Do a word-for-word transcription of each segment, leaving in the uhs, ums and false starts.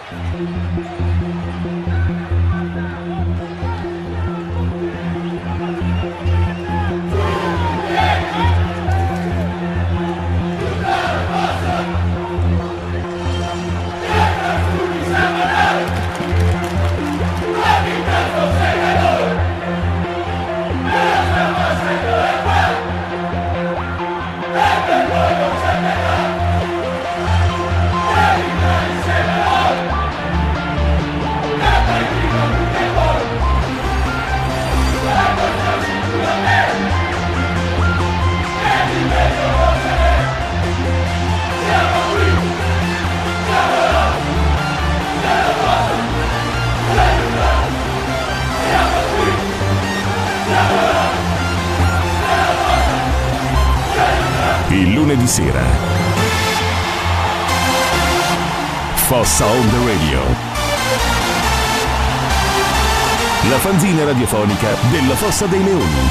Il lunedì sera Fossa on the Radio, la fanzina radiofonica della Fossa dei Leoni.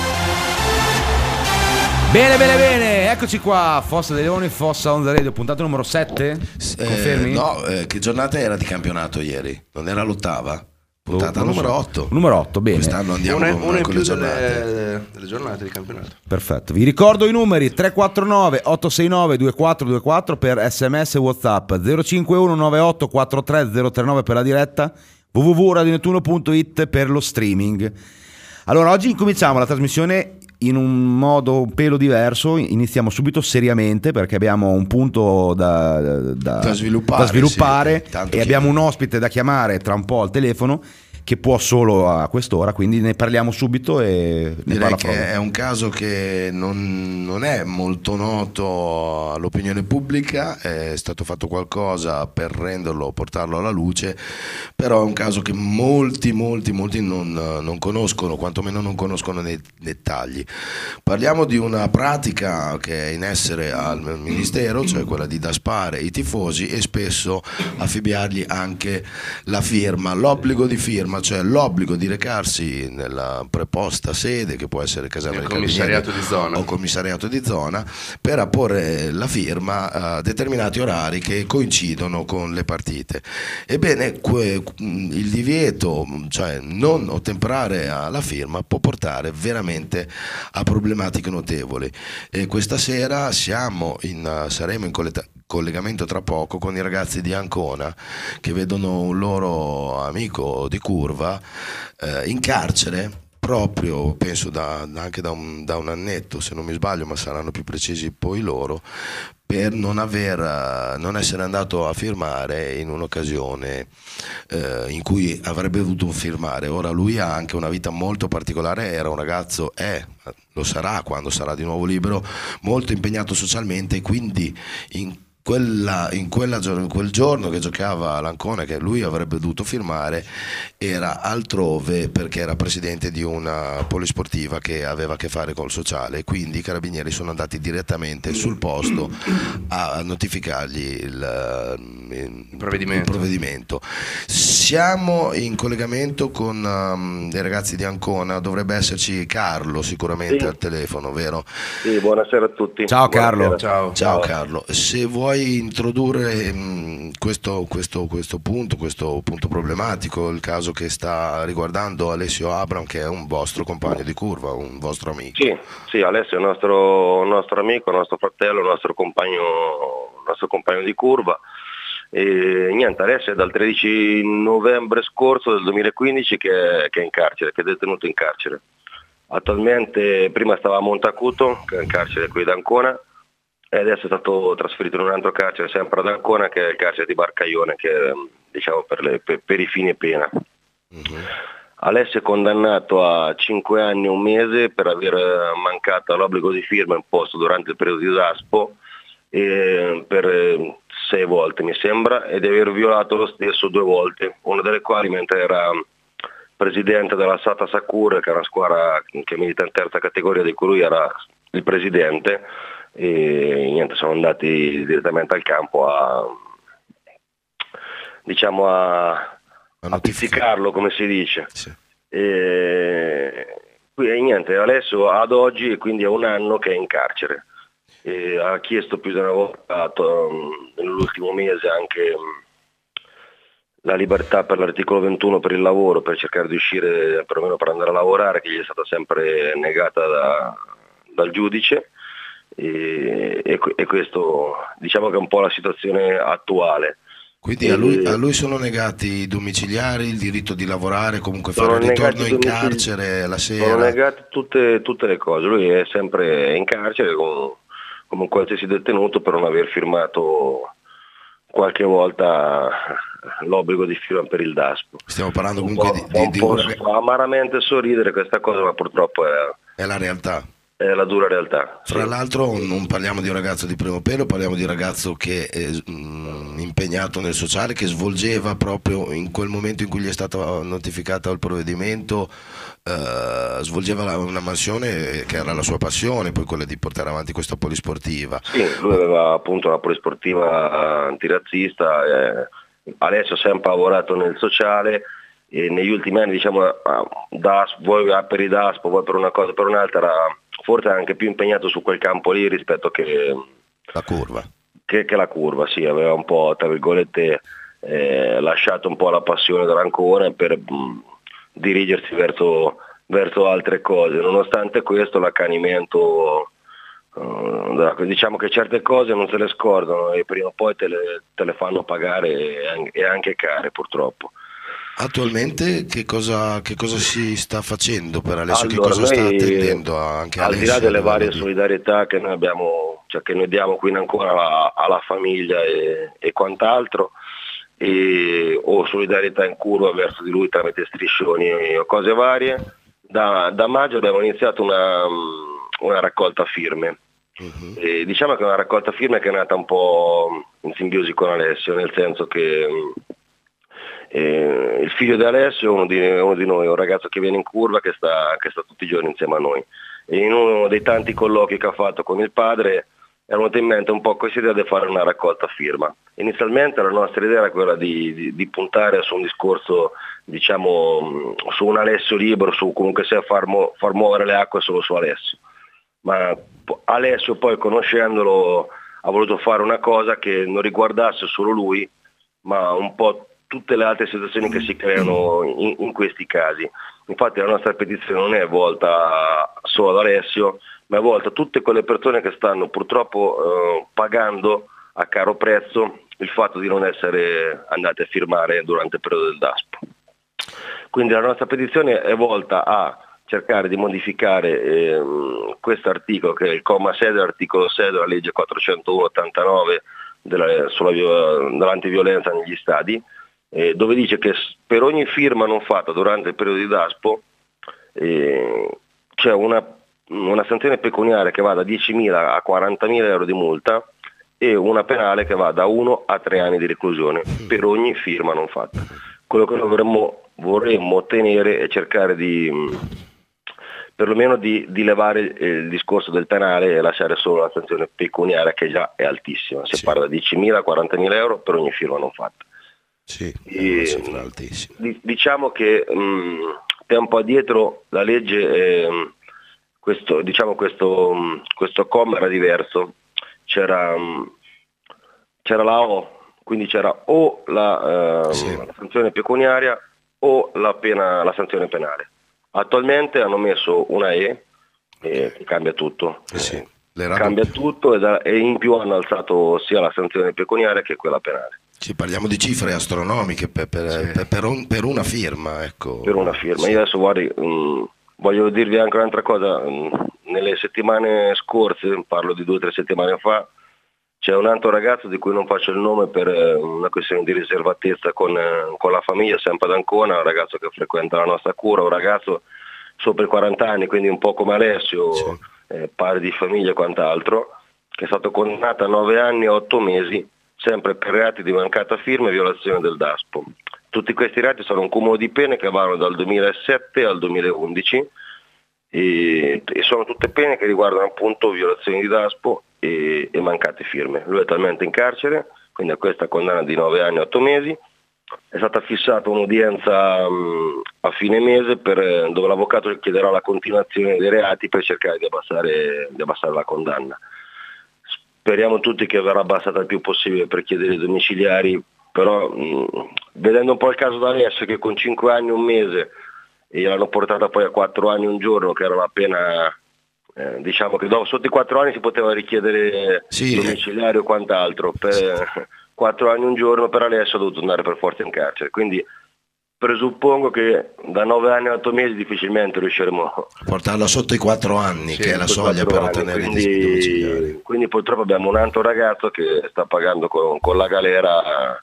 Bene, bene, bene, eccoci qua, Fossa dei Leoni, Fossa on the Radio, puntata numero sette. Confermi? Eh, no, eh, che giornata era di campionato ieri? Non era l'ottava? Puntata Oh, numero so. otto. Numero otto, bene. Quest'anno andiamo una, con, una in con più le giornate. delle, delle giornate di campionato. Perfetto, vi ricordo i numeri tre quattro nove otto sei nove due quattro due quattro per sms e WhatsApp, zero cinque uno nove otto quattro tre zero tre nove per la diretta, w w w punto radio nettuno punto it per lo streaming. Allora, oggi incominciamo la trasmissione in un modo un pelo diverso, iniziamo subito seriamente perché abbiamo un punto da, da, Da sviluppare, da sviluppare sì, tanto e che- abbiamo un ospite da chiamare tra un po' al telefono che può solo a quest'ora, quindi ne parliamo subito e ne Direi parla che Frodo. è un caso che non, non è molto noto all'opinione pubblica, è stato fatto qualcosa per renderlo, portarlo alla luce, però è un caso che molti, molti, molti non, non conoscono, quantomeno non conoscono nei dettagli. Parliamo di una pratica che è in essere al Ministero, cioè quella di daspare i tifosi e spesso affibbiargli anche la firma, l'obbligo di firma, cioè l'obbligo di recarsi nella preposta sede, che può essere Caserma Nel dei commissariato Carabinieri di zona. o commissariato di zona, per apporre la firma a determinati orari che coincidono con le partite. Ebbene, que- il divieto, cioè non ottemperare alla firma, può portare veramente a problematiche notevoli. E questa sera siamo in, saremo in colleta- collegamento tra poco con i ragazzi di Ancona che vedono un loro amico di curva eh, in carcere proprio, penso da, anche da un, da un annetto se non mi sbaglio, ma saranno più precisi poi loro, per non, aver, non essere andato a firmare in un'occasione eh, in cui avrebbe dovuto firmare. Ora lui ha anche una vita molto particolare, era un ragazzo, è, lo sarà quando sarà di nuovo libero, molto impegnato socialmente, e quindi in Quella, in, quella giorno, in quel giorno che giocava all'Ancona, che lui avrebbe dovuto firmare, era altrove perché era presidente di una polisportiva che aveva a che fare col sociale, quindi i carabinieri sono andati direttamente sul posto a notificargli il, il, Il provvedimento. il provvedimento. Siamo in collegamento con um, dei ragazzi di Ancona, dovrebbe esserci Carlo sicuramente Sì. al telefono, vero? Sì, buonasera a tutti. Ciao, Carlo. Buonasera. Ciao. Ciao Carlo, se vuoi introdurre mh, questo, questo, questo punto, questo punto problematico, il caso che sta riguardando Alessio Abram, che è un vostro compagno di curva, un vostro amico. Sì, sì, Alessio è un nostro, un nostro amico, un nostro fratello, un nostro compagno, un nostro compagno di curva. E niente, Alessio è dal tredici novembre scorso del duemilaquindici che, che è in carcere, che è detenuto in carcere. Attualmente prima stava a Montacuto, che è in carcere qui ad Ancona, e adesso è stato trasferito in un altro carcere sempre ad Ancona, che è il carcere di Barcaione, che è, diciamo per, le, per, per i fini pena. Mhm. Alessio è condannato a cinque anni e un mese per aver mancato all'obbligo di firma imposto durante il periodo di Daspo eh, per eh, sei volte mi sembra, ed di aver violato lo stesso due volte, una delle quali mentre era presidente della Sata Sakura, che è una squadra che milita in terza categoria di cui lui era il presidente, e niente, sono andati direttamente al campo a diciamo a, a pizzicarlo, come si dice. Sì. E, qui, niente, adesso ad oggi, quindi è un anno che è in carcere. E ha chiesto più di una volta to- nell'ultimo mese anche la libertà per l'articolo ventuno per il lavoro, per cercare di uscire perlomeno per andare a lavorare, che gli è stata sempre negata da, dal giudice, e, e, e questo diciamo che è un po' la situazione attuale. Quindi a lui, a lui sono negati i domiciliari, il diritto di lavorare, comunque fare il ritorno in carcere la sera? Sono negate tutte, tutte le cose, lui è sempre in carcere come, come un qualsiasi detenuto per non aver firmato qualche volta l'obbligo di firma per il DASPO. Stiamo parlando comunque di, di, un di po' una... fa amaramente sorridere questa cosa, ma purtroppo è, è la realtà. È la dura realtà. Fra sì. l'altro non parliamo di un ragazzo di primo pelo, parliamo di un ragazzo che è mh, impegnato nel sociale, che svolgeva proprio in quel momento in cui gli è stato notificato il provvedimento, eh, svolgeva la, una mansione che era la sua passione, poi quella di portare avanti questa polisportiva. Sì, lui aveva appunto una polisportiva antirazzista, eh, Alessio ha sempre lavorato nel sociale, e negli ultimi anni diciamo da, vuoi per i DASPO, vuoi per una cosa per un'altra, era forse anche più impegnato su quel campo lì rispetto che la curva, che, che la curva, sì, aveva un po' tra virgolette eh, lasciato un po' la passione d'Arancone per mh, dirigersi verso, verso altre cose. Nonostante questo l'accanimento, uh, diciamo che certe cose non se le scordano e prima o poi te le, te le fanno pagare e, e anche care purtroppo. Attualmente che cosa, che cosa si sta facendo per Alessio? Allora, che cosa sta noi, attendendo anche al Alessio? Al di là delle varie di... solidarietà che noi abbiamo, cioè che noi diamo qui in ancora alla, alla famiglia e, e quant'altro, e, o solidarietà in curva verso di lui tramite striscioni o cose varie, da, da maggio abbiamo iniziato una, una raccolta firme. Uh-huh. E diciamo che è una raccolta firme che è nata un po' in simbiosi con Alessio, nel senso che Eh, il figlio di Alessio è uno di, uno di noi, un ragazzo che viene in curva, che sta, che sta tutti i giorni insieme a noi, e in uno dei tanti colloqui che ha fatto con il padre è venuta in mente un po' questa idea di fare una raccolta firma. Inizialmente la nostra idea era quella di, di, di puntare su un discorso, diciamo, su un Alessio libero, su comunque sia far, mu- far muovere le acque solo su Alessio, ma Alessio poi conoscendolo ha voluto fare una cosa che non riguardasse solo lui, ma un po' tutte le altre situazioni che si creano in, in questi casi. Infatti la nostra petizione non è volta solo ad Alessio, ma è volta a tutte quelle persone che stanno purtroppo eh, pagando a caro prezzo il fatto di non essere andate a firmare durante il periodo del DASPO. Quindi la nostra petizione è volta a cercare di modificare eh, questo articolo, che è il comma sei dell'articolo sei della legge quattrocentouno ottantanove della, sulla, dell'antiviolenza negli stadi, Eh, dove dice che per ogni firma non fatta durante il periodo di DASPO eh, c'è una, una sanzione pecuniaria che va da diecimila a quarantamila euro di multa e una penale che va da uno a tre anni di reclusione per ogni firma non fatta. Quello che noi vorremmo, vorremmo ottenere è cercare di perlomeno di, di levare il discorso del penale e lasciare solo la sanzione pecuniaria, che già è altissima, si sì. parla da diecimila a quarantamila euro per ogni firma non fatta. Sì, e, diciamo che mh, tempo addietro la legge, eh, questo, diciamo questo, mh, questo comma era diverso, c'era, mh, c'era la O, quindi c'era o la, eh, sì. la sanzione pecuniaria o la, pena, la sanzione penale. Attualmente hanno messo una E eh, che cambia tutto, eh sì, eh, cambia tutto e, da, e in più hanno alzato sia la sanzione pecuniaria che quella penale. Sì, parliamo di cifre astronomiche per, per, sì. per, per, un, per una firma. Ecco. Per una firma. Sì. Io adesso guardi, mh, voglio dirvi anche un'altra cosa. Mh, nelle settimane scorse, parlo di due o tre settimane fa, c'è un altro ragazzo di cui non faccio il nome per eh, una questione di riservatezza con, eh, con la famiglia, sempre ad Ancona, un ragazzo che frequenta la nostra cura, un ragazzo sopra i quaranta anni, quindi un po' come Alessio, sì. eh, padre di famiglia e quant'altro, che è stato condannato a nove anni e otto mesi sempre per reati di mancata firma e violazione del DASPO. Tutti questi reati sono un cumulo di pene che vanno dal duemilasette al duemilaundici e, e sono tutte pene che riguardano appunto violazioni di DASPO e, e mancate firme. Lui è attualmente in carcere, quindi a questa condanna di nove anni e otto mesi. È stata fissata un'udienza mh, a fine mese per, dove l'avvocato chiederà la continuazione dei reati per cercare di abbassare, di abbassare la condanna. Speriamo tutti che verrà abbassata il più possibile per chiedere i domiciliari però mh, vedendo un po' il caso d'Alessio, che con cinque anni e un mese e l'hanno portata poi a quattro anni e un giorno, che era la pena, eh, diciamo che dopo, sotto i quattro anni si poteva richiedere Sì, domiciliare o quant'altro, per quattro anni e un giorno per Alessio ha dovuto andare per forza in carcere, quindi presuppongo che da nove anni a otto mesi difficilmente riusciremo a portarla sotto i quattro anni, sì, che è la soglia per anni, ottenere quindi, i domiciliari. quindi purtroppo abbiamo un altro ragazzo che sta pagando con, con la galera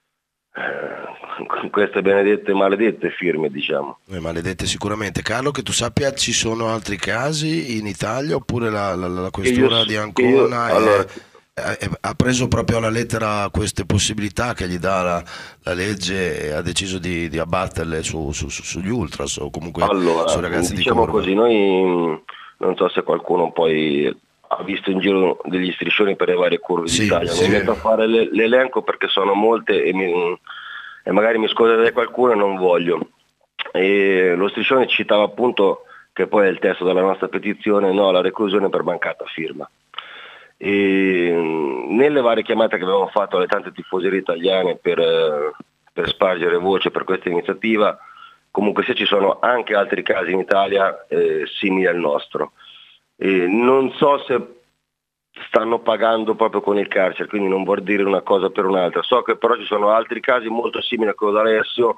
eh, con queste benedette maledette firme, diciamo. Eh, maledette sicuramente. Carlo, che tu sappia, ci sono altri casi in Italia oppure la, la, la questura io, di Ancona io, è, allora, è, ha preso proprio alla lettera queste possibilità che gli dà la, la legge e ha deciso di, di abbatterle su, su, su, sugli ultras o comunque allora, sui ragazzi diciamo di Corva? così, noi non so se qualcuno poi ha visto in giro degli striscioni per le varie curve Sì, d'Italia, sì. mi metto a fare le, l'elenco perché sono molte e, mi, e magari mi scuserei qualcuno e non voglio. E lo striscione citava appunto, che poi è il testo della nostra petizione, no, la reclusione per mancata firma. E nelle varie chiamate che avevamo fatto alle tante tifoserie italiane per, per spargere voce per questa iniziativa, comunque se ci sono anche altri casi in Italia eh, simili al nostro. E non so se stanno pagando proprio con il carcere, quindi non vuol dire una cosa per un'altra. So che però ci sono altri casi molto simili a quello d'Alessio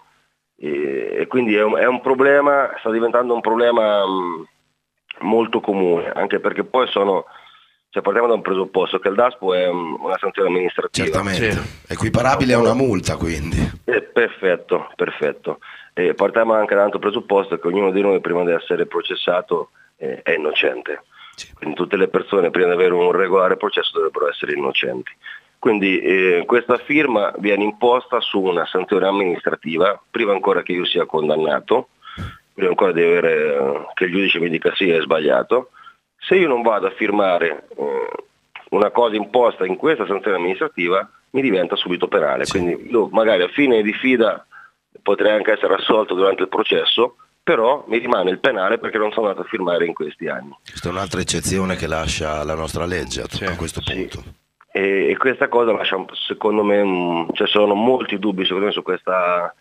e, e quindi è un, è un problema, sta diventando un problema mh, molto comune, anche perché poi sono... Cioè, partiamo da un presupposto che il DASPO è un, una sanzione amministrativa. Certamente, Sì. equiparabile a una multa quindi. Eh, perfetto, perfetto. E partiamo anche da un altro presupposto, che ognuno di noi prima di essere processato eh, è innocente. Sì. Quindi tutte le persone prima di avere un regolare processo dovrebbero essere innocenti. Quindi eh, questa firma viene imposta su una sanzione amministrativa, prima ancora che io sia condannato, prima ancora di avere, eh, che il giudice mi dica sì, è sbagliato. Se io non vado a firmare eh, una cosa imposta in questa sanzione amministrativa, mi diventa subito penale. Sì. Quindi io magari a fine di fida potrei anche essere assolto durante il processo, però mi rimane il penale perché non sono andato a firmare in questi anni. Questa è un'altra eccezione che lascia la nostra legge a, Sì, a questo sì. punto. E, e questa cosa lascia, secondo me, un, cioè sono molti dubbi secondo me su questa,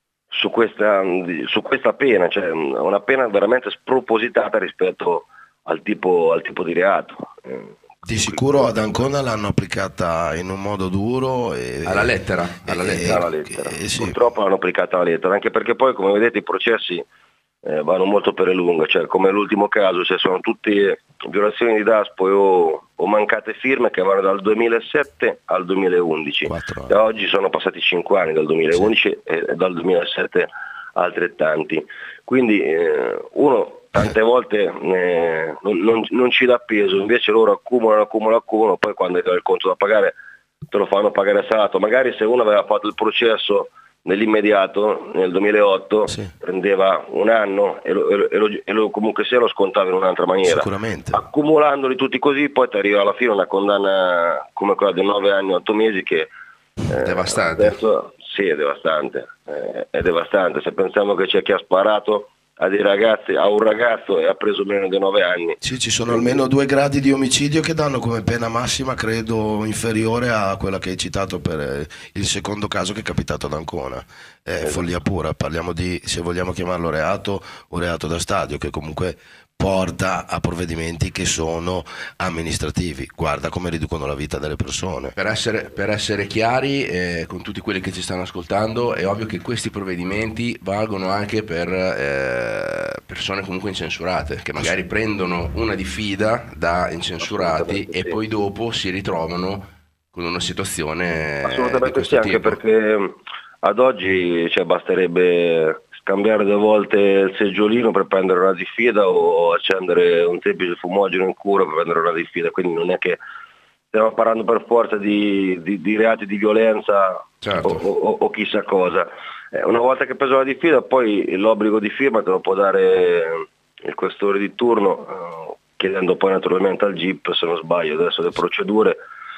su questa, su questa pena, cioè una pena veramente spropositata rispetto al tipo, al tipo di reato. Di sicuro ad Ancona l'hanno applicata in un modo duro e, Alla lettera, alla e- lettera. Alla lettera. e- sì. Purtroppo l'hanno applicata alla lettera, anche perché poi, come vedete, i processi eh, vanno molto per le lunghe, cioè come l'ultimo caso, cioè sono tutte violazioni di DASPO o, o mancate firme che vanno dal duemilasette al duemilaundici. Quattro anni. Da oggi sono passati cinque anni, dal duemilaundici e dal duemilasette altrettanti. Quindi eh, uno tante volte eh, non, non, non ci dà peso, invece loro accumulano, accumulano, accumulano, poi quando è il conto da pagare te lo fanno pagare salato. Magari se uno aveva fatto il processo nell'immediato, nel duemilaotto, Sì. prendeva un anno e lo, e lo, e lo comunque sia lo scontava in un'altra maniera. Sicuramente. Accumulandoli tutti così, poi ti arriva alla fine una condanna come quella di nove anni, otto mesi che eh, Devastante. adesso, sì, è devastante, eh, è devastante. Se pensiamo che c'è chi ha sparato a dei ragazzi, a un ragazzo e ha preso meno di nove anni. Sì, ci sono almeno due gradi di omicidio che danno come pena massima, credo, inferiore a quella che hai citato per eh, il secondo caso che è capitato ad Ancona. È Esatto. follia pura, parliamo di, se vogliamo chiamarlo reato, un reato da stadio che comunque porta a provvedimenti che sono amministrativi. Guarda come riducono la vita delle persone. Per essere, per essere chiari eh, con tutti quelli che ci stanno ascoltando, è ovvio che questi provvedimenti valgono anche per eh, persone comunque incensurate, che magari prendono una diffida da incensurati Assolutamente e sì. poi dopo si ritrovano con una situazione di Assolutamente questo sì, anche tipo. perché ad oggi cioè, basterebbe scambiare due volte il seggiolino per prendere una diffida o accendere un semplice fumogeno in culo per prendere una diffida, quindi non è che stiamo parlando per forza di, di, di reati di violenza Certo. o, o, o chissà cosa. Eh, una volta che hai preso la diffida poi l'obbligo di firma te lo può dare il questore di turno, eh, chiedendo poi naturalmente al G I P, se non sbaglio adesso le procedure.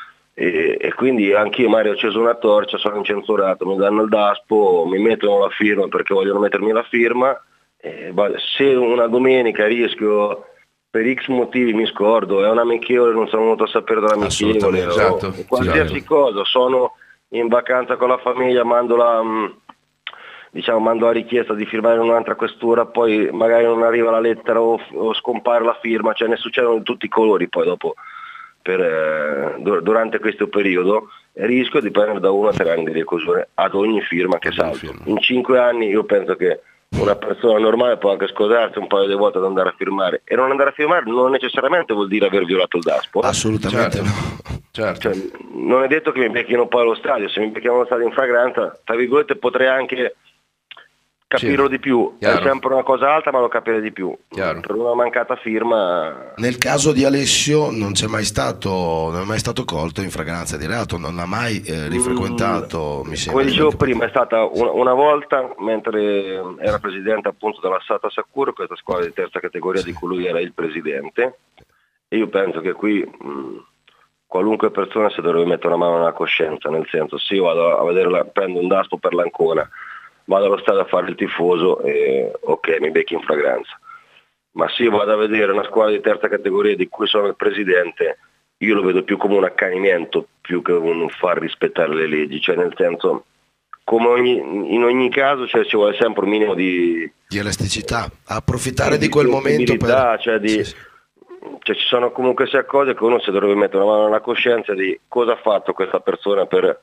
E, e quindi anch'io magari ho acceso una torcia, sono incensurato, mi danno il DASPO, mi mettono la firma perché vogliono mettermi la firma, e, va- se una domenica rischio per X motivi mi scordo, è un amichevole, non sono venuto a sapere dall'amichevole, Assolutamente, o- esatto, o qualsiasi esatto. cosa, sono in vacanza con la famiglia, mando la, diciamo, mando la richiesta di firmare in un'altra questura, poi magari non arriva la lettera o, o scompare la firma, cioè ne succedono di tutti i colori poi dopo per, eh, durante questo periodo, e rischio di prendere da uno a tre anni di reclusione ad ogni firma che salto. In cinque anni io penso che una persona normale può anche scusarsi un paio di volte ad andare a firmare, e non andare a firmare non necessariamente vuol dire aver violato il DASPO. Assolutamente certo. no. Certo. Cioè, non è detto che mi becchino poi allo stadio, se mi becchiamo allo stadio in fragranza, tra virgolette, potrei anche capirlo Sì, di più. chiaro. È sempre una cosa alta, ma lo capire di più. Chiaro. Per una mancata firma. Nel caso di Alessio non c'è mai stato, non è mai stato colto in fragranza di reato, non ha mai eh, rifrequentato, Mm, mi sembra. come dicevo di- prima, è stata una, una volta mentre era presidente appunto della Sata Sacuro, questa squadra di terza categoria di cui lui era il presidente, e io penso che qui mh, qualunque persona si dovrebbe mettere una mano nella coscienza, nel senso, se io vado a vedere la, prendo un DASPO per l'Ancona, vado allo stadio a fare il tifoso e ok, mi becchi in fragranza, ma se io vado a vedere una squadra di terza categoria di cui sono il presidente, io lo vedo più come un accanimento più che un far rispettare le leggi, cioè nel senso, come ogni, in ogni caso, cioè, ci vuole sempre un minimo di, di elasticità, approfittare di quel momento per... sensibilità, cioè di, Sì, sì. cioè ci sono comunque sia cose che uno si dovrebbe mettere una mano nella coscienza di cosa ha fatto questa persona, per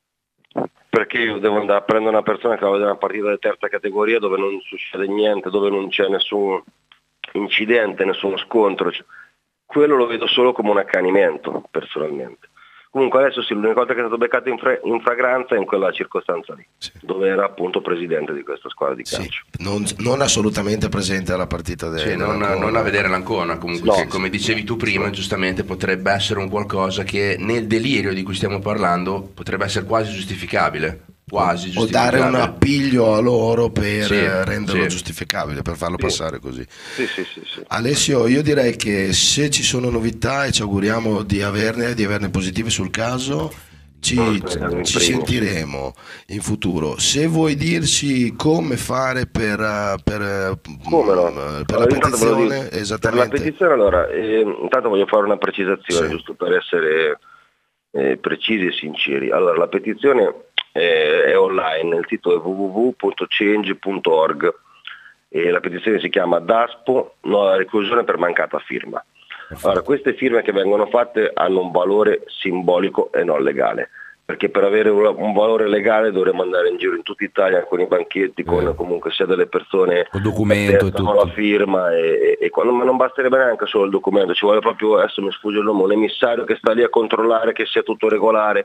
perché io devo andare a prendere una persona che va a vedere una partita di terza categoria dove non succede niente, dove non c'è nessun incidente, nessuno scontro, cioè, quello lo vedo solo come un accanimento personalmente. Comunque adesso sì, l'unica volta che è stato beccato in, fra- in fragranza è in quella circostanza lì, Sì. dove era appunto presidente di questa squadra di Sì, calcio. non, non assolutamente presente alla partita del Sì, non, non a vedere l'Ancona comunque, No. che, come dicevi tu prima, giustamente potrebbe essere un qualcosa che nel delirio di cui stiamo parlando potrebbe essere quasi giustificabile, quasi o dare giustificabile. un appiglio a loro per Sì, eh, renderlo sì. giustificabile, per farlo Sì. passare così. Sì, sì, sì, sì. Alessio, io direi che se ci sono novità, e ci auguriamo di averne, di averne positive sul caso, ci, Speriamo in ci primo, sentiremo in futuro. Se vuoi dirci come fare per, eh, per, eh, Come no? mm, per la Allora, intanto volevo petizione, dire- Per la esattamente. petizione, allora, eh, intanto voglio fare una precisazione, Sì. giusto per essere eh, precisi e sinceri. Allora, la petizione eh, è online, il sito è w w w punto change punto org e la petizione si chiama DASPO, nuova reclusione per mancata firma. Allora, queste firme che vengono fatte hanno un valore simbolico e non legale, perché per avere un, un valore legale dovremmo andare in giro in tutta Italia con i banchetti, con Eh. comunque sia delle persone Col documento e con tutto. la firma e, e, e quando, ma non basterebbe neanche solo il documento, ci vuole proprio, adesso mi sfugge il nome, un emissario che sta lì a controllare che sia tutto regolare.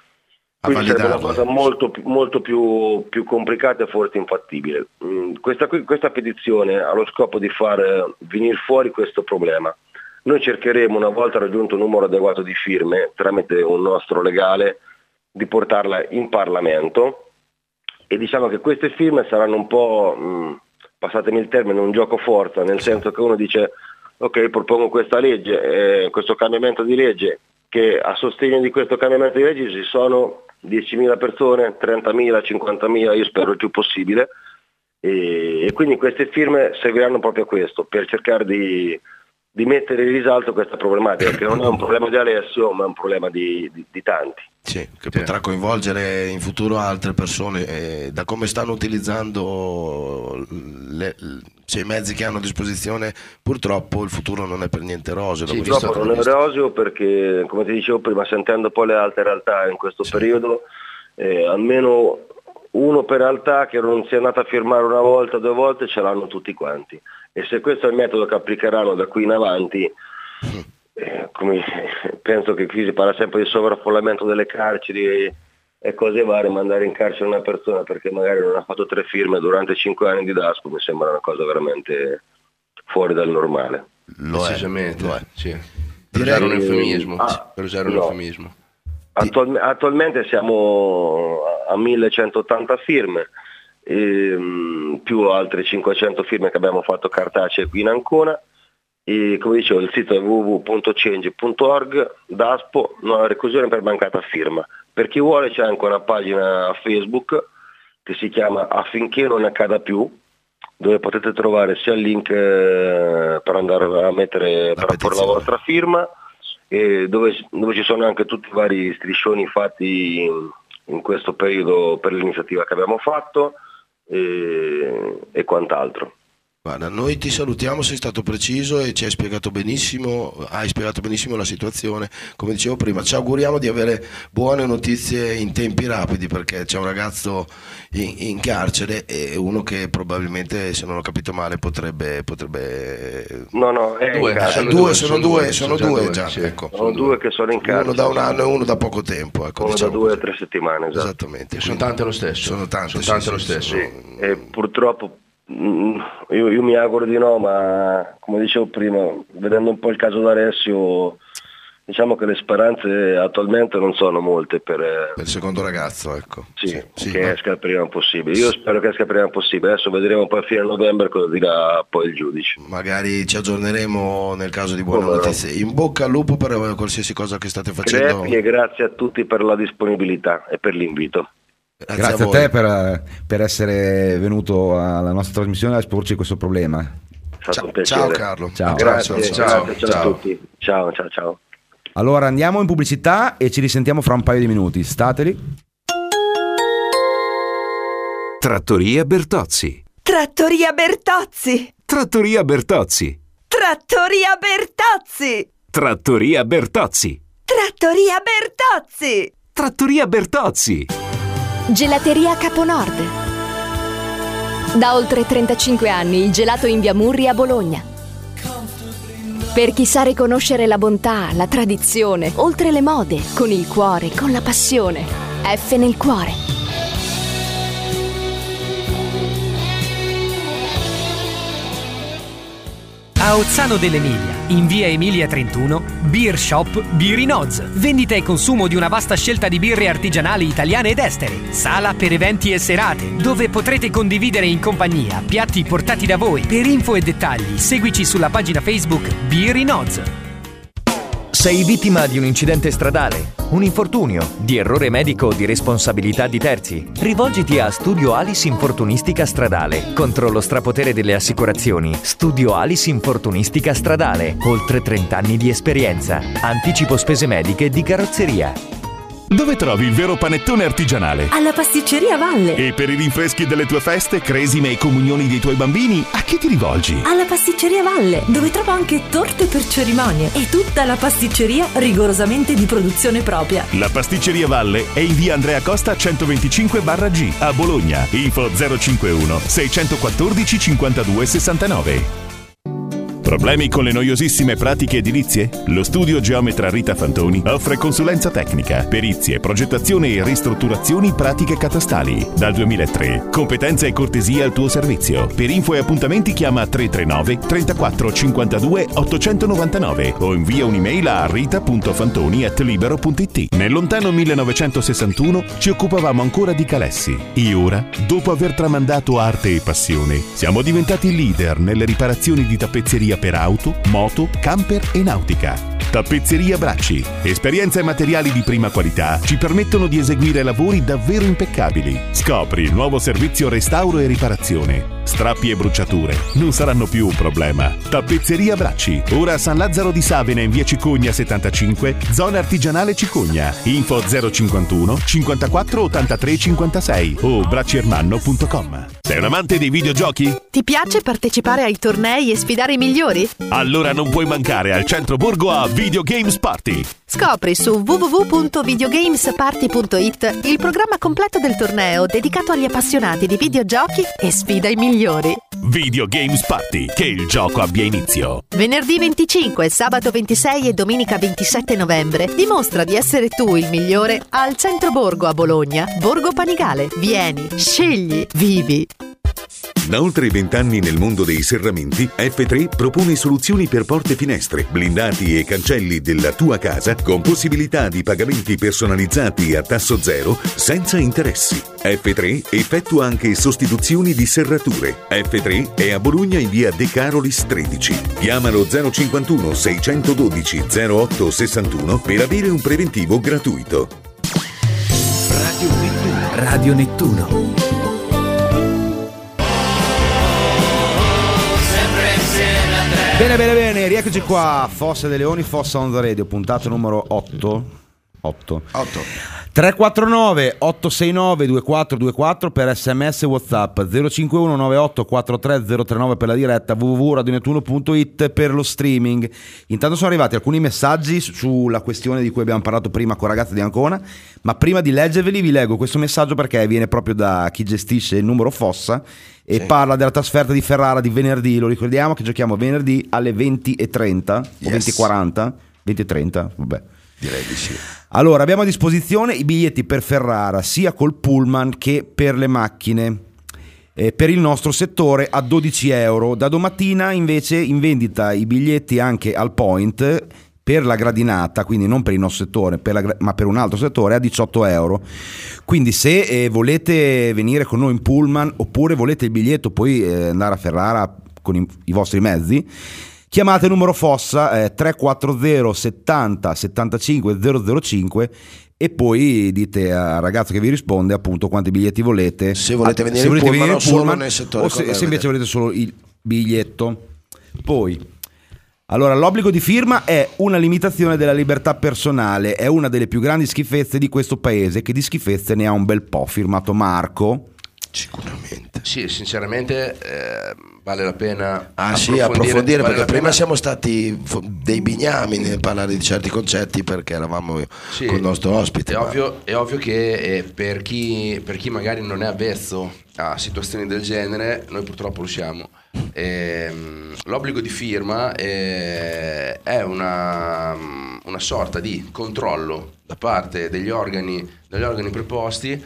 A Quindi sarebbe una validarle. cosa molto, più- molto più, più complicata e forse infattibile. Mm, Questa, qui- questa petizione ha lo scopo di far eh, venire fuori questo problema. Noi cercheremo, una volta raggiunto un numero adeguato di firme, tramite un nostro legale, di portarla in Parlamento, e diciamo che queste firme saranno un po', mh, passatemi il termine, un gioco forza, nel senso che uno dice ok, propongo questa legge, eh, questo cambiamento di legge, che a sostegno di questo cambiamento di legge ci sono diecimila persone, trentamila, cinquantamila, io spero il più possibile, e, e quindi queste firme serviranno proprio a questo, per cercare di, di mettere in risalto questa problematica, che non è un problema di Alessio, ma è un problema di, di, di tanti. Sì, che Sì. potrà coinvolgere in futuro altre persone, eh, da come stanno utilizzando le, cioè, i mezzi che hanno a disposizione. Purtroppo il futuro non è per niente roseo. da Sì, questo visto- Purtroppo punto non di è vista. roseo perché, come ti dicevo prima, sentendo poi le altre realtà in questo Sì. periodo, eh, almeno uno per realtà che non sia andato a firmare una volta, due volte, ce l'hanno tutti quanti. E se questo è il metodo che applicheranno da qui in avanti, eh, come, penso che qui si parla sempre di sovraffollamento delle carceri e, e cose varie, mandare in carcere una persona perché magari non ha fatto tre firme durante cinque anni di DASPO mi sembra una cosa veramente fuori dal normale. Lo è, Decisamente, lo è. sì. Per Direi- usare un eufemismo, Ah, per usare un no. eufemismo. Attual- attualmente siamo a millecentottanta firme, ehm, più altre cinquecento firme che abbiamo fatto cartacee qui in Ancona, e come dicevo il sito è w w w punto change punto org, DASPO, nuova reclusione per mancata firma. Per chi vuole c'è anche una pagina Facebook che si chiama Affinché non accada più, dove potete trovare sia il link eh, per andare a mettere, per apporre la petizione. vostra firma, e dove, dove ci sono anche tutti i vari striscioni fatti in questo periodo per l'iniziativa che abbiamo fatto e, e quant'altro. Guarda, noi ti salutiamo, sei stato preciso e ci hai spiegato benissimo, hai spiegato benissimo la situazione. Come dicevo prima, ci auguriamo di avere buone notizie in tempi rapidi, perché c'è un ragazzo in, in carcere e uno che probabilmente, se non ho capito male, potrebbe... potrebbe... No, no, è Due, in carcere. Eh, due, sono due, sono già due due, già, sì. ecco. Sono due che sono in carcere. Uno da un anno e uno da poco tempo. Ecco, Uno diciamo da due o così. tre settimane, esatto. Esattamente. Sono quindi- tante lo stesso. Sono tante, Sono sì, tante sì, lo sì, stesso. sì. E purtroppo mh, io, io mi auguro di no, ma come dicevo prima, vedendo un po' il caso d'Alessio, diciamo che le speranze attualmente non sono molte per, Per il secondo ragazzo, ecco. sì, Sì, sì, che ma- esca il prima possibile. Io spero che esca il prima possibile, adesso vedremo poi a fine novembre cosa dirà poi il giudice. Magari ci aggiorneremo nel caso di buone Come no. notizie. In bocca al lupo per qualsiasi cosa che state facendo. Crepi e grazie a tutti per la disponibilità e per l'invito. Grazie a, voi. te per, per essere venuto alla nostra trasmissione a esporci questo problema. È stato Ciao, un piacere. ciao Carlo. Ciao. Grazie, ciao, ciao, grazie, ciao, ciao. a tutti. Ciao, ciao, ciao. Allora andiamo in pubblicità e ci risentiamo fra un paio di minuti. Stateli. Trattoria Bertozzi. Trattoria Bertozzi! Trattoria Bertozzi. Trattoria Bertozzi! Trattoria Bertozzi. Trattoria Bertozzi! Trattoria Bertozzi. Gelateria Caponord. Da oltre trentacinque anni il gelato in via Murri a Bologna. Per chi sa riconoscere la bontà, la tradizione, oltre le mode, con il cuore, con la passione. F nel cuore. A Ozzano dell'Emilia, in via Emilia trentuno, Beer Shop Birinoz. Vendita e consumo di una vasta scelta di birre artigianali italiane ed estere. Sala per eventi e serate, dove potrete condividere in compagnia piatti portati da voi. Per info e dettagli, seguici sulla pagina Facebook Birinoz. Sei vittima di un incidente stradale, un infortunio, di errore medico o di responsabilità di terzi? Rivolgiti a Studio Alice Infortunistica Stradale. Contro lo strapotere delle assicurazioni, Studio Alice Infortunistica Stradale. Oltre trenta anni di esperienza. Anticipo spese mediche di carrozzeria. Dove trovi il vero panettone artigianale? Alla pasticceria Valle. E per i rinfreschi delle tue feste, cresime e comunioni dei tuoi bambini, a chi ti rivolgi? Alla pasticceria Valle, dove trovo anche torte per cerimonie e tutta la pasticceria rigorosamente di produzione propria. La pasticceria Valle è in via Andrea Costa centoventicinque G a Bologna. Info zero cinquantuno seicentoquattordici cinquantadue sessantanove. Problemi con le noiosissime pratiche edilizie? Lo studio Geometra Rita Fantoni offre consulenza tecnica, perizie, progettazione e ristrutturazioni pratiche catastali. Dal duemilatré, competenza e cortesia al tuo servizio. Per info e appuntamenti chiama tre tre nove trentaquattro cinquantadue ottocentonovantanove o invia un'email a rita punto fantoni at libero punto it. Nel lontano millenovecentosessantuno ci occupavamo ancora di calessi e ora, dopo aver tramandato arte e passione, siamo diventati leader nelle riparazioni di tappezzeria per auto, moto, camper e nautica. Tappezzeria Bracci. Esperienza e materiali di prima qualità ci permettono di eseguire lavori davvero impeccabili. Scopri il nuovo servizio restauro e riparazione. Strappi e bruciature non saranno più un problema. Tappezzeria Bracci. Ora a San Lazzaro di Savena in via Cicogna settantacinque, zona artigianale Cicogna. Info zero cinquantuno cinquantaquattro ottantatré cinquantasei o braciermanno punto com. Sei un amante dei videogiochi? Ti piace partecipare ai tornei e sfidare i migliori? Allora non puoi mancare al centro borgo a Video Games Party. Scopri su w w w punto videogamesparty punto it il programma completo del torneo dedicato agli appassionati di videogiochi e sfida i migliori. Video Games Party, che il gioco abbia inizio. Venerdì venticinque, sabato ventisei e domenica ventisette novembre dimostra di essere tu il migliore al Centro Borgo a Bologna, Borgo Panigale. Vieni, scegli, vivi. Da oltre vent'anni nel mondo dei serramenti, F tre propone soluzioni per porte e finestre, blindati e cancelli della tua casa con possibilità di pagamenti personalizzati a tasso zero senza interessi. F tre effettua anche sostituzioni di serrature. F tre è a Bologna in via De Carolis tredici. Chiamalo zero cinquantuno seicentododici zero otto sessantuno per avere un preventivo gratuito. Radio Nettuno. Radio Nettuno. Bene, bene, bene, rieccoci qua. Fossa dei Leoni, Fossa on the Radio, puntata numero otto. otto. otto. tre quattro nove otto sei nove due quattro due quattro per sms e WhatsApp, zero cinque uno nove otto quattro tre zero tre nove per la diretta, w w w punto radio nettuno punto it per lo streaming. Intanto sono arrivati alcuni messaggi sulla questione di cui abbiamo parlato prima con Ragazza di Ancona, ma prima di leggerveli vi leggo questo messaggio perché viene proprio da chi gestisce il numero Fossa e sì. Parla della trasferta di Ferrara di venerdì. Lo ricordiamo che giochiamo venerdì alle venti e trenta yes. o venti e quaranta, venti e trenta, vabbè. Direi di sì. Allora, abbiamo a disposizione i biglietti per Ferrara sia col pullman che per le macchine, eh, per il nostro settore a dodici euro. Da domattina invece in vendita i biglietti anche al Point per la gradinata, quindi non per il nostro settore per la, ma per un altro settore a diciotto euro. Quindi se eh, volete venire con noi in pullman oppure volete il biglietto poi eh, andare a Ferrara con i, i vostri mezzi, chiamate il numero Fossa eh, tre quattro zero settanta settantacinque zero zero cinque e poi dite al ragazzo che vi risponde appunto quanti biglietti volete. Se volete venire se in volete pullman, venire in pullman solo nel settore o se, se invece volete solo il biglietto. Poi allora, l'obbligo di firma è una limitazione della libertà personale, è una delle più grandi schifezze di questo paese, che di schifezze ne ha un bel po', firmato Marco. Sicuramente. Sì, sinceramente eh, vale la pena ah, approfondire, sì, approfondire vale perché prima pena... siamo stati dei bignami nel parlare di certi concetti perché eravamo sì, con il nostro ospite. È, ma... ovvio, è ovvio che eh, per, chi, per chi magari non è avvezzo a situazioni del genere, noi purtroppo lo siamo. Eh, l'obbligo di firma eh, è una, una sorta di controllo da parte degli organi, degli organi preposti,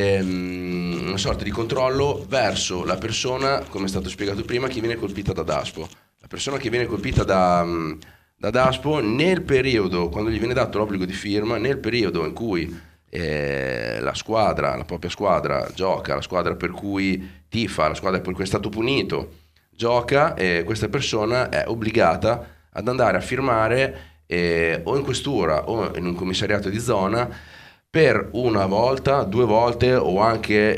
ehm, una sorta di controllo verso la persona, come è stato spiegato prima, che viene colpita da DASPO. La persona che viene colpita da, da DASPO nel periodo, quando gli viene dato l'obbligo di firma, nel periodo in cui eh, la squadra, la propria squadra gioca, la squadra per cui tifa, la squadra per cui è stato punito gioca, e questa persona è obbligata ad andare a firmare eh, o in questura o in un commissariato di zona per una volta, due volte o anche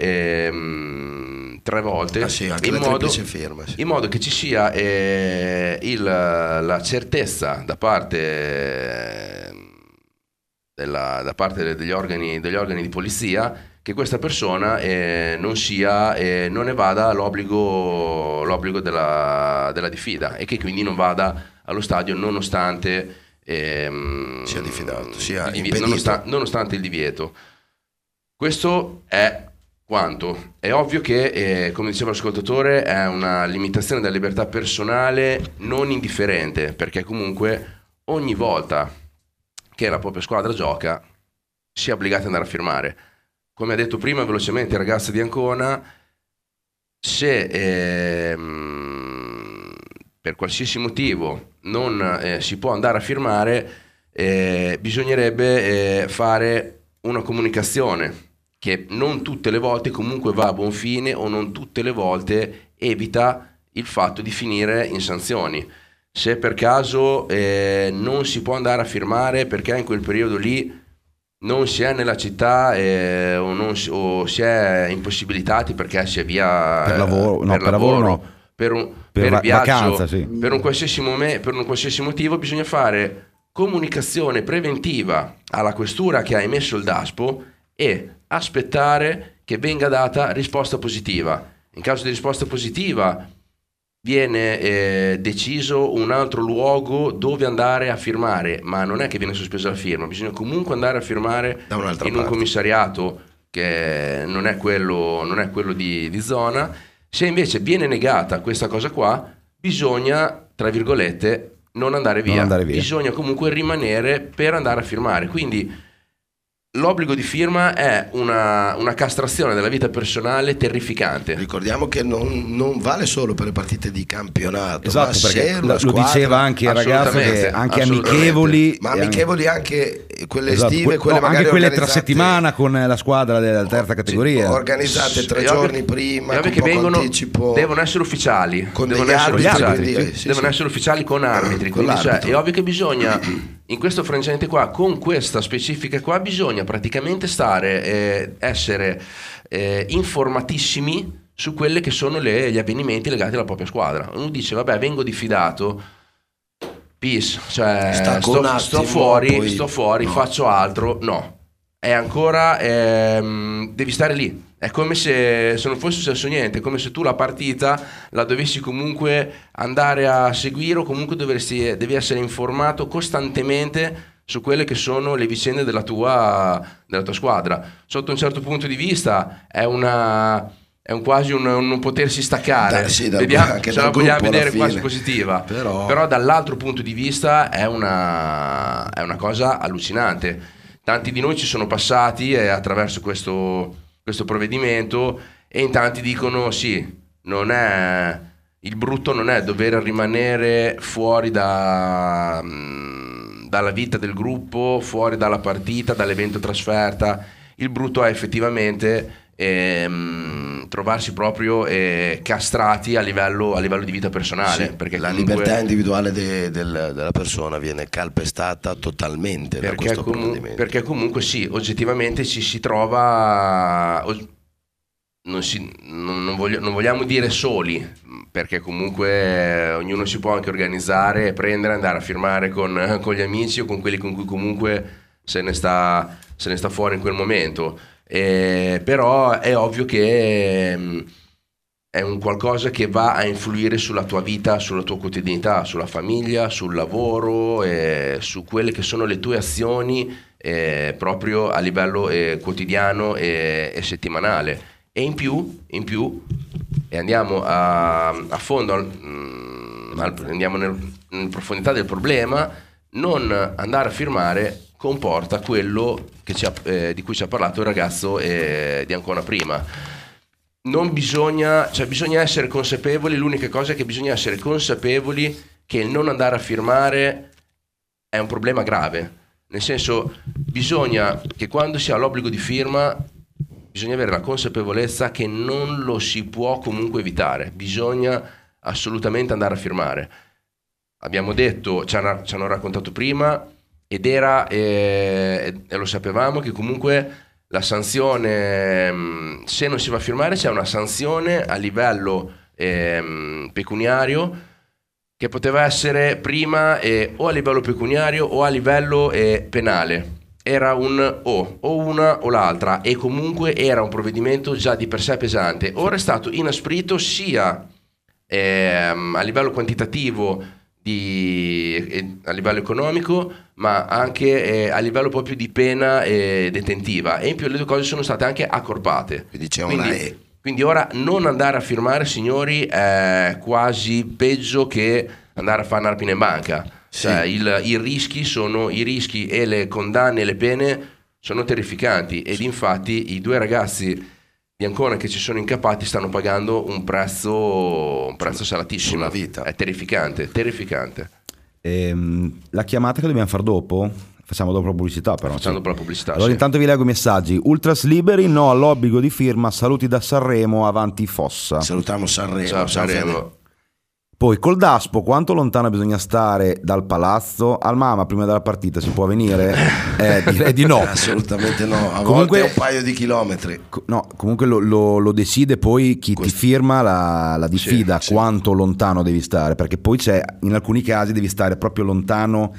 ehm, tre volte, ah sì, anche in, le modo, firma, sì. in modo che ci sia eh, il, la certezza da parte eh, della, da parte degli organi, degli organi di polizia che questa persona eh, non sia eh, non ne vada l'obbligo, l'obbligo della, della diffida e che quindi non vada allo stadio nonostante ehm, sia diffidato, sia il div- nonostante, nonostante il divieto. Questo è quanto. È ovvio che, eh, come diceva l'ascoltatore, è una limitazione della libertà personale non indifferente, perché comunque ogni volta che la propria squadra gioca si è obbligati ad andare a firmare. Come ha detto prima velocemente il ragazzo di Ancona, se ehm, per qualsiasi motivo non eh, si può andare a firmare, eh, bisognerebbe eh, fare una comunicazione che non tutte le volte comunque va a buon fine o non tutte le volte evita il fatto di finire in sanzioni. Se per caso eh, non si può andare a firmare perché in quel periodo lì non si è nella città eh, o, non si, o si è impossibilitati perché si è via per lavoro, eh, no, per, per lavoro, lavoro no. per un per, per va- viaggio, vacanza, sì. per, un qualsiasi momen- per un qualsiasi motivo bisogna fare comunicazione preventiva alla questura che ha emesso il DASPO e aspettare che venga data risposta positiva. In caso di risposta positiva viene eh, deciso un altro luogo dove andare a firmare, ma non è che viene sospesa la firma, bisogna comunque andare a firmare in parte. un commissariato che non è quello, non è quello di, di zona. Se invece viene negata questa cosa qua, bisogna, tra virgolette, non andare via, non andare via. Bisogna comunque rimanere per andare a firmare. Quindi l'obbligo di firma è una, una castrazione della vita personale terrificante. Ricordiamo che non, non vale solo per le partite di campionato, esatto, ma perché se lo, squadra, lo diceva anche il ragazzo che anche amichevoli, ma amichevoli anche quelle esatto, estive, que- quelle no, magari anche quelle tra organizzate, settimana con la squadra della terza categoria, organizzate tre giorni prima, con che poco vengono, anticipo, devono essere ufficiali, con devono degli essere arbitri, ufficiali, quindi, sì, devono sì. essere ufficiali con arbitri, Con quindi cioè, è ovvio che bisogna in questo frangente qua, con questa specifica qua, bisogna praticamente stare, eh, essere eh, informatissimi su quelle che sono le, gli avvenimenti legati alla propria squadra. Uno dice vabbè, vengo diffidato, peace, cioè sto, sto fuori, poi, sto fuori, no. faccio altro. No, è ancora ehm, devi stare lì. È come se, se non fosse successo niente, è come se tu la partita la dovessi comunque andare a seguire, o comunque dovresti, devi essere informato costantemente su quelle che sono le vicende della tua, della tua squadra. Sotto un certo punto di vista è una è un quasi un, un non potersi staccare. Da, sì, dal, Vediamo, se la vogliamo vedere fine. quasi positiva, però... però dall'altro punto di vista è una, è una cosa allucinante. Tanti di noi ci sono passati eh, attraverso questo questo provvedimento, e in tanti dicono sì, non è il brutto, non è dover rimanere fuori da, dalla vita del gruppo, fuori dalla partita, dall'evento trasferta. Il brutto è effettivamente ehm, trovarsi proprio eh, castrati a livello, a livello di vita personale, sì, perché la comunque, libertà individuale de, del, della persona viene calpestata totalmente da questo comu- provvedimento. Perché comunque sì, oggettivamente ci si trova, non, si, non, non, voglio, non vogliamo dire soli, perché comunque ognuno si può anche organizzare e prendere, andare a firmare con, con gli amici o con quelli con cui comunque se ne sta, se ne sta fuori in quel momento. Eh, però è ovvio che mh, è un qualcosa che va a influire sulla tua vita, sulla tua quotidianità, sulla famiglia, sul lavoro, eh, su quelle che sono le tue azioni eh, proprio a livello eh, quotidiano e, e settimanale. E in più, in più e andiamo a, a fondo, mh, al, andiamo nel, in profondità del problema, non andare a firmare comporta quello che ci ha, eh, di cui ci ha parlato il ragazzo eh, di Ancona prima. Non bisogna, cioè bisogna essere consapevoli, l'unica cosa è che bisogna essere consapevoli che il non andare a firmare è un problema grave, nel senso, bisogna che quando si ha l'obbligo di firma bisogna avere la consapevolezza che non lo si può comunque evitare, bisogna assolutamente andare a firmare. Abbiamo detto, ci hanno, ci hanno raccontato prima, ed era, eh, e lo sapevamo, che comunque la sanzione, se non si va a firmare, c'è una sanzione a livello eh, pecuniario, che poteva essere prima eh, o a livello pecuniario o a livello eh, penale. Era un o, o una o l'altra, e comunque era un provvedimento già di per sé pesante. Ora è stato inasprito sia eh, a livello quantitativo, di, eh, a livello economico, ma anche eh, a livello proprio di pena eh, detentiva, e in più le due cose sono state anche accorpate. Quindi c'è quindi, una E. Quindi ora non andare a firmare, signori, è quasi peggio che andare a fare una rapina in banca. Sì. Cioè, il, i rischi sono i rischi e le condanne e le pene sono terrificanti, ed infatti i due ragazzi di Ancona che ci sono incappati stanno pagando un prezzo un prezzo salatissimo. Sulla vita. È terrificante, terrificante. Ehm, la chiamata che dobbiamo fare dopo, facciamo dopo la pubblicità però. Facciamo sì. dopo la pubblicità. Allora sì. intanto vi leggo i messaggi. Ultras liberi, no all'obbligo di firma, saluti da Sanremo, avanti Fossa. Salutiamo Sanremo. Ciao Sanremo. Poi col Daspo quanto lontano bisogna stare dal palazzo? Al Mama prima della partita si può venire? Eh, direi di no. Assolutamente no, a Comunque, volte un paio di chilometri. No, comunque lo, lo, lo decide poi chi Questo. ti firma la, la diffida, Sì, sì. quanto lontano devi stare, perché poi c'è, in alcuni casi devi stare proprio lontano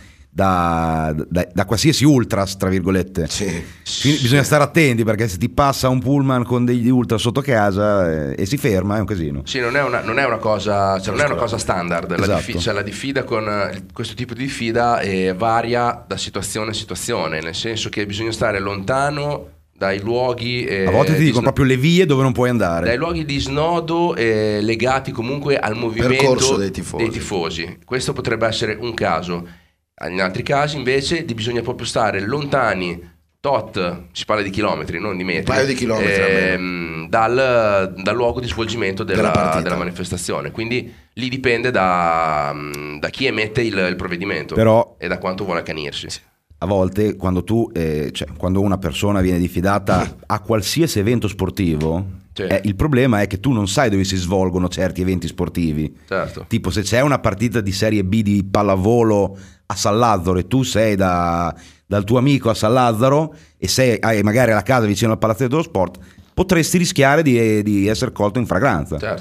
da, da, da qualsiasi ultras, tra virgolette. Sì. Quindi bisogna stare attenti, perché se ti passa un pullman con degli ultras sotto casa eh, e si ferma è un casino. Sì, non è una, non è una cosa, cioè non è una cosa standard. La, Esatto. diffi- cioè la diffida con eh, questo tipo di diffida eh, varia da situazione a situazione, nel senso che bisogna stare lontano dai luoghi eh, A volte ti di dicono sno- proprio le vie dove non puoi andare. dai luoghi di snodo eh, legati comunque al movimento Percorso dei tifosi. dei tifosi. Questo potrebbe essere un caso. In altri casi invece di bisogna proprio stare lontani, tot, si parla di chilometri, non di metri, Un paio di chilometri ehm, dal, dal luogo di svolgimento della, Della partita. della manifestazione. Quindi lì dipende da, da chi emette il, il provvedimento. Però- e da quanto vuole accanirsi. A volte quando tu eh, cioè, quando una persona viene diffidata a qualsiasi evento sportivo, Sì. eh, il problema è che tu non sai dove si svolgono certi eventi sportivi. Certo. Tipo, se c'è una partita di Serie B di pallavolo a San Lazzaro e tu sei da, dal tuo amico a San Lazzaro e sei hai magari la casa vicino al Palazzetto dello Sport, potresti rischiare di, di essere colto in fragranza. Certo.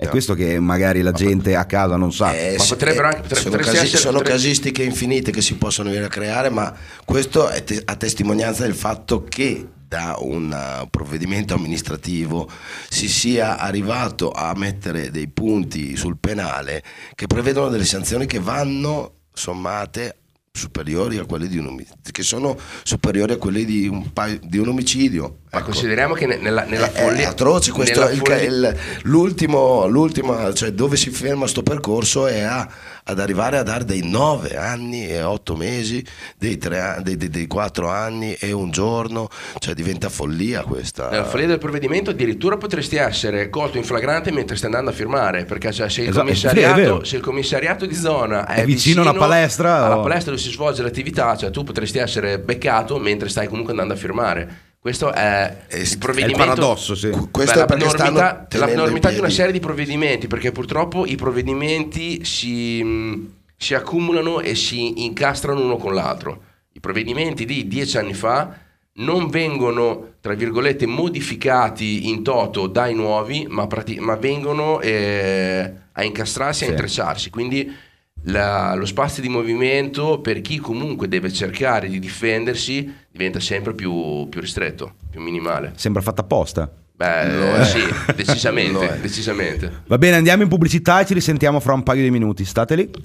È questo che magari la gente a casa non sa. Eh, Ma sì, potrebbero eh, anche- potre- sono, potresti casi- essere- sono potre- casistiche infinite che si possono venire a creare, ma questo è te- a testimonianza del fatto che da un uh, provvedimento amministrativo si sia arrivato a mettere dei punti sul penale che prevedono delle sanzioni che vanno sommate superiori a quelli di un omicidio, che sono superiori a quelli di un, paio, di un omicidio. Ma Ecco. consideriamo che ne- nella, nella È- follia è atroce questo, nella il- follia- il- l'ultimo, l'ultima, cioè dove si ferma sto percorso è a, ad arrivare a dare dei nove anni e otto mesi, dei, tre, an- dei, dei, dei quattro anni e un giorno, cioè diventa follia questa. Nella follia del provvedimento addirittura potresti essere colto in flagrante mentre stai andando a firmare, perché cioè, se, il Esatto, commissariato, è vero. se il commissariato di zona è, È vicino a una palestra alla o- palestra dove si svolge l'attività, cioè tu potresti essere beccato mentre stai comunque andando a firmare. Questo è il provvedimento, È il paradosso, sì. Qu- questo Beh, è perché stanno l'abnormità, tenendo in l'abnormità di una piedi. serie di provvedimenti, perché purtroppo i provvedimenti si, mh, si accumulano e si incastrano uno con l'altro. I provvedimenti di dieci anni fa non vengono, tra virgolette, modificati in toto dai nuovi, ma, prati- ma vengono eh, a incastrarsi, a Sì. intrecciarsi. Quindi la- lo spazio di movimento per chi comunque deve cercare di difendersi diventa sempre più, più ristretto, più minimale. Sembra fatta apposta. Beh, sì, decisamente, decisamente. Va bene, andiamo in pubblicità e ci risentiamo fra un paio di minuti. State lì.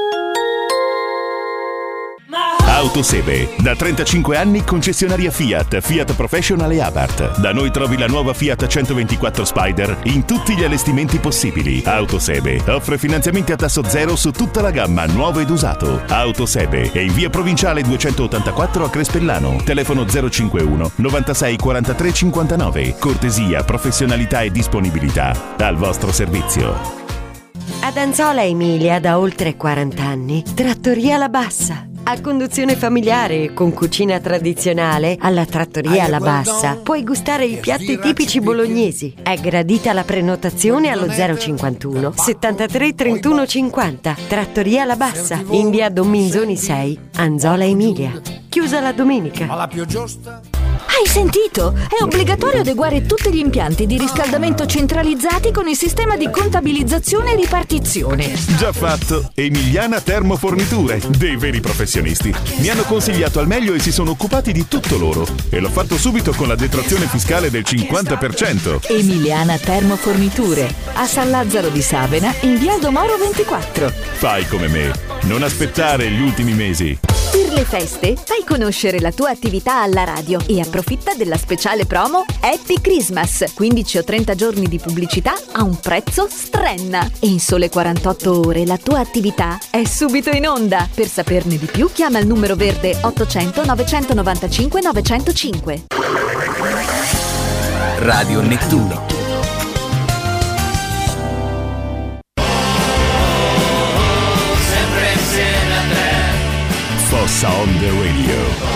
Autosebe, da trentacinque anni concessionaria Fiat, Fiat Professional e Abarth. Da noi trovi la nuova Fiat centoventiquattro Spider in tutti gli allestimenti possibili. Autosebe offre finanziamenti a tasso zero su tutta la gamma, nuovo ed usato. Autosebe è in via Provinciale duecentottantaquattro a Crespellano. Telefono zero cinquantuno novantasei quarantatré cinquantanove. Cortesia, professionalità e disponibilità al vostro servizio. Ad Anzola Emilia da oltre quaranta anni, Trattoria La Bassa. A conduzione familiare con cucina tradizionale, alla Trattoria La Bassa puoi gustare i piatti tipici bolognesi. È gradita la prenotazione allo zero cinquantuno settantatré trentuno cinquanta. Trattoria La Bassa, in via Don Minzoni sei, Anzola Emilia. Chiusa la domenica. Hai sentito? È obbligatorio adeguare tutti gli impianti di riscaldamento centralizzati con il sistema di contabilizzazione e ripartizione. Già fatto. Emiliana Termoforniture, dei veri professionisti. Mi hanno consigliato al meglio e si sono occupati di tutto loro. E l'ho fatto subito con la detrazione fiscale del cinquanta per cento. Emiliana Termoforniture, a San Lazzaro di Savena, in via Domoro ventiquattro. Fai come me. Non aspettare gli ultimi mesi. Per le feste, fai conoscere la tua attività alla radio e approfitta della speciale promo Happy Christmas. quindici o trenta giorni di pubblicità a un prezzo strenna. E in sole quarantotto ore la tua attività è subito in onda. Per saperne di più, chiama il numero verde ottocento novecentonovantacinque novecentocinque. Radio Nettuno. Fossa on the radio.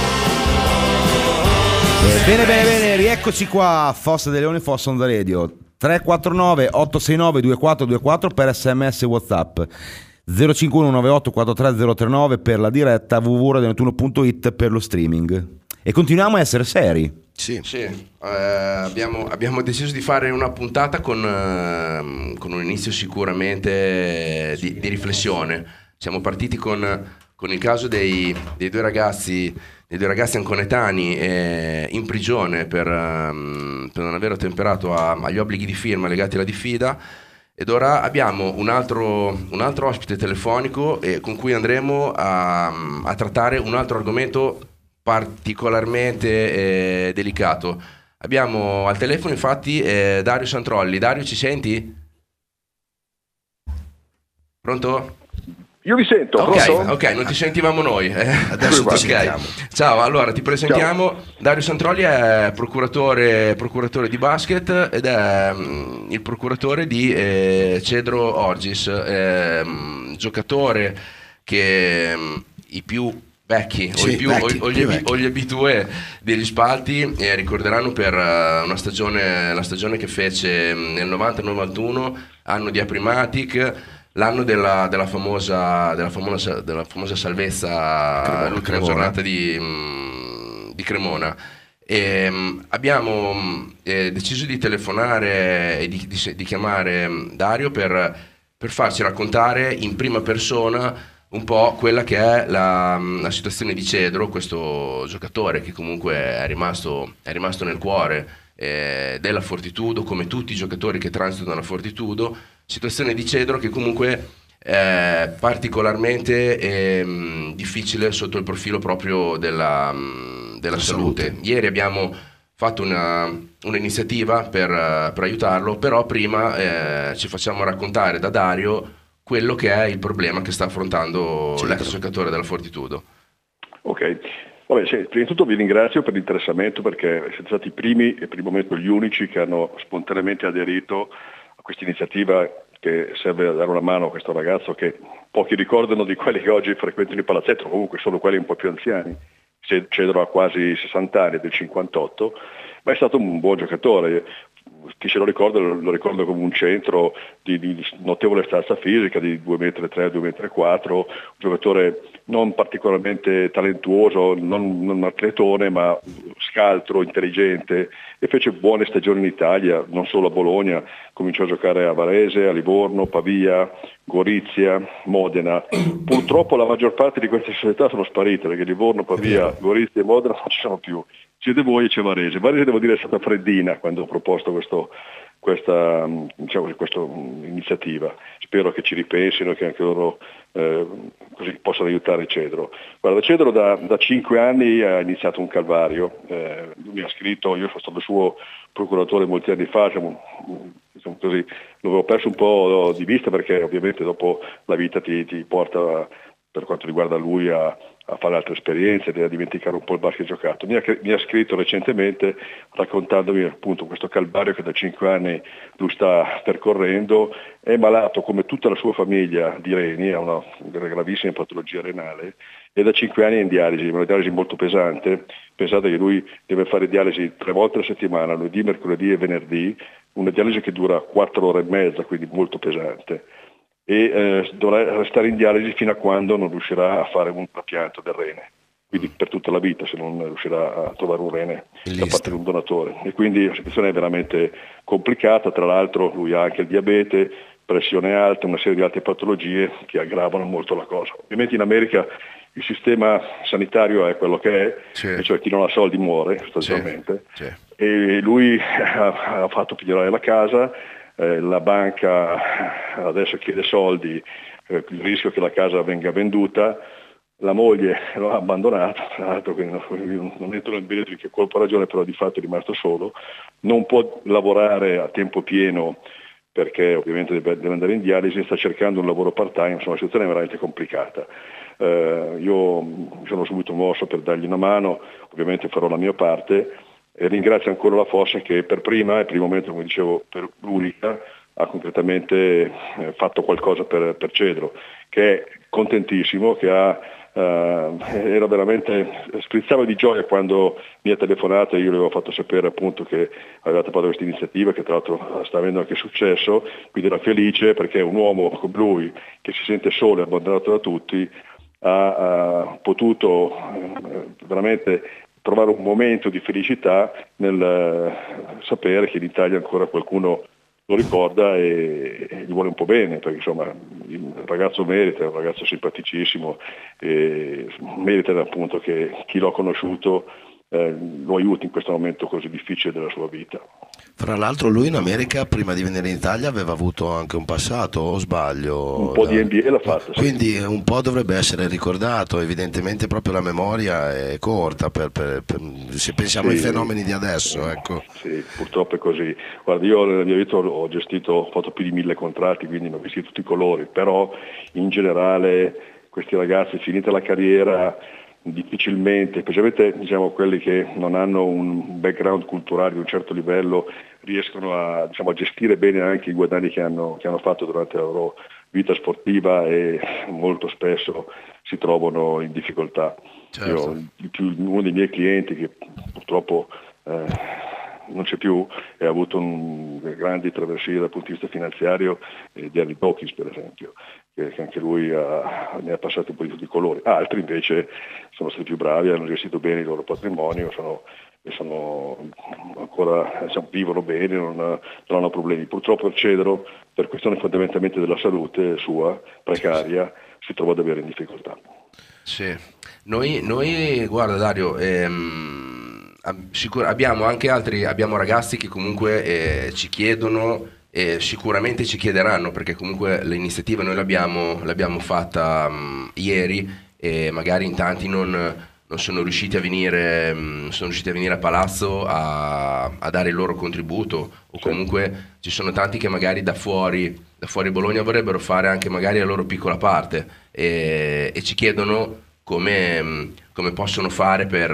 Eh, bene, bene, bene, rieccoci qua. Fossa dei Leoni, Fossa on the radio. tre quattro nove otto sei nove due quattro due quattro per sms e WhatsApp. zero cinquantuno novantaotto quarantatré zero trentanove per la diretta, w w w punto radio nettuno punto it per lo streaming. E continuiamo a essere seri. Sì, sì. Eh, abbiamo, abbiamo deciso di fare una puntata con, eh, con un inizio sicuramente di, di riflessione. Siamo partiti con, con il caso dei, dei due ragazzi, dei due ragazzi anconetani eh, in prigione per, um, per non aver ottemperato a, agli obblighi di firma legati alla diffida. Ed ora abbiamo un altro, un altro ospite telefonico eh, con cui andremo a, a trattare un altro argomento particolarmente eh, delicato. Abbiamo al telefono infatti eh, Dario Santrolli. Dario, ci senti? Pronto? Io vi sento, ok, pronto? ok, non ti sentivamo noi. eh. Adesso ti Ok. sentiamo. Ciao, allora ti presentiamo. Dario Santrolli è procuratore, procuratore di basket ed è mm, il procuratore di eh, Cedro Orgis, eh, mm, giocatore che mm, i più vecchi, Sì, o, i più, vecchi, o, o gli, più abi- vecchi. o gli abitué degli spalti eh, ricorderanno per eh, una stagione, la stagione che fece mm, nel novanta novantuno, anno di Aprimatic, l'anno della, della, famosa, della, famosa, della famosa salvezza, Cremona, l'ultima Cremona. giornata di, mm, di Cremona. E, um, abbiamo eh, deciso di telefonare e di, di, di chiamare Dario per, per farci raccontare in prima persona un po' quella che è la, la situazione di Cedro, questo giocatore che comunque è rimasto, è rimasto nel cuore eh, della Fortitudo, come tutti i giocatori che transitano la Fortitudo. Situazione di Cedro che comunque è particolarmente eh, difficile sotto il profilo proprio della, della salute. salute. Ieri abbiamo fatto una, un'iniziativa per, per aiutarlo, però prima eh, ci facciamo raccontare da Dario quello che è il problema che sta affrontando certo. l'ex giocatore della Fortitudo. Ok, vabbè, sì, prima di tutto vi ringrazio per l'interessamento, perché siete stati i primi e per il momento gli unici che hanno spontaneamente aderito a questa iniziativa che serve a dare una mano a questo ragazzo che pochi ricordano di quelli che oggi frequentano il palazzetto, comunque sono quelli un po' più anziani. Cedro ha quasi sessanta anni, del cinquantotto, ma è stato un buon giocatore. Chi se lo ricorda lo ricorda come un centro di, di notevole stazza fisica, di due virgola tre metri, due virgola quattro metri, un giocatore non particolarmente talentuoso, non, non atletone, ma scaltro, intelligente, e fece buone stagioni in Italia, non solo a Bologna, cominciò a giocare a Varese, a Livorno, Pavia, Gorizia, Modena. Purtroppo la maggior parte di queste società sono sparite, perché Livorno, Pavia, Gorizia e Modena non ci sono più. Siete voi e c'è Varese. Varese, devo dire, è stata freddina quando ho proposto questo, questa, diciamo, questa iniziativa. Spero che ci ripensino e che anche loro eh, così possano aiutare Cedro. Guarda, Cedro da, da cinque anni ha iniziato un calvario. Eh, lui mi ha scritto, io sono stato il suo procuratore molti anni fa, diciamo, diciamo così, l'avevo perso un po' di vista, perché ovviamente dopo la vita ti, ti porta, per quanto riguarda lui, a a fare altre esperienze, a dimenticare un po' il basket giocato. Mi ha, mi ha scritto recentemente raccontandomi appunto questo calvario che da cinque anni lui sta percorrendo. È malato come tutta la sua famiglia di reni, ha una gravissima patologia renale e da cinque anni è in dialisi, una dialisi molto pesante. Pensate che lui deve fare dialisi tre volte a settimana, lunedì, mercoledì e venerdì, una dialisi che dura quattro ore e mezza, quindi molto pesante. E eh, dovrà restare in dialisi fino a quando non riuscirà a fare un trapianto del rene, quindi per tutta la vita, se non riuscirà a trovare un rene da parte di un donatore. E quindi la situazione è veramente complicata. Tra l'altro lui ha anche il diabete, pressione alta, una serie di altre patologie che aggravano molto la cosa. Ovviamente in America il sistema sanitario è quello che è, sì. E cioè chi non ha soldi muore sostanzialmente, sì. Sì. E lui ha, ha fatto pigliare la casa. Eh, la banca adesso chiede soldi, eh, il rischio che la casa venga venduta, la moglie lo ha abbandonato, tra l'altro, quindi non, non entro nel merito di che colpo ha ragione, però di fatto è rimasto solo, non può lavorare a tempo pieno perché ovviamente deve, deve andare in dialisi, sta cercando un lavoro part time, insomma la situazione è veramente complicata. Eh, io mi sono subito mosso per dargli una mano, ovviamente farò la mia parte. E ringrazio ancora la Fossa che per prima, e per il momento, come dicevo, per l'unica, ha concretamente eh, fatto qualcosa per, per Cedro, che è contentissimo, che ha, eh, era veramente, sprizzava di gioia quando mi ha telefonato e io le avevo fatto sapere appunto che avevate fatto questa iniziativa, che tra l'altro sta avendo anche successo, quindi era felice perché un uomo come lui, che si sente solo e abbandonato da tutti, ha, ha potuto eh, veramente trovare un momento di felicità nel uh, sapere che in Italia ancora qualcuno lo ricorda e, e gli vuole un po' bene, perché insomma il ragazzo merita, è un ragazzo simpaticissimo e merita appunto che chi l'ha conosciuto eh, lo aiuti in questo momento così difficile della sua vita. Fra l'altro lui in America, prima di venire in Italia, aveva avuto anche un passato, o sbaglio? Un po' di N B A l'ha fatto. Quindi sì. Un po' dovrebbe essere ricordato, evidentemente proprio la memoria è corta, per, per, per, se pensiamo sì. ai fenomeni di adesso. Ecco. Sì, purtroppo è così. Guarda, io nella mia vita ho gestito, ho fatto più di mille contratti, quindi ne ho visti tutti i colori, però in generale questi ragazzi, finita la carriera, difficilmente, specialmente diciamo quelli che non hanno un background culturale di un certo livello, riescono a, diciamo, a gestire bene anche i guadagni che hanno, che hanno fatto durante la loro vita sportiva e molto spesso si trovano in difficoltà. Certo. Io, più, uno dei miei clienti che purtroppo eh, non c'è più e ha avuto un, grandi traversie dal punto di vista finanziario, eh, di Harry Dawkins per esempio, che, che anche lui ha, ne ha passato un po' di tutti i colori. Altri invece sono stati più bravi, hanno gestito bene il loro patrimonio, sono, e sono ancora, diciamo, vivono bene, non, non hanno problemi. Purtroppo il Cedro, per questione fondamentalmente della salute sua, precaria, si trova davvero in difficoltà. Sì, noi, noi guarda Dario, ehm, sicur- abbiamo anche altri, abbiamo ragazzi che comunque eh, ci chiedono e sicuramente ci chiederanno, perché comunque l'iniziativa noi l'abbiamo, l'abbiamo fatta um, ieri e magari in tanti non, non sono riusciti a venire, um, sono riusciti a venire a Palazzo a, a dare il loro contributo, o comunque ci sono tanti che magari da fuori, da fuori Bologna vorrebbero fare anche magari la loro piccola parte e, e ci chiedono come, come possono fare per,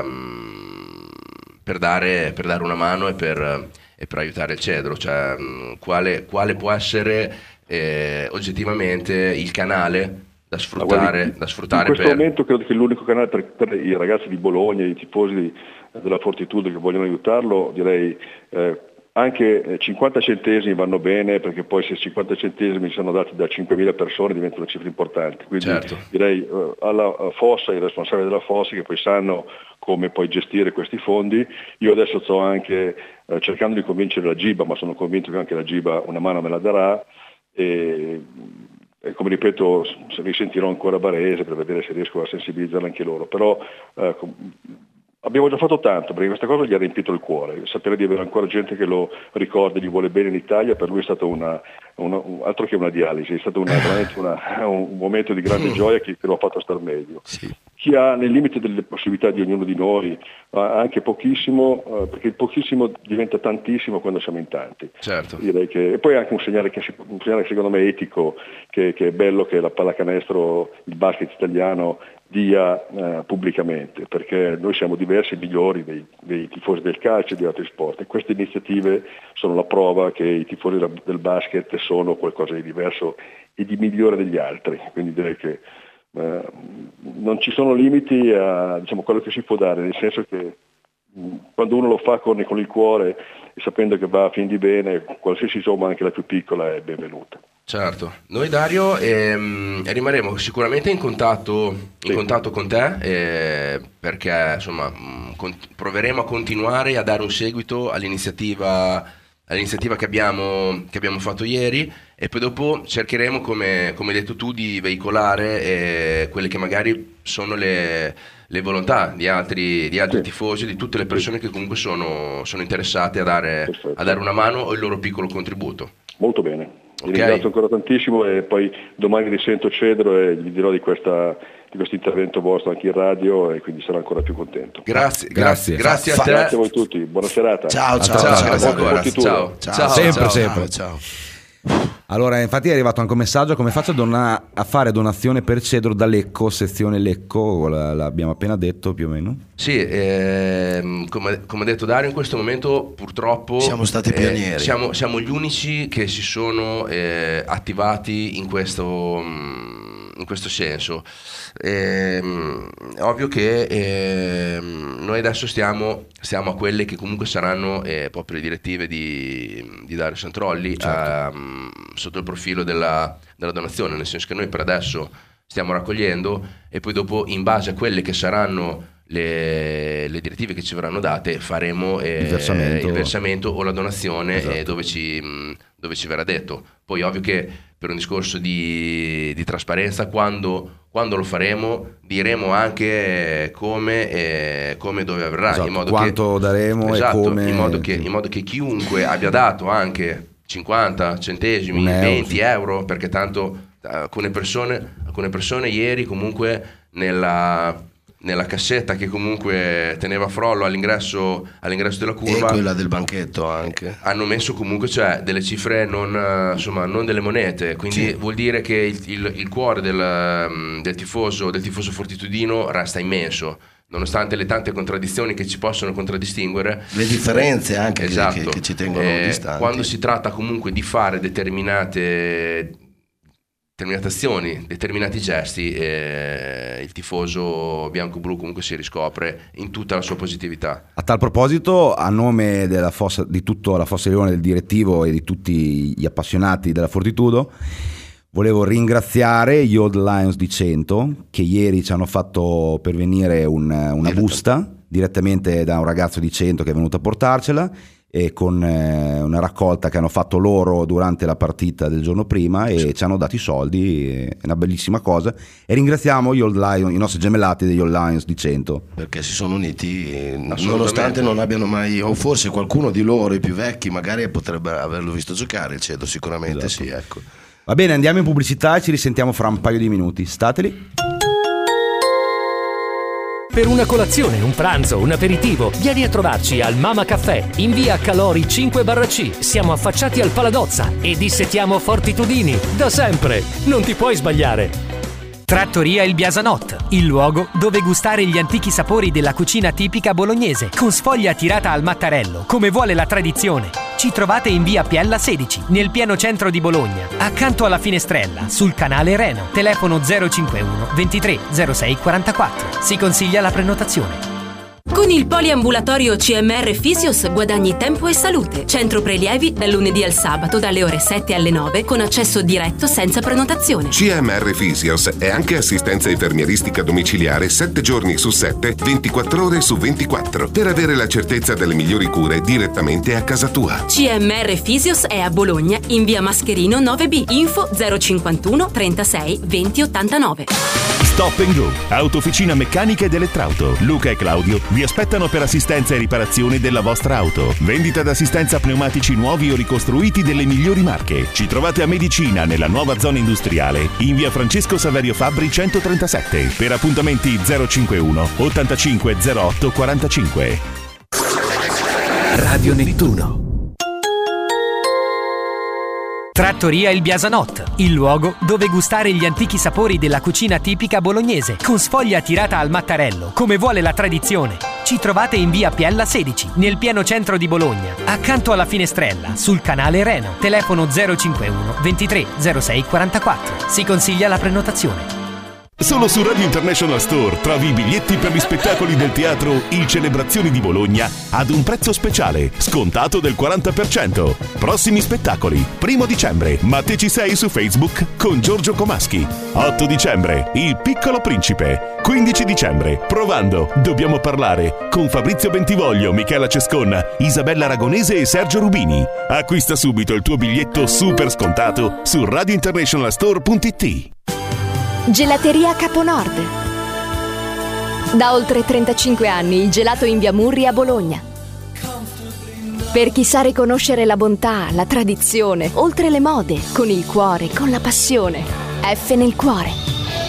um, per, dare, per dare una mano e per, e per aiutare il Cedro, cioè um, quale, quale può essere eh, oggettivamente il canale da sfruttare, guardi, da sfruttare in questo per... momento credo che l'unico canale per, per i ragazzi di Bologna, i tifosi di, della Fortitudo che vogliono aiutarlo, direi eh, anche cinquanta centesimi vanno bene, perché poi se cinquanta centesimi sono dati da cinquemila persone diventano cifre importanti, quindi certo. direi eh, alla Fossa, i responsabili della Fossa che poi sanno come poi gestire questi fondi. Io adesso sto anche eh, cercando di convincere la Giba, ma sono convinto che anche la Giba una mano me la darà, e, e come ripeto se risentirò ancora Barese per vedere se riesco a sensibilizzare anche loro, però eh, abbiamo già fatto tanto, perché questa cosa gli ha riempito il cuore. Sapere di avere ancora gente che lo ricorda e gli vuole bene in Italia, per lui è stato una, una, un, altro che una dialisi, è stato una, veramente una, un momento di grande gioia che, che lo ha fatto star meglio. Sì. Chi ha nel limite delle possibilità di ognuno di noi, anche pochissimo, eh, perché il pochissimo diventa tantissimo quando siamo in tanti. Certo. Direi che, e poi anche un segnale, che si, un segnale secondo me etico, che, che è bello che la pallacanestro, il basket italiano dia eh, pubblicamente, perché noi siamo diversi, migliori dei, dei tifosi del calcio e di altri sport, e queste iniziative sono la prova che i tifosi del basket sono qualcosa di diverso e di migliore degli altri, quindi direi che eh, non ci sono limiti a, diciamo, quello che si può dare, nel senso che mh, quando uno lo fa con, con il cuore e sapendo che va a fin di bene, qualsiasi somma, anche la più piccola, è benvenuta. Certo, noi Dario ehm, rimarremo sicuramente in contatto, in sì. contatto con te eh, perché insomma mh, con, proveremo a continuare a dare un seguito all'iniziativa, all'iniziativa che, abbiamo, che abbiamo fatto ieri, e poi dopo cercheremo, come, come hai detto tu, di veicolare eh, quelle che magari sono le, le volontà di altri, di altri sì. tifosi, di tutte le persone che comunque sono, sono interessate a dare, a dare una mano o il loro piccolo contributo. Molto bene. Vi Okay. ringrazio ancora tantissimo, e poi domani risento Cedro e gli dirò di questa di questo intervento vostro anche in radio, e quindi sarò ancora più contento. Grazie, grazie, grazie a te. Grazie a voi tutti, buona serata. Ciao, ciao, ciao, ciao, grazie ciao, ancora. ciao, Ciao, ciao, ciao, sempre, ciao, sempre. ciao. Allora, infatti è arrivato anche un messaggio: come faccio a, dona- a fare donazione per Cedro da Lecco, sezione Lecco, l- l'abbiamo appena detto più o meno. Sì, ehm, come, come ha detto Dario, in questo momento purtroppo Siamo stati pionieri. eh, siamo, siamo gli unici che si sono eh, attivati in questo, in questo senso. Ehm, è ovvio che ehm, noi adesso stiamo, stiamo a quelle che comunque saranno eh, proprio le direttive di, di Dario Santrolli, certo. ehm, sotto il profilo della, della donazione, nel senso che noi per adesso stiamo raccogliendo, e poi dopo, in base a quelle che saranno le, le direttive che ci verranno date, faremo eh, il, versamento. il versamento o la donazione, esatto. eh, dove, ci, dove ci verrà detto. Poi ovvio che per un discorso di, di trasparenza, quando, quando lo faremo diremo anche come e come dove avverrà, esatto. in modo quanto che, daremo esatto, e come, in modo che, in modo che chiunque abbia dato anche cinquanta centesimi, euro, venti sì. euro, perché tanto alcune persone, alcune persone ieri comunque nella, nella cassetta che comunque teneva Frollo all'ingresso, all'ingresso della curva, e quella del banchetto anche, hanno messo comunque, cioè, delle cifre non, insomma, non delle monete, quindi sì. vuol dire che il, il, il cuore del, del tifoso del tifoso fortitudino resta immenso, nonostante le tante contraddizioni che ci possono contraddistinguere, le differenze anche esatto. che, che, che ci tengono eh, distanti. Quando si tratta comunque di fare determinate determinate azioni, determinati gesti, eh, il tifoso bianco-blu comunque si riscopre in tutta la sua positività. A tal proposito, a nome della Fossa, di tutta la Fossa Leone, del direttivo e di tutti gli appassionati della Fortitudo, volevo ringraziare gli Old Lions di Cento, che ieri ci hanno fatto pervenire un, una busta direttamente da un ragazzo di Cento che è venuto a portarcela, e con eh, una raccolta che hanno fatto loro durante la partita del giorno prima, e sì, ci hanno dato i soldi, è una bellissima cosa, e ringraziamo gli Old Lions, i nostri gemellati degli Old Lions di Cento, perché si sono uniti nonostante non abbiano mai, o forse qualcuno di loro, i più vecchi, magari potrebbe averlo visto giocare il Cento, sicuramente. Esatto. Sì, ecco. Va bene, andiamo in pubblicità e ci risentiamo fra un paio di minuti, stateli. Per una colazione, un pranzo, un aperitivo, vieni a trovarci al Mama Caffè, in via Calori cinque barra C. Siamo affacciati al Paladozza e dissetiamo Fortitudini. Da sempre, non ti puoi sbagliare. Trattoria Il Biasanot, il luogo dove gustare gli antichi sapori della cucina tipica bolognese, con sfoglia tirata al mattarello, come vuole la tradizione. Ci trovate in via Piella sedici, nel pieno centro di Bologna, accanto alla finestrella, sul canale Reno. Telefono zero cinquantuno ventitré zero sei quarantaquattro. Si consiglia la prenotazione. Con il poliambulatorio C M R Physios guadagni tempo e salute. Centro prelievi dal lunedì al sabato dalle ore sette alle nove con accesso diretto senza prenotazione. C M R Physios è anche assistenza infermieristica domiciliare sette giorni su sette, ventiquattro ore su ventiquattro, per avere la certezza delle migliori cure direttamente a casa tua. C M R Physios è a Bologna in via Mascherino nove B. Info zero cinquantuno trentasei venti ottantanove. Stop and Go, autofficina meccanica ed elettrauto. Luca e Claudio vi aspettano per assistenza e riparazione della vostra auto. Vendita d'assistenza a pneumatici nuovi o ricostruiti delle migliori marche. Ci trovate a Medicina, nella nuova zona industriale, in via Francesco Saverio Fabbri centotrentasette. Per appuntamenti zero cinquantuno ottantacinque zero otto quarantacinque. Radio Nettuno. Trattoria Il Biasanot, il luogo dove gustare gli antichi sapori della cucina tipica bolognese, con sfoglia tirata al mattarello, come vuole la tradizione. Ci trovate in via Piella sedici, nel pieno centro di Bologna, accanto alla finestrella, sul canale Reno. Telefono zero cinquantuno ventitré zero sei quarantaquattro. Si consiglia la prenotazione. Solo su Radio International Store trovi i biglietti per gli spettacoli del teatro Il Celebrazioni di Bologna ad un prezzo speciale, scontato del quaranta per cento. Prossimi spettacoli: primo dicembre, Ma te ci sei su Facebook con Giorgio Comaschi. otto dicembre, Il Piccolo Principe. quindici dicembre, Provando, dobbiamo parlare con Fabrizio Bentivoglio, Michela Cesconna, Isabella Aragonese e Sergio Rubini. Acquista subito il tuo biglietto super scontato su radio international store punto it. Gelateria Caponord. Da oltre trentacinque anni il gelato in via Murri a Bologna. Per chi sa riconoscere la bontà, la tradizione, oltre le mode, con il cuore, con la passione. F nel cuore.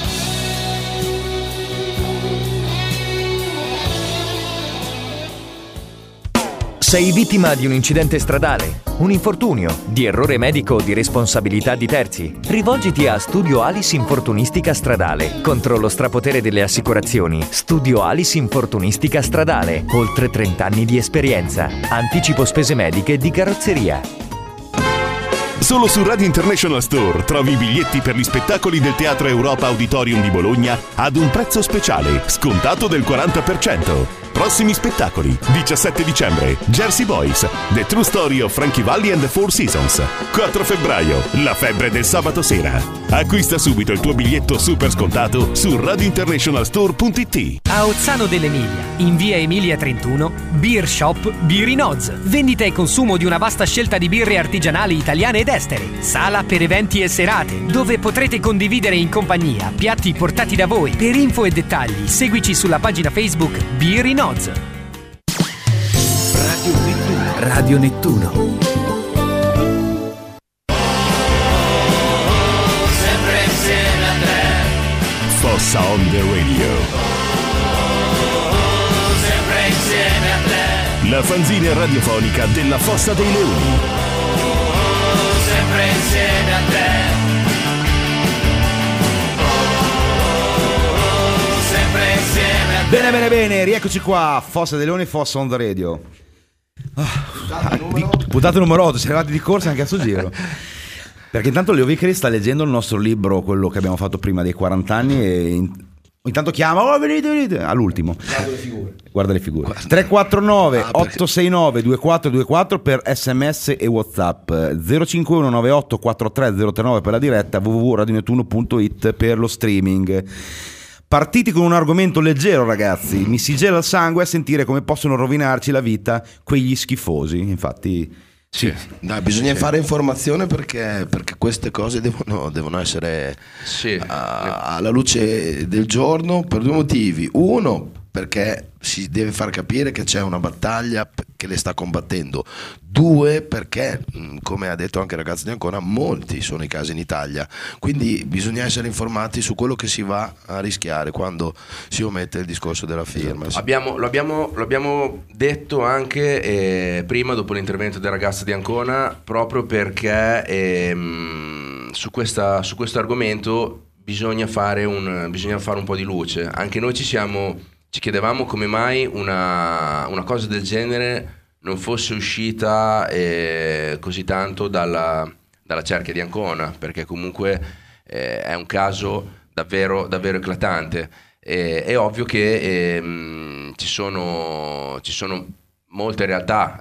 Sei vittima di un incidente stradale, un infortunio, di errore medico o di responsabilità di terzi? Rivolgiti a Studio Alice Infortunistica Stradale. Contro lo strapotere delle assicurazioni, Studio Alice Infortunistica Stradale. Oltre trenta anni di esperienza. Anticipo spese mediche di carrozzeria. Solo su Radio International Store trovi i biglietti per gli spettacoli del Teatro Europa Auditorium di Bologna ad un prezzo speciale, scontato del quaranta per cento. Prossimi spettacoli: diciassette dicembre, Jersey Boys, The True Story of Frankie Valli and the Four Seasons. quattro febbraio, La febbre del sabato sera. Acquista subito il tuo biglietto super scontato su radio international store punto it. A Ozzano dell'Emilia, in via Emilia trentuno, Beer Shop Birinoz. Vendita e consumo di una vasta scelta di birre artigianali italiane ed estere. Sala per eventi e serate, dove potrete condividere in compagnia piatti portati da voi. Per info e dettagli, seguici sulla pagina Facebook Birinoz. Radio Nettuno. Radio Nettuno. Sempre insieme a te. Fossa on the radio. Sempre insieme a te. La fanzina radiofonica della Fossa dei Leoni. Sempre insieme a te. Sempre insieme a te. Bene, bene, bene, rieccoci qua, Fossa dei Leoni, Fossa on the radio. Oh, puntata numero otto, siamo arrivati di corsa anche a sto giro. Perché intanto Leo Vicari sta leggendo il nostro libro, quello che abbiamo fatto prima dei quaranta anni, e in- intanto chiama, oh venite, venite, all'ultimo. Guarda le figure. Guarda le figure. tre quattro nove Ah, otto sei nove due quattro due quattro per sms e WhatsApp, zero cinque uno nove otto quattro tre zero tre nove per la diretta, w w w punto radio nettuno punto it per lo streaming. Partiti con un argomento leggero, ragazzi. Mi si gela il sangue a sentire come possono rovinarci la vita quegli schifosi. Infatti sì, Dai, bisogna fare informazione perché, perché queste cose devono, devono essere Sì. a- alla luce del giorno per due motivi. Uno, perché si deve far capire che c'è una battaglia p- che le sta combattendo. Due, perché, mh, come ha detto anche il ragazzo di Ancona, molti sono i casi in Italia. Quindi bisogna essere informati su quello che si va a rischiare quando si omette il discorso della firma. Sì. Abbiamo, lo, abbiamo, lo abbiamo detto anche eh, prima, dopo l'intervento del ragazzo di Ancona, proprio perché ehm, su, questa, su questo argomento bisogna fare, un, bisogna fare un po' di luce. Anche noi ci siamo, ci chiedevamo come mai una, una cosa del genere non fosse uscita eh, così tanto dalla, dalla cerchia di Ancona, perché comunque eh, è un caso davvero, davvero eclatante. Eh, è ovvio che ehm, ci sono, ci sono molte realtà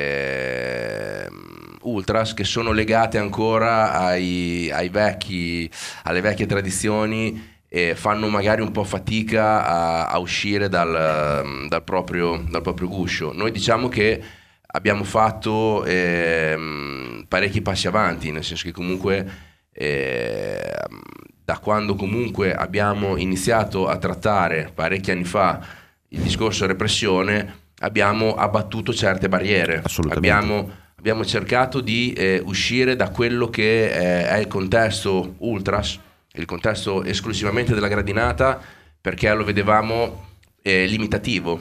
eh, ultras che sono legate ancora ai, ai vecchi, alle vecchie tradizioni e fanno magari un po' fatica a, a uscire dal, dal, proprio, dal proprio guscio. Noi diciamo che abbiamo fatto ehm, parecchi passi avanti, nel senso che comunque eh, da quando comunque abbiamo iniziato a trattare parecchi anni fa il discorso repressione, abbiamo abbattuto certe barriere. Abbiamo, abbiamo cercato di eh, uscire da quello che eh, è il contesto ultras, il contesto esclusivamente della gradinata, perché lo vedevamo eh, limitativo.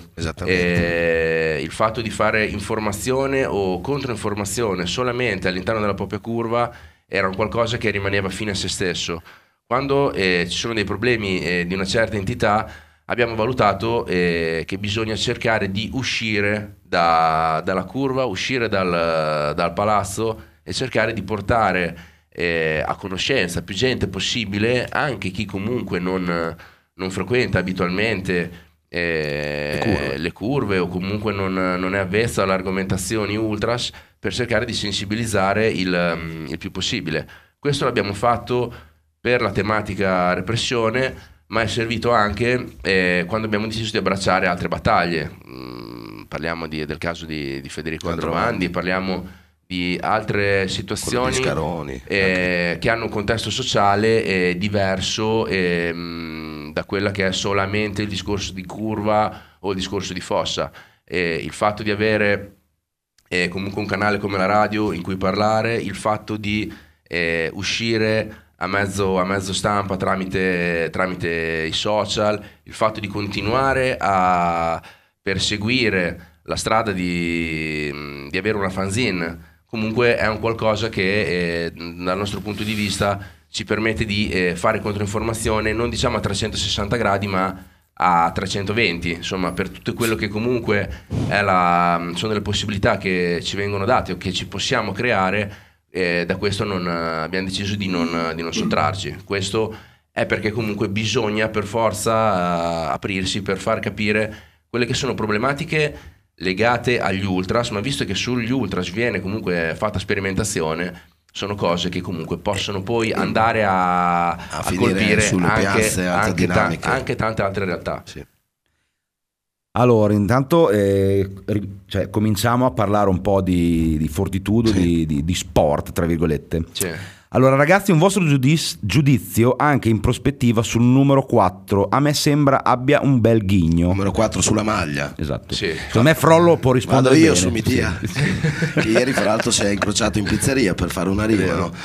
Eh, il fatto di fare informazione o controinformazione solamente all'interno della propria curva era un qualcosa che rimaneva fine a se stesso. Quando eh, ci sono dei problemi eh, di una certa entità, abbiamo valutato eh, che bisogna cercare di uscire da, dalla curva, uscire dal, dal palazzo e cercare di portare eh, a conoscenza più gente possibile, anche chi comunque non, non frequenta abitualmente eh, le, curve. le curve o comunque non, non è avvezzo alle argomentazioni ultras, per cercare di sensibilizzare il, il più possibile. Questo l'abbiamo fatto per la tematica repressione, ma è servito anche eh, quando abbiamo deciso di abbracciare altre battaglie. Mm, parliamo di, del caso di, di Federico Androvandi, parliamo di altre situazioni di Scaroni, eh, che hanno un contesto sociale eh, diverso eh, mh, da quella che è solamente il discorso di curva o il discorso di fossa. Eh, il fatto di avere eh, comunque un canale come la radio in cui parlare, il fatto di eh, uscire a mezzo, a mezzo stampa tramite, tramite i social, il fatto di continuare a perseguire la strada di, di avere una fanzine, comunque è un qualcosa che eh, dal nostro punto di vista ci permette di eh, fare controinformazione, non diciamo a trecentosessanta gradi, ma a trecentoventi, insomma, per tutto quello che comunque è la, sono le possibilità che ci vengono date o che ci possiamo creare. Eh, da questo non, abbiamo deciso di non, di non sottrarci. Questo è perché comunque bisogna per forza uh, aprirsi per far capire quelle che sono problematiche legate agli ultras, ma visto che sugli ultras viene comunque fatta sperimentazione, sono cose che comunque possono poi andare a, a, a colpire sulle anche, piazze, anche, ta- dinamiche. anche tante altre realtà. Sì. Allora, intanto eh, ri- cioè, cominciamo a parlare un po' di, di fortitudo, Sì. di, di, di sport, tra virgolette. Sì. Allora, ragazzi, un vostro giudiz- giudizio anche in prospettiva sul numero quattro. A me sembra abbia un bel ghigno. Numero quattro sulla maglia. Esatto. Sì. Secondo me Frollo può rispondere Vado io bene. su Mitia, che ieri fra l'altro si è incrociato in pizzeria per fare una rima, no?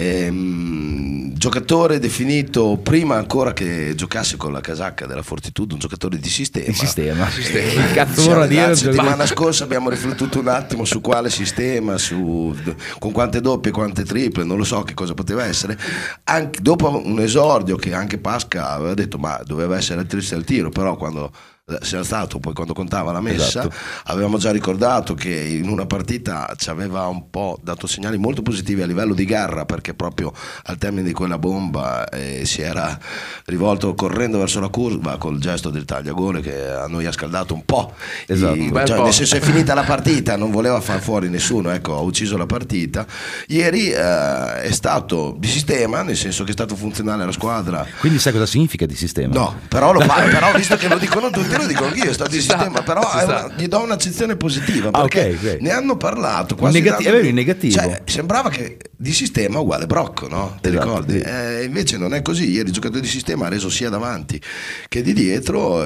Ehm, giocatore definito prima ancora che giocasse con la casacca della Fortitudo, un giocatore di sistema. Il sistema. sistema. Il cazzo Siamo vorrà dire, andati, non settimana so- scorsa abbiamo riflettuto un attimo su quale sistema, su con quante doppie, quante triple, non lo so che cosa poteva essere. Anche dopo un esordio che anche Pasca aveva detto ma doveva essere il triste al tiro, però quando sia stato poi quando contava la messa, Esatto. avevamo già ricordato che in una partita ci aveva un po' dato segnali molto positivi a livello di garra, perché proprio al termine di quella bomba eh, si era rivolto correndo verso la curva col gesto del tagliagole che a noi ha scaldato un po'. Esatto. I- Un bel cioè, po'. nel senso, è finita la partita, non voleva far fuori nessuno, ecco, ha ucciso la partita. Ieri eh, è stato di sistema, nel senso che è stato funzionale alla squadra. Quindi sai cosa significa di sistema? No, però, lo fa, però visto che lo dicono tutti, lo dico anch'io, è stato di Ci sta, sistema, però ci è sta. una- gli do un'accezione positiva, Ah, perché ok, ok. ne hanno parlato In quasi negati- dando- è vero, in negativo. Cioè, sembrava che di sistema uguale Brocco, no? Ti Esatto, ricordi? sì. Eh, invece non è così. Ieri il giocatore di sistema ha reso sia davanti che di dietro,